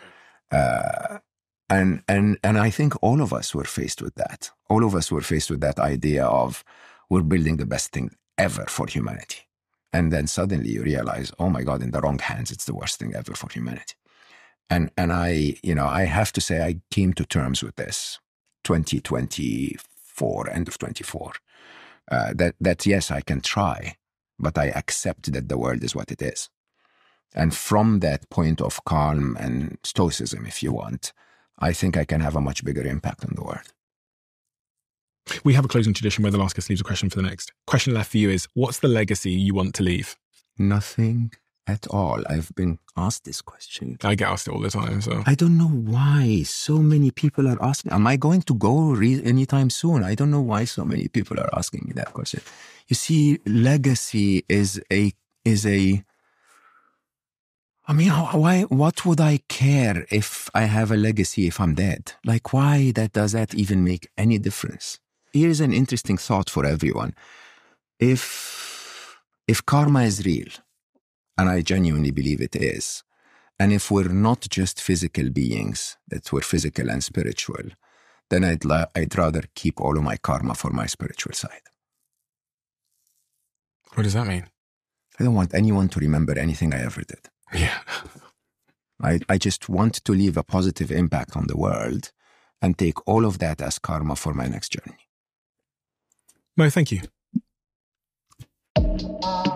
Uh, and, and, and I think all of us were faced with that. All of us were faced with that idea of we're building the best thing ever for humanity. And then suddenly you realize, oh my God, in the wrong hands, it's the worst thing ever for humanity. And and I, you know, I have to say I came to terms with this twenty twenty-four, end of twenty-four, uh, that, that yes, I can try, but I accept that the world is what it is. And from that point of calm and stoicism, if you want, I think I can have a much bigger impact on the world. We have a closing tradition where the last guest leaves a question for the next. Question left for you is, what's the legacy you want to leave? Nothing at all. I've been asked this question. I get asked it all the time. So I don't know why so many people are asking. Am I going to go re- anytime soon? I don't know why so many people are asking me that question. You see, legacy is a is a. I mean, how, why? What would I care if I have a legacy if I'm dead? Like, why that does that even make any difference? Here's an interesting thought for everyone. If if karma is real, and I genuinely believe it is, and if we're not just physical beings, that we're physical and spiritual, then I'd, la- I'd rather keep all of my karma for my spiritual side. What does that mean? I don't want anyone to remember anything I ever did. Yeah. I, I just want to leave a positive impact on the world and take all of that as karma for my next journey. Mo, thank you.